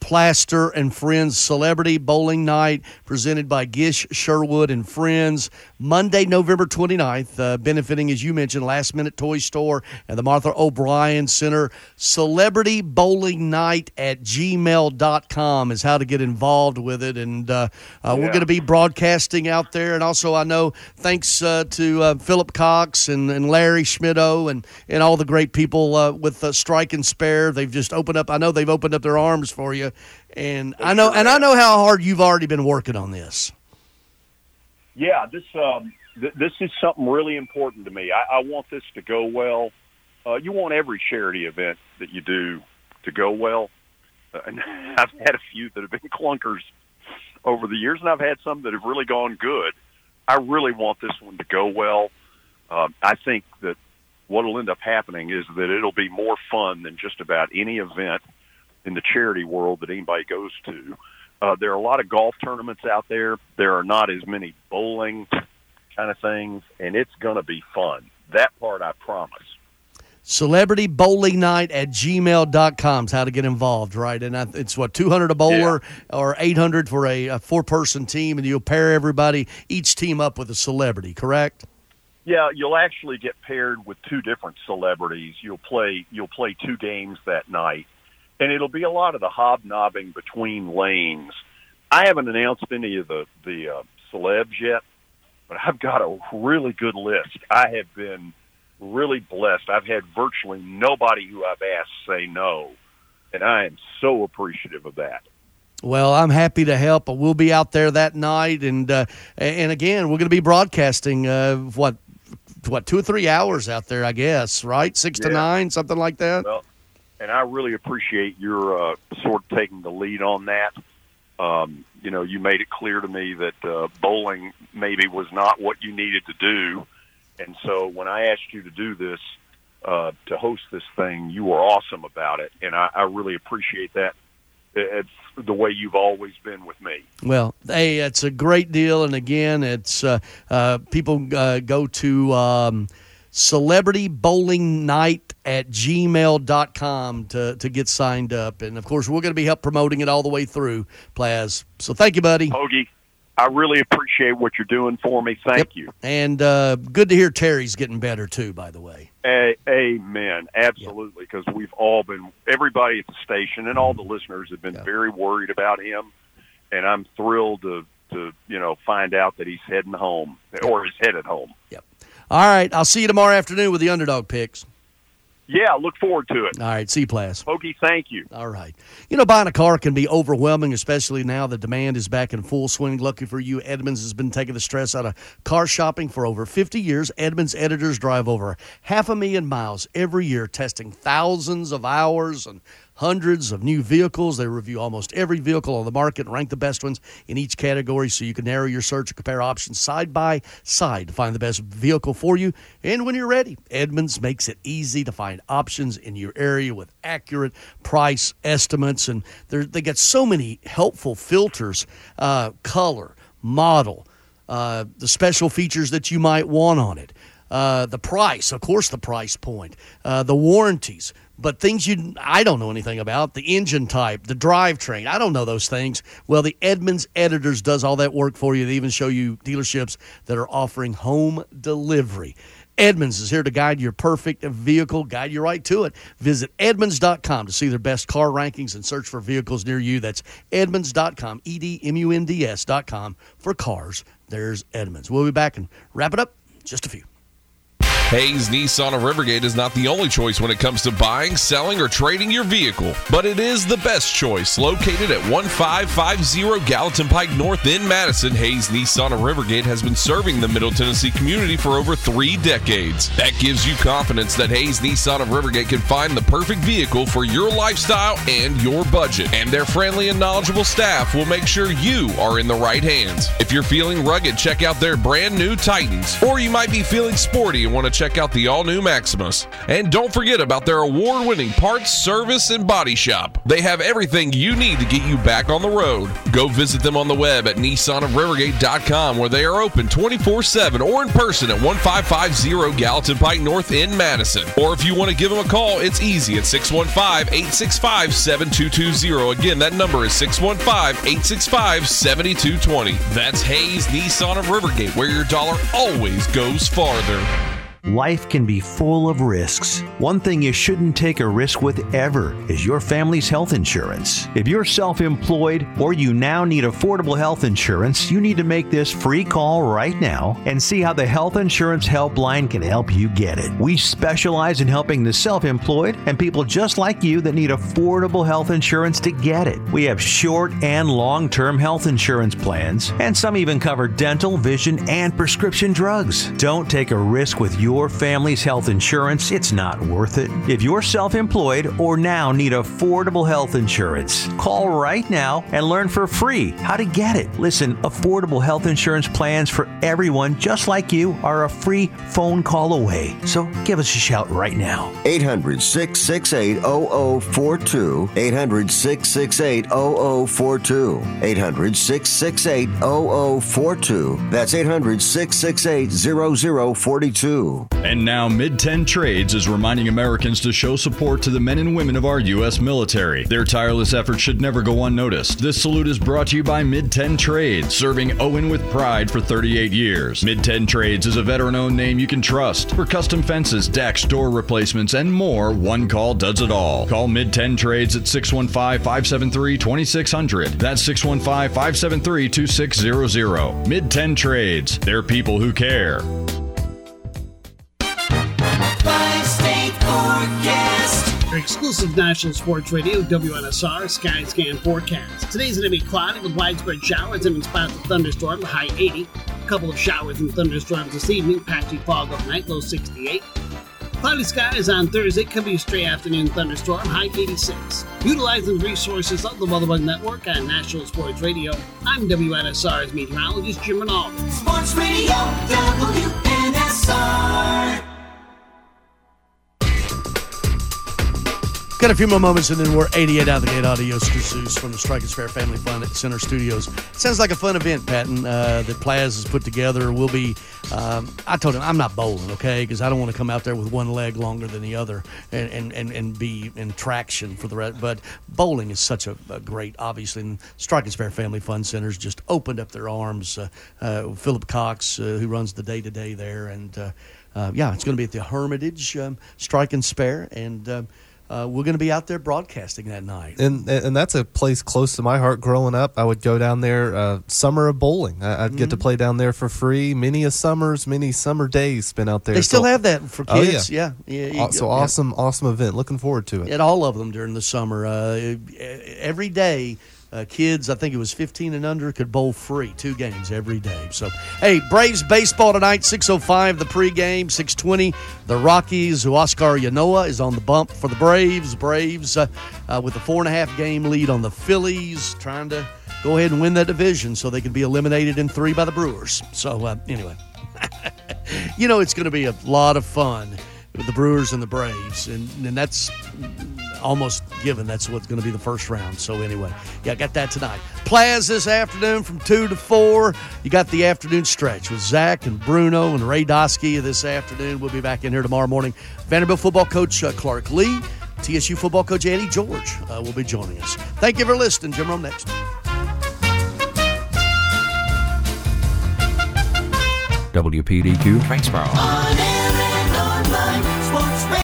Plaster and Friends Celebrity Bowling Night presented by Gish, Sherwood, and Friends. Monday, November twenty-ninth, uh, benefiting, as you mentioned, Last Minute Toy Store and the Martha O'Brien Center. Celebrity Bowling Night at gmail dot com is how to get involved with it. And uh, uh, we're Yeah. going to be broadcasting out there. And also, I know, thanks uh, to uh, Philip Cox and, and Larry Schmitto and, and all the great people uh, with uh, Strike and Spare. They've just opened up. I know they've opened up their arms for you. And I know, and I know how hard you've already been working on this. Yeah, this um, th- this is something really important to me. I, I want this to go well. Uh, you want every charity event that you do to go well. Uh, and I've had a few that have been clunkers over the years, and I've had some that have really gone good. I really want this one to go well. Uh, I think that what will end up happening is that it'll be more fun than just about any event in the charity world that anybody goes to. Uh, there are a lot of golf tournaments out there. There are not as many bowling kind of things, and it's going to be fun. That part I promise. Celebrity Bowling Night at gmail dot com is how to get involved, right? And I, it's what, two hundred a bowler yeah. or eight hundred for a, a four-person team, and you'll pair everybody, each team up with a celebrity, correct? Yeah, you'll actually get paired with two different celebrities. You'll play you'll play two games that night, and it'll be a lot of the hobnobbing between lanes. I haven't announced any of the, the uh, celebs yet, but I've got a really good list. I have been really blessed. I've had virtually nobody who I've asked say no, and I am so appreciative of that. Well, I'm happy to help. We'll be out there that night, and uh, and again, we're going to be broadcasting uh, what what two or three hours out there, I guess, right? Six yeah. to nine, something like that. Well, and I really appreciate your uh, sort of taking the lead on that. Um, you know, you made it clear to me that uh, bowling maybe was not what you needed to do. And so when I asked you to do this, uh, to host this thing, you were awesome about it. And I, I really appreciate that. It's the way you've always been with me. Well, hey, it's a great deal. And again, it's uh, uh, people uh, go to um, Celebrity Bowling Night at gmail dot com to, to get signed up. And, of course, we're going to be help promoting it all the way through, Plaz. So thank you, buddy. Hoagie, I really appreciate what you're doing for me. Thank yep. you. And uh, good to hear Terry's getting better, too, by the way. A- amen. Absolutely, because yep. we've all been, everybody at the station and all the listeners have been yep. very worried about him. And I'm thrilled to, to, you know, find out that he's heading home yep. or is headed home. Yep. All right. I'll see you tomorrow afternoon with the Underdog Picks. Yeah, look forward to it. All right, see you, Plaz. Hoagie, thank you. All right. You know, buying a car can be overwhelming, especially now the demand is back in full swing. Lucky for you, Edmunds has been taking the stress out of car shopping for over fifty years. Edmunds editors drive over half a million miles every year, testing thousands of hours and hundreds of new vehicles. They review almost every vehicle on the market and rank the best ones in each category so you can narrow your search and compare options side by side to find the best vehicle for you. And when you're ready, Edmunds makes it easy to find options in your area with accurate price estimates. And they got so many helpful filters, uh, color, model, uh, the special features that you might want on it. Uh, the price, of course, the price point, uh, the warranties, but things you I don't know anything about, the engine type, the drivetrain, I don't know those things. Well, the Edmunds Editors does all that work for you. They even show you dealerships that are offering home delivery. Edmunds is here to guide your perfect vehicle, guide you right to it. Visit Edmunds dot com to see their best car rankings and search for vehicles near you. That's Edmunds dot com, E D M U N D S dot com for cars. There's Edmunds. We'll be back and wrap it up in just a few. Hayes Nissan of Rivergate is not the only choice when it comes to buying, selling, or trading your vehicle, but it is the best choice. Located at one five five zero Gallatin Pike North in Madison, Hayes Nissan of Rivergate has been serving the Middle Tennessee community for over three decades. That gives you confidence that Hayes Nissan of Rivergate can find the perfect vehicle for your lifestyle and your budget. And their friendly and knowledgeable staff will make sure you are in the right hands. If you're feeling rugged, check out their brand new Titans. Or you might be feeling sporty and want to check check out the all-new Maximus. And don't forget about their award-winning parts, service, and body shop. They have everything you need to get you back on the road. Go visit them on the web at nissan of rivergate dot com, where they are open twenty-four seven, or in person at one five five zero Gallatin Pike North in Madison. Or if you want to give them a call, it's easy at six one five, eight six five, seven two two zero. Again, that number is six one five, eight six five, seven two two zero. That's Hayes Nissan of Rivergate, where your dollar always goes farther. Life can be full of risks. One thing you shouldn't take a risk with ever is your family's health insurance. If you're self-employed or you now need affordable health insurance, you need to make this free call right now and see how the Health Insurance Helpline can help you get it. We specialize in helping the self-employed and people just like you that need affordable health insurance to get it. We have short and long-term health insurance plans, and some even cover dental, vision, and prescription drugs. Don't take a risk with your Your family's health insurance. It's not worth it. If you're self-employed or now need affordable health insurance, call right now and learn for free how to get it. Listen, affordable health insurance plans for everyone just like you are a free phone call away. So give us a shout right now. eight hundred, six six eight, zero zero four two. eight hundred, six six eight, zero zero four two. eight hundred, six six eight, zero zero four two. That's eight hundred, six six eight, zero zero four two. And now Mid ten Trades is reminding Americans to show support to the men and women of our U S military. Their tireless efforts should never go unnoticed. This salute is brought to you by Mid ten Trades, serving Owen with pride for thirty-eight years. Mid ten Trades is a veteran-owned name you can trust. For custom fences, decks, door replacements, and more, one call does it all. Call Mid ten Trades at six one five, five seven three, two six zero zero. That's six one five, five seven three, two six zero zero. Mid ten Trades. They're people who care. Your exclusive national sports radio, W N S R Skyscan forecast. Today's going to be cloudy with widespread showers and in spots of thunderstorm, the high eighty. A couple of showers and thunderstorms this evening, patchy fog overnight, low sixty-eight. Cloudy skies on Thursday, could be a stray afternoon thunderstorm, high eighty-six. Utilizing the resources of the WeatherBug Network on National Sports Radio, I'm W N S R's meteorologist Jim Rinaldi. Sports Radio, W N S R. Got a few more moments, and then we're eighty-eight out of the gate. Audio Jesus from the Strike and Spare Family Fun Center Studios. Sounds like a fun event, Patton, uh, that Plaz has put together. We'll be, um, I told him I'm not bowling, okay, because I don't want to come out there with one leg longer than the other and, and, and, and be in traction for the rest. But bowling is such a, a great, obviously, and Strike and Spare Family Fun Centers just opened up their arms. Uh, uh, Philip Cox, uh, who runs the day-to-day there, and uh, uh, yeah, it's going to be at the Hermitage um, Strike and Spare, and uh, Uh, we're going to be out there broadcasting that night. And and that's a place close to my heart. Growing up, I would go down there, uh, summer of bowling. I, I'd mm-hmm. get to play down there for free. Many a summers, many summer days spent out there. They still so, have that for kids. Oh, yeah. Yeah. yeah, yeah so yeah. awesome, awesome event. Looking forward to it. At all of them during the summer. Uh, every day, uh, kids, I think it was fifteen and under, could bowl free. Two games every day. So, hey, Braves baseball tonight, six oh five the pregame, six twenty the Rockies, who Oscar Yanoa is on the bump for the Braves. Braves uh, uh, with a four and a half game lead on the Phillies, trying to go ahead and win that division so they can be eliminated in three by the Brewers. So, uh, anyway, you know it's going to be a lot of fun with the Brewers and the Braves, and, and that's almost given. That's what's going to be the first round. So anyway, yeah, I got that tonight. Plaz this afternoon from two to four. You got the afternoon stretch with Zach and Bruno and Ray Dosky this afternoon. We'll be back in here tomorrow morning. Vanderbilt football coach uh, Clark Lee, T S U football coach Eddie George uh, will be joining us. Thank you for listening. Jim Rome next. W P D Q Tranksboro.